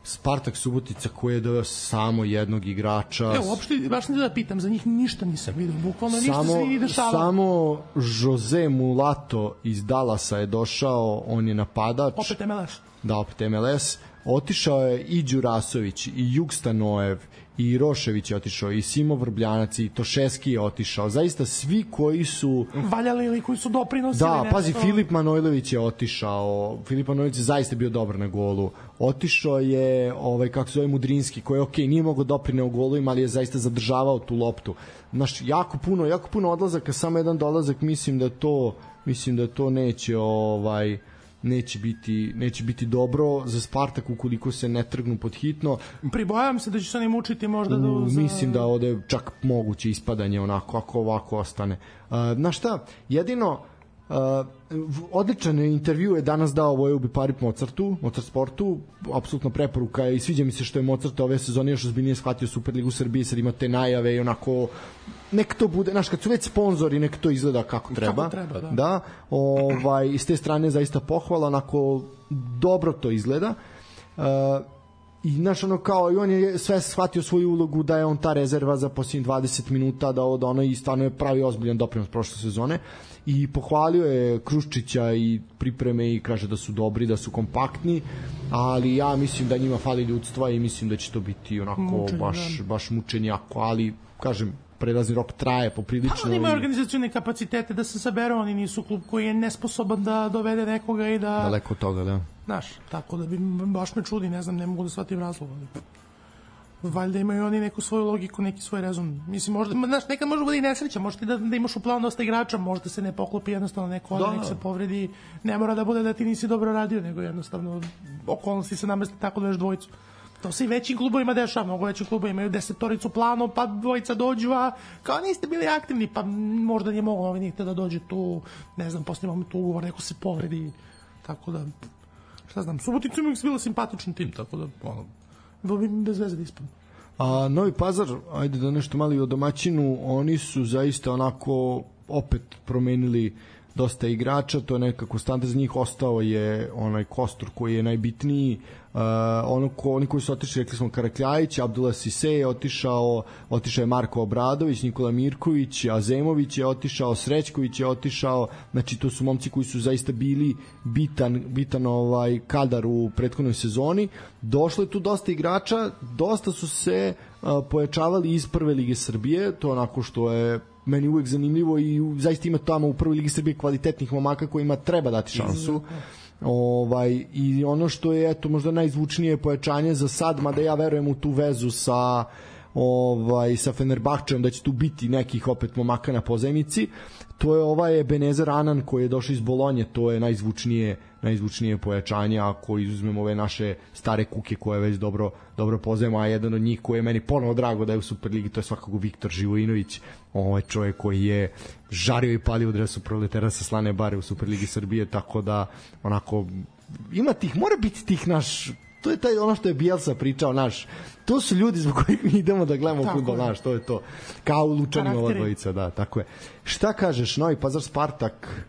Spartak Subotica koji je doveo samo jednog igrača. Evo, uopšte, baš ne da pitam, za njih ništa nisam vidio, bukvalno ništa samo, se i dešavalo. Samo Jose Mulato iz Dallasa je došao, on je napadač. Opet M L S. Da, opet M L S. Otišao je i Đurasović, i Jugstanojev, i Rošević je otišao, i Simo Vrbljanac, i Tošeski je otišao. Zaista svi koji su... Valjali ili koji su doprinosili. Da, nešto. pazi, Filip Manojlović je otišao. Filip Manojlović je zaista bio dobar na golu. Otišao je, ovaj, kako se zove, Mudrinski, koji je okej, okay, nije mogao doprine u golovima, ali je zaista zadržavao tu loptu. Znaš, jako puno, jako puno odlazaka, samo jedan dolazak, mislim da to, mislim da to neće, ovaj... neće biti, neće biti dobro za Spartak ukoliko se ne trgnu pod hitno. Pribojavam se da će se oni mučiti možda da U, za... mislim da ovde čak moguće ispadanje onako ako ovako ostane. Uh, znaš šta, jedino uh, odličan intervju je danas dao Vojobi Parip Mozartu, Mozart Sportu, apsolutno preporuka i sviđa mi se što je Mozart ove sezone još ozbiljnije shvatio Superligu Srbije, sad ima te najave i onako nek to bude, znaš, kad su već sponzori, nek to izgleda kako treba. Kako treba, da. Da, ovaj, s te strane zaista pohvala, onako dobro to izgleda. Uh, I znaš, ono kao, i on je sve shvatio svoju ulogu da je on ta rezerva za posljednjih dvadeset minuta, da od ono i stvarno je pravi ozbiljan doprinos prošle sezone. I pohvalio je Kruščića i pripreme i kaže da su dobri, da su kompaktni, ali ja mislim da njima fali ljudstva i mislim da će to biti onako mučenje, baš, da. baš mučenjako, ali kažem, prelazni rok traje poprilično. Pa oni imaju organizacione kapacitete da se saberu, oni nisu klub koji je nesposoban da dovede nekoga i da... Daleko od toga, da. Znaš, tako da bi, baš me čudi, ne znam, ne mogu da shvatim razlog. Valjda imaju oni neku svoju logiku, neki svoj rezon. Mislim, možda, znaš, nekad može bude i nesreća, možda ti da, da imaš u planu dosta igrača, možda se ne poklopi jednostavno neko, da, nek se povredi, ne mora da bude da ti nisi dobro radio, nego jednostavno okolnosti se namesti tako da veš dvojicu. To se i većim klubovima dešava, mnogo većim klubovima imaju desetoricu planu, pa dvojica dođu, a kao niste bili aktivni, pa možda nije moglo ovaj nikte da dođe tu, ne znam, posle imamo tu ugovor, neko se povredi, tako da, šta znam, Subotica im je bilo simpatičan tim, tako da, ono, bilo bi bez veze da ispadno. A Novi Pazar, ajde da nešto malo i o domaćinu, oni su zaista onako opet promenili dosta igrača, to je nekako standard za njih, ostao je onaj Kostur koji je najbitniji, uh, ono ko, oni koji su otišli, rekli smo Karakljajić, Abdullah Sise je otišao, otišao je Marko Obradović, Nikola Mirković, Azemović je otišao, Srećković je otišao, znači to su momci koji su zaista bili bitan, bitan ovaj kadar u prethodnoj sezoni. Došlo je tu dosta igrača, dosta su se uh, pojačavali iz prve lige Srbije, to onako što je meni uvek zanimljivo i zaista ima tamo u prvoj ligi Srbije kvalitetnih momaka kojima treba dati šansu. Ovaj, i ono što je eto možda najzvučnije pojačanje za sad, mada ja verujem u tu vezu sa ovaj sa Fenerbahčeom da će tu biti nekih opet momaka na pozajmici, to je ovaj Ebenezer Anan koji je došao iz Bolonje, to je najzvučnije najzvučnije pojačanje, ako izuzmemo ove naše stare kuke koje već dobro dobro poznajemo, a jedan od njih koji je meni ponovo drago da je u Superligi, to je svakako Viktor Živojinović, ovaj čovjek koji je žario i palio u dresu Proletera sa Slane Bare u Superligi Srbije, tako da onako ima tih, mora biti tih naš, to je taj ono što je Bielsa pričao, naš, to su ljudi zbog kojih mi idemo da gledamo fudbal, naš, to je to. Kao u Lučanima ova dvojica, da, tako je. Šta kažeš, Novi Pazar Spartak,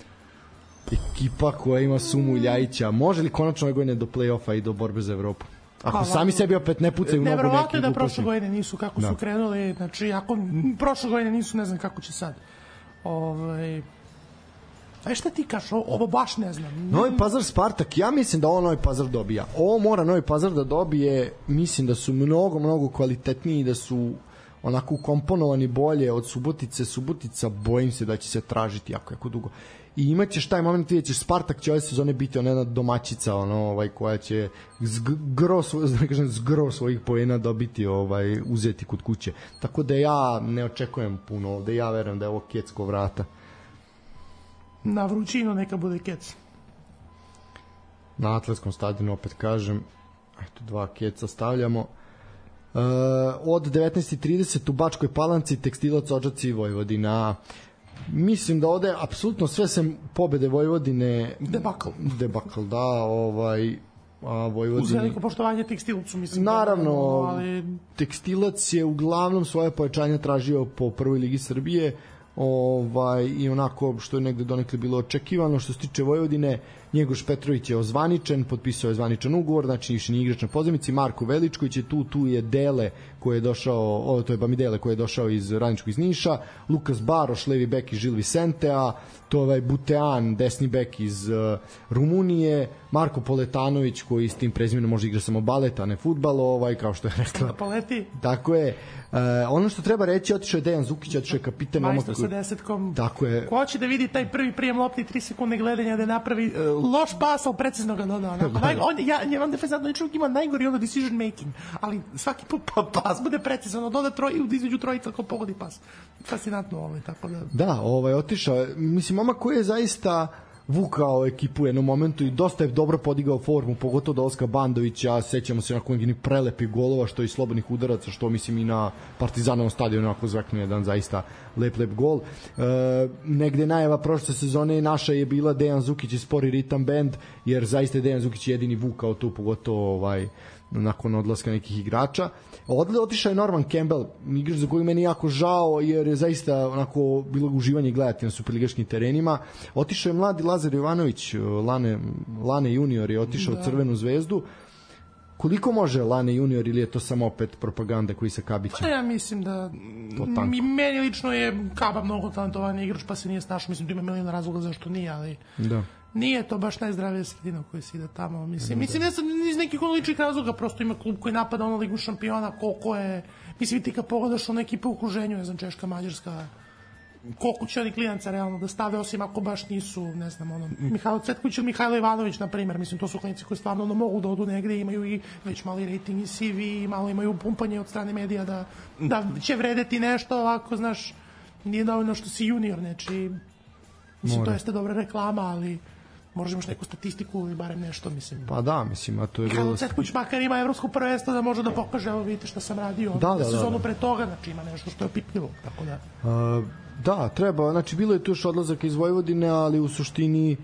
ekipa koja ima Sumu Ljajića, može li konačno ove godine do play-offa i do borbe za Evropu? Ako pa, sami sebi opet ne pucaju mnogo neki gluposti. Nevjerovatno je da prošle godine nisu kako da. su krenuli, znači ako prošle godine nisu, ne znam kako će sad. Ovaj... A šta ti kažeš, ovo baš ne znam. Novi Pazar Spartak, ja mislim da ovo Novi Pazar dobija. Ovo mora Novi Pazar da dobije, mislim da su mnogo, mnogo kvalitetniji, da su onako ukomponovani bolje od Subotice. Subotica, bojim se da će se tražiti jako, jako dugo. I imaćeš taj moment, vidjet ćeš, Spartak će ove sezone biti ona jedna domaćica, ono, ovaj, koja će zgro, da kažem, zgro svojih poena dobiti, ovaj, uzeti kod kuće. Tako da ja ne očekujem puno ovde, ja verujem da je ovo Kecko vrata. Na vrućinu neka bude Kec. Na atletskom stadionu, opet kažem, eto, dva Keca stavljamo. E, od devetnaest i trideset u Bačkoj Palanci, Tekstilac Odžaci i Vojvodina. Mislim da ovde apsolutno sve sem pobede Vojvodine debakl, debakl da, ovaj a Vojvodini uz veliko poštovanje Tekstilcu, mislim. Naravno, da, ali Tekstilac je uglavnom svoje pojačanje tražio po prvoj ligi Srbije, ovaj, i onako što je negde donekle bilo očekivano. Što se tiče Vojvodine, Njegoš Petrović je ozvaničen, potpisao je zvaničan ugovor, znači više nije igrač na pozemici. Marko Veličković je tu, tu je Dele koji je došao, o, to je Bamidele koji je došao iz Radničkog iz Niša, Lukas Baroš, levi bek iz Žil Vicentea, to je ovaj Butean, desni bek iz uh, Rumunije, Marko Poletanović koji s tim prezimenom može igra samo balet, a ne fudbal, ovaj, kao što je rekla. Poleti. Tako je. Uh, ono što treba reći, otišao je Dejan Zukić, otišao je kapitan. Majstor sa desetkom. Tako je. Ko hoće da vidi taj prvi prijem lopti, tri sekunde gledanja, da napravi uh, loš pas, ali precizno ga dodao. Naj, on, ja, ja vam defensivno čovjek ima najgori ono decision making, ali svaki put pa, pas bude precizno, doda troj, između trojica ko pogodi pas. Fascinantno ovaj, tako da... Da, ovaj, otišao, mislim, momak koji je zaista vukao ekipu u jednom momentu i dosta je dobro podigao formu, pogotovo do Oska Bandovića, sećamo se nakon nekih prelepih golova, što i slobodnih udaraca, što mislim i na Partizanovom stadionu onako zveknu jedan zaista lep, lep gol. E, negde najava prošle sezone naša je bila Dejan Zukić i Spori Ritam Band, jer zaista je Dejan Zukić jedini vukao tu, pogotovo ovaj, nakon odlaska nekih igrača. Odle otišao je Norman Campbell, igrač za koji meni jako žao, jer je zaista onako bilo uživanje gledati na superligaškim terenima. Otišao je mladi Lazar Jovanović, Lane, Lane junior je otišao da. u Crvenu zvezdu. Koliko može Lane junior, ili je to samo opet propaganda koji sa Kabićem? Pa ja mislim da mi, meni lično je Kaba mnogo talentovan igrač, pa se nije snašao, mislim da ima milion razloga zašto nije, ali da. Nije to baš najzdravija sredina koja se ide tamo. Mislim, mislim ne sam iz nekih ličnih razloga, prosto ima klub koji napada ono ligu šampiona, koliko je, mislim ti kad pogledaš ono ekipe u okruženju, ne znam, Češka, Mađarska, koliko će oni klijenca realno da stave, osim ako baš nisu, ne znam, ono, Mihajlo Cvetković ili Mihajlo Ivanović, na primjer, mislim, to su klijenici koji stvarno ono, mogu da odu negde, imaju i već mali rating i C V, malo imaju pumpanje od strane medija da, da će vredeti nešto, ovako, znaš, nije dovoljno što si junior, neči, mislim, More. To jeste dobra reklama, ali možeš imaš neku statistiku ili barem nešto, mislim. Pa da, mislim, a to je bilo... Mihajlo Cvetković makar ima evropsko prvenstvo da može da pokaže, evo vidite šta sam radio, da, da, da, sezonu da. pre toga, znači ima nešto što je opipljivo, tako da... Uh, da, treba, znači bilo je tu još odlazaka iz Vojvodine, ali u suštini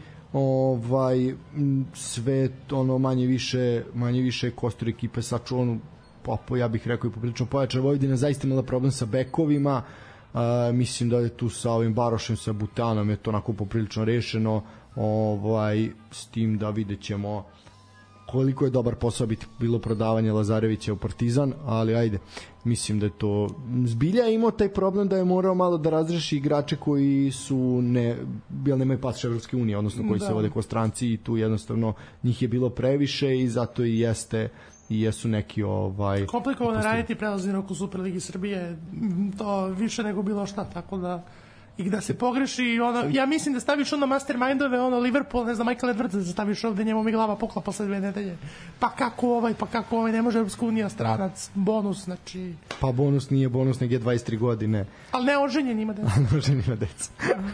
ovaj sve ono manje više manje više kostur ekipe sačuvanu, pa ja bih rekao i poprilično pojačana. Vojvodina zaista imala problem sa bekovima, uh, mislim da je tu sa ovim Barošem, sa Butanom je to onako poprilično rešeno, ovaj, s tim da vidjet ćemo koliko je dobar posao biti bilo prodavanje Lazarevića u Partizan, ali ajde, mislim da je to zbilja imao taj problem da je morao malo da razreši igrače koji su ne, bil nemaju pas Evropske unije, odnosno koji da. se vode kao stranci, i tu jednostavno njih je bilo previše i zato i jeste i jesu neki ovaj komplikovano raditi prelazni rok u Superligi Srbije, to više nego bilo šta, tako da i da se pogreši, ono, ja mislim da staviš ono mastermindove, ono Liverpool, ne znam, Michael Edwards, da staviš ovde, njemu mi glava pukla posle dve nedelje. Pa kako ovaj, pa kako ovaj, ne može Evropska unija, stranac, bonus, znači... Pa bonus nije bonus, nego je dvadeset tri godine. Ali ne oženjen ima deca. Ne oženjen ima deca.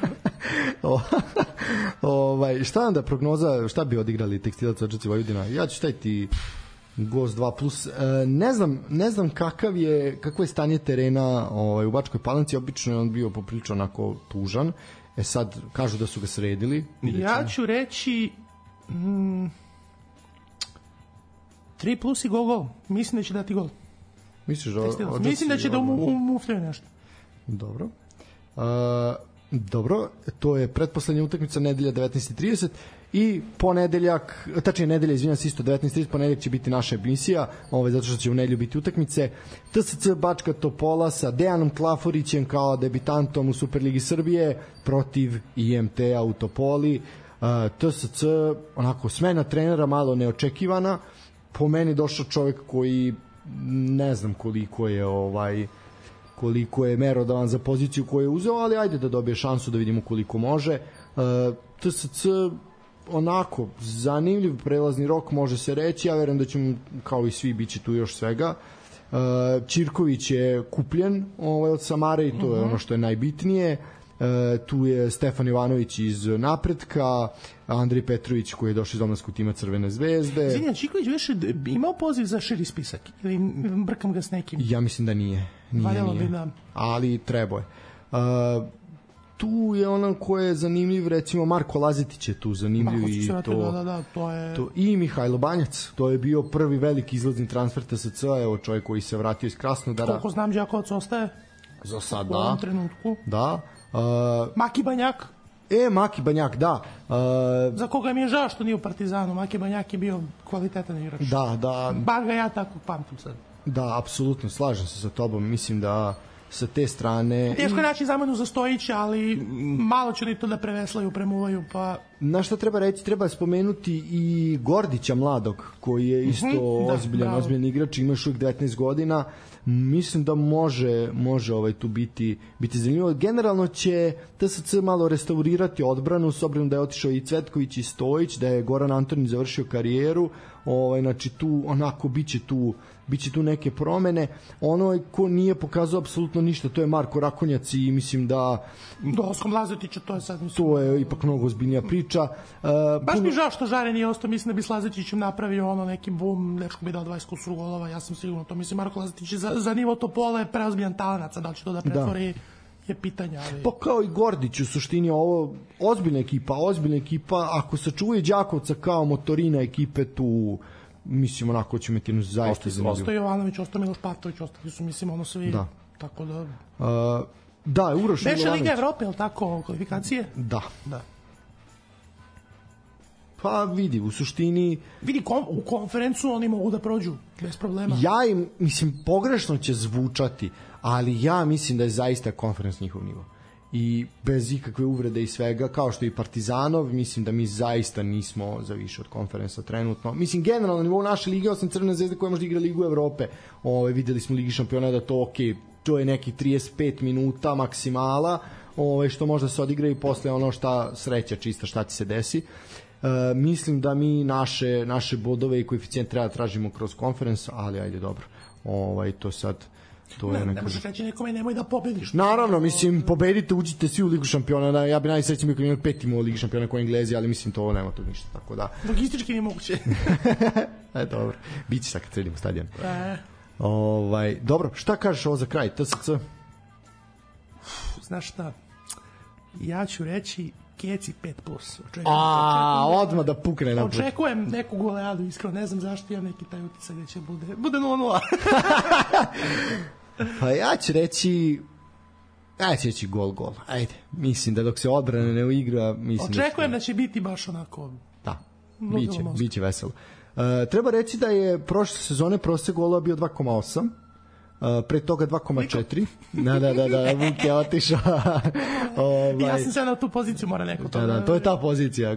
ovaj, šta onda prognoza, šta bi odigrali Tekstilac Odžaci Vojvodina? Ja ću staviti Gost dva plus. E, ne znam, ne znam kakav je, kakvo je stanje terena ovaj, u Bačkoj Palanci, obično je on bio poprilično onako tužan. E sad, kažu da su ga sredili. Ja ću reći mm, tri plus i gol gol. Mislim da će dati gol. Misliš da Odžaci? Mislim da će da umufljaju nešto. Dobro. Uh, dobro, to je pretposlednja utakmica, nedelja devetnaest i trideset i ponedeljak, tačnije nedelja, izvinjam se, isto devetnaest i trideset, ponedeljak će biti naša emisija, ovaj, zato što će u nedelju biti utakmice. T S C Bačka Topola sa Dejanom Klaforićem kao debitantom u Superligi Srbije protiv I M T-a u Topoli. Uh, T S C, onako, smena trenera malo neočekivana, po meni došao čovjek koji ne znam koliko je ovaj koliko je merodavan za poziciju koju je uzeo, ali ajde da dobije šansu da vidimo koliko može. Uh, T S C onako zanimljiv prelazni rok, može se reći, ja verujem da ćemo kao i svi biće tu još svega. Uh, Ćirković je kupljen ovaj, od Samare i to je ono što je najbitnije. Uh, tu je Stefan Ivanović iz Napretka, Andrej Petrović koji je došao iz omladskog tima Crvene zvezde. Zinjan Čiković više imao poziv za širi spisak ili brkam ga s nekim? Ja mislim da nije. Nije, nije. Da. Ali trebao je. Uh, tu je ono ko je zanimljiv, recimo Marko Lazetić je tu zanimljiv i to, da, da, da, to je... to, i Mihajlo Banjac, to je bio prvi veliki izlazni transfer T S C-a, evo čovjek koji se vratio iz Krasnodara. Koliko znam, Đakovac ostaje za sad, u ovom trenutku. Da, Uh, Maki Banjak. E, Maki Banjak, da. Uh, Za koga mi je žao što nije u Partizanu. Maki Banjak je bio kvalitetan igrač. Da, da. Bar ga ja tako pamtim sad. Da, apsolutno, slažem se sa tobom. Mislim da sa te strane... Teško je naći zamenu za Stojića, ali malo će ni to da preveslaju, premuvaju, pa... Na što treba reći, treba spomenuti i Gordića mladog, koji je isto mm-hmm, da, ozbiljan, bravo. ozbiljan igrač, ima još uvijek devetnaest godina. Mislim da može, može ovaj tu biti, biti zanimljivo. Generalno će T S C malo restaurirati odbranu, s obzirom da je otišao i Cvetković i Stojić, da je Goran Antonić završio karijeru. Ovaj, znači tu onako biće tu biće tu neke promene. Ono ko nije pokazao apsolutno ništa, to je Marko Rakonjac i mislim da Doskom Lazetića, to je sad mislim. To je ipak mnogo ozbiljnija priča. Uh, Baš puno... mi žao što Žare nije ostao, mislim da bi s Lazetićem napravio ono neki bum, dečko bi dao dvadeset kusur golova, ja sam sigurno to mislim. Marko Lazetić za, za nivo Topola je preozbiljan talanac, da li će to da pretvori da. je pitanje. Ali... Pa kao i Gordić, u suštini ovo ozbiljna ekipa, ozbiljna ekipa, ako sačuvaju Đakovca kao motorina ekipe tu, mislim onako će imati jednu zaista zanimljivu. Ostao Jovanović, ostao Miloš Patović, ostali su mislim ono svi, da. tako da... Uh, da, Uroš Milovanović. Beše Liga Evrope, je li tako, kvalifikacije? Da. Da. Pa vidi, u suštini... Vidi, kom, u konferencu oni mogu da prođu, bez problema. Ja im, mislim, pogrešno će zvučati, ali ja mislim da je zaista konferens njihov nivo. I bez ikakve uvrede i svega, kao što i Partizanov, mislim da mi zaista nismo za više od konferensa trenutno. Mislim, generalno na nivou naše lige, osim Crvene zvezde koja možda igra Ligu Evrope, ove, videli smo Ligi šampiona da to ok, to je neki trideset pet minuta maksimala, ove, što možda se odigra i posle ono šta sreća čista, šta ti se desi. E, mislim da mi naše, naše bodove i koeficijent treba da tražimo kroz konferens, ali ajde dobro, ovaj, to sad... To ne, je ne možeš reći nekome nemoj da pobediš. Naravno, mislim, pobedite, uđite svi u Ligu šampiona. Ja bi najsrećniji bio kad pet imao u Ligi šampiona kao Englezi, ali mislim to nema to ništa, tako da. Logistički nije moguće. E, dobro. Biće sad kad sredimo stadion. E. Ovaj, dobro, šta kažeš ovo za kraj, T S C? Znaš šta? Ja ću reći Keci pet plus. Očekujem, A, očekujem, odmah da pukne na početku. Očekujem neku goleadu, iskreno, ne znam zašto imam neki taj utisak da će bude, bude nula nula. Pa ja ću reći ja ću reći gol gol. Ajde, mislim da dok se odbrana ne uigra, mislim očekujem da, da će biti baš onako. Da. Biće, biće veselo. Uh, treba reći da je prošle sezone prosek golova bio dva zarez osam. Uh, pre toga dva zarez četiri. Da, da, da, da, Vuk je otišao. ovaj... Ja sam se na tu poziciju, mora neko to. Da, da, to je ta pozicija.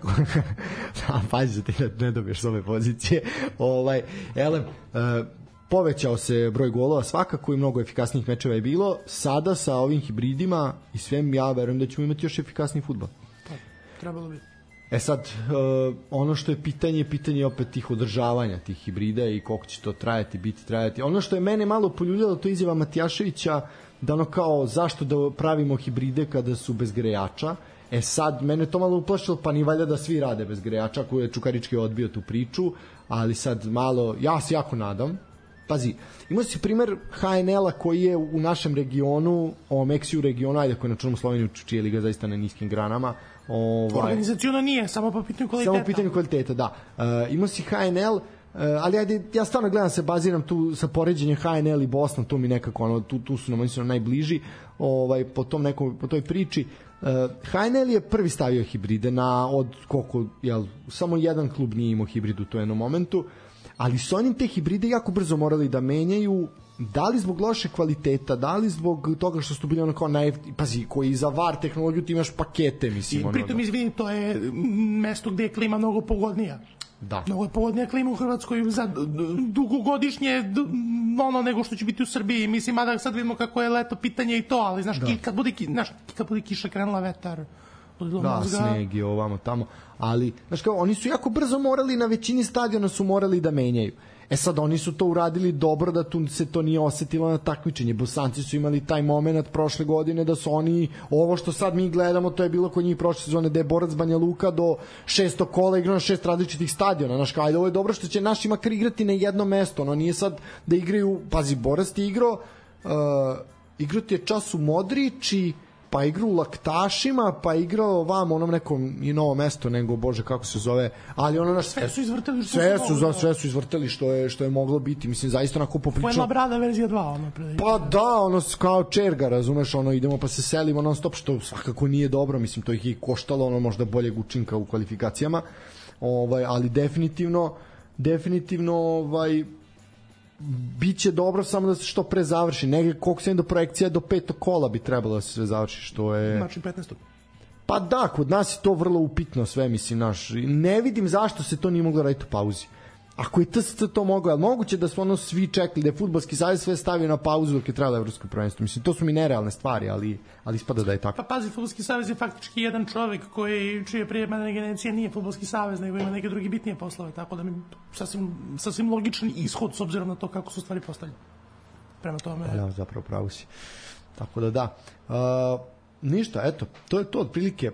Da, pazi ti ne dobiješ s ove pozicije. Ovaj, elem, uh, povećao se broj golova svakako i mnogo efikasnijih mečeva je bilo. Sada sa ovim hibridima i svem ja verujem da ćemo imati još efikasniji fudbal. Pa, trebalo bi. E sad, uh, ono što je pitanje, pitanje je opet tih održavanja tih hibrida i koliko će to trajati, biti trajati. Ono što je mene malo poljuljalo, to je izjava Matijaševića, da ono kao zašto da pravimo hibride kada su bez grejača. E sad, mene to malo uplašilo, pa ni valjda da svi rade bez grejača, koji je Čukarički odbio tu priču, ali sad malo, ja se jako nadam. Pazi, imao si primer H N L-a koji je u našem regionu, o Meksiju regionu, ajde koji je na članu Sloveniju, čija liga zaista na niskim granama. Ovaj, organizacijona nije, samo po pitanju kvaliteta. Samo po pitanju kvaliteta, da. Uh, imao si H N L, uh, ali ajde, ja stvarno gledam se, baziram tu sa poređenjem H N L i Bosna, tu mi nekako, ono, tu, tu su nam, oni su nam najbliži, ovaj, po, tom nekom, po toj priči. Uh, H N L je prvi stavio hibride na, od koliko, jel, samo jedan klub nije imao hibrid u to jednom momentu, ali su oni te hibride jako brzo morali da menjaju, da li zbog loše kvaliteta, da li zbog toga što su bili ono kao najjeftiniji, pazi, koji za V A R tehnologiju ti imaš pakete, mislim. I pritom, izvini, to je mesto gde je klima mnogo pogodnija. Da. Mnogo je pogodnija klima u Hrvatskoj za dugogodišnje ono nego što će biti u Srbiji. Mislim, mada sad vidimo kako je leto pitanje i to, ali znaš, da. kad, bude, znaš, kad bude kiša, krenula vetar, da, mozga. Sneg je ovamo tamo, ali znaš kao, oni su jako brzo morali, na većini stadiona su morali da menjaju. E sad, oni su to uradili dobro da tu se to nije osetilo na takmičenje. Bosanci su imali taj moment prošle godine da su oni, ovo što sad mi gledamo, to je bilo kod njih prošle sezone, da je Borac Banja Luka do šesto kola igrao na šest različitih stadiona. Znaš kao, ajde, ovo je dobro što će naši makar igrati na jedno mesto. Ono nije sad da igraju, pazi, Borac ti igrao, uh, igrao ti je čas u Modrić i pa igrao u Laktašima, pa igrao vam onom nekom i novo mesto, nego bože kako se zove, ali ono naš sve su izvrtali što sve su, su, mogli, za, sve su izvrtali što je što je moglo biti, mislim zaista onako popričao. Fuenla Brada verzija dva, ono pre. Pa da, ono kao čerga, razumeš, ono idemo pa se selimo non stop, što svakako nije dobro, mislim to ih je koštalo ono možda boljeg učinka u kvalifikacijama. Ovaj, ali definitivno definitivno ovaj biće dobro, samo da se što pre završi. Negde koliko se do projekcija do petog kola bi trebalo da se sve završi, što je znači petnaestog. Pa da, kod nas je to vrlo upitno sve, mislim, naš. Ne vidim zašto se to nije moglo raditi u pauzi. Ako je T S C to moglo, ali moguće da su ono svi čekali, da je fudbalski savez sve stavio na pauzu dok je trajalo evropsko prvenstvo. Mislim, to su mi nerealne stvari, ali, ali ispada da je tako. Pa pazi, fudbalski savez je faktički jedan čovek koji, čije prijemane generacije nije fudbalski savez, nego ima neke drugi bitnije poslove, tako da mi sasvim, sasvim logičan ishod s obzirom na to kako su stvari postavljene. Prema tome... Da, zapravo pravo si. Tako da da. Uh, ništa, eto, to je to otprilike.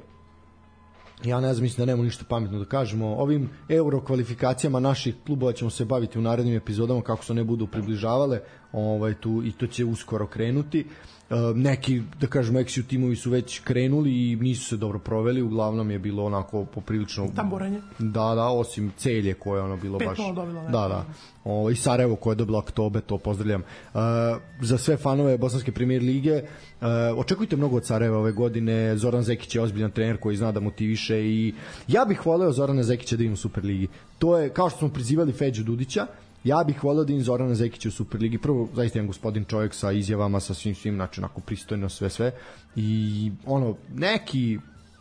Ja ne znam, mislim da nemamo ništa pametno da kažemo. Ovim euro kvalifikacijama naših klubova ćemo se baviti u narednim epizodama kako se one budu približavale, ovaj, tu, i to će uskoro krenuti. Uh, neki, da kažemo, eksiju timovi su već krenuli i nisu se dobro proveli, uglavnom je bilo onako poprilično... Tamburanje. Da, da, osim Celje koje je ono bilo baš... dobilo, da, da. O, i Sarajevo koje je dobilo Oktobe, to pozdravljam. Uh, za sve fanove Bosanske premier lige, uh, očekujte mnogo od Sarajeva ove godine. Zoran Zekić je ozbiljan trener koji zna da motiviše i ja bih voleo Zorana Zekića da ima u Superligi. To je, kao što smo prizivali Feđu Dudića, ja bih voleo da im Zorana Zekića u Superligi. Prvo, zaista jedan gospodin čovjek sa izjavama, sa svim svim, znači onako pristojno sve sve. I ono, neki,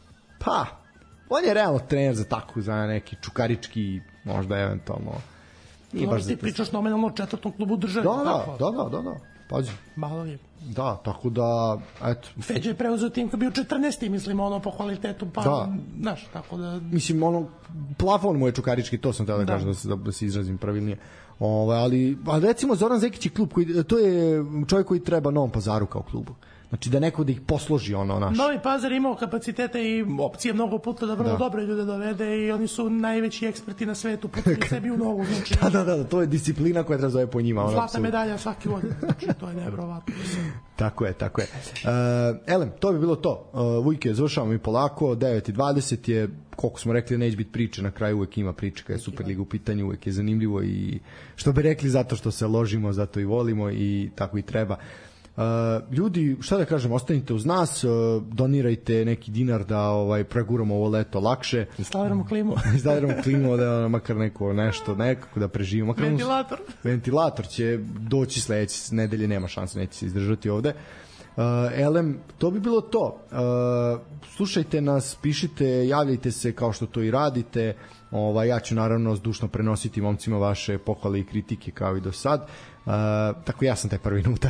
pa, on je realno trener za tako, za neki čukarički, možda eventualno. Nije baš ti pričaš nominalno o četvrtom klubu države. Da, da, da, da, da, da. Pazi. Malo je. Da, tako da, eto. Feđa je preuzeo tim kad bio četrnaesti, mislim, ono po kvalitetu, pa, da. Znaš, tako da... Mislim, ono, plafon mu je čukarički, to sam teo da, da kažem, da se, da se izrazim pravilnije. Ove, ali, ali recimo Zoran Zekić je klub, koji, to je čovjek koji treba Novom Pazaru kao klubu. Znači da neko da ih posloži ono naš. Novi Pazar imao kapacitete i opcije mnogo puta da vrlo da. dobre ljude dovede i oni su najveći eksperti na svetu, putili sebi u nogu. Znači, da, da, da, to je disciplina koja treba zove po njima. Zlata apsolutno. Medalja svaki godine, znači to je nevjerovatno. Tako je, tako je. Uh, elem, to bi bilo to. Uh, Vujke, završavamo i polako, devet i dvadeset je, koliko smo rekli, neće biti priče, na kraju uvek ima priče kada je Superliga u pitanju, uvek je zanimljivo i što bi rekli, zato što se ložimo, zato i volimo i tako i treba. Uh, ljudi, šta da kažem, ostanite uz nas, uh, donirajte neki dinar da ovaj preguramo ovo leto lakše. Instaliramo klimu. Instaliramo klimu da makar neko nešto, nekako da preživimo. Makar ventilator. Uns, ventilator će doći sledeće nedelje, nema šanse, neće se izdržati ovde. Uh, elem, to bi bilo to. Uh, slušajte nas, pišite, javljajte se kao što to i radite. Ovaj, ja ću naravno zdušno prenositi momcima vaše pohvale i kritike kao i do sad. Uh, tako ja sam taj prvi unutar.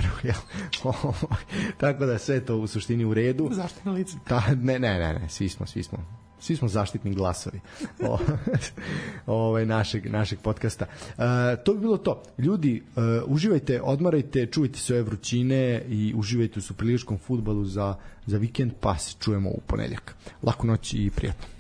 Tako da sve to u suštini u redu. Zaštitno lice. Ta, ne, ne, ne, ne, svi smo, svi smo. Svi smo zaštitni glasovi o, ovaj, našeg, našeg podcasta. Uh, to bi bilo to. Ljudi, uh, uživajte, odmarajte, čuvajte se ove vrućine i uživajte u superligaškom fudbalu za, za vikend, pa se čujemo u ponedeljak. Laku noć i prijatno.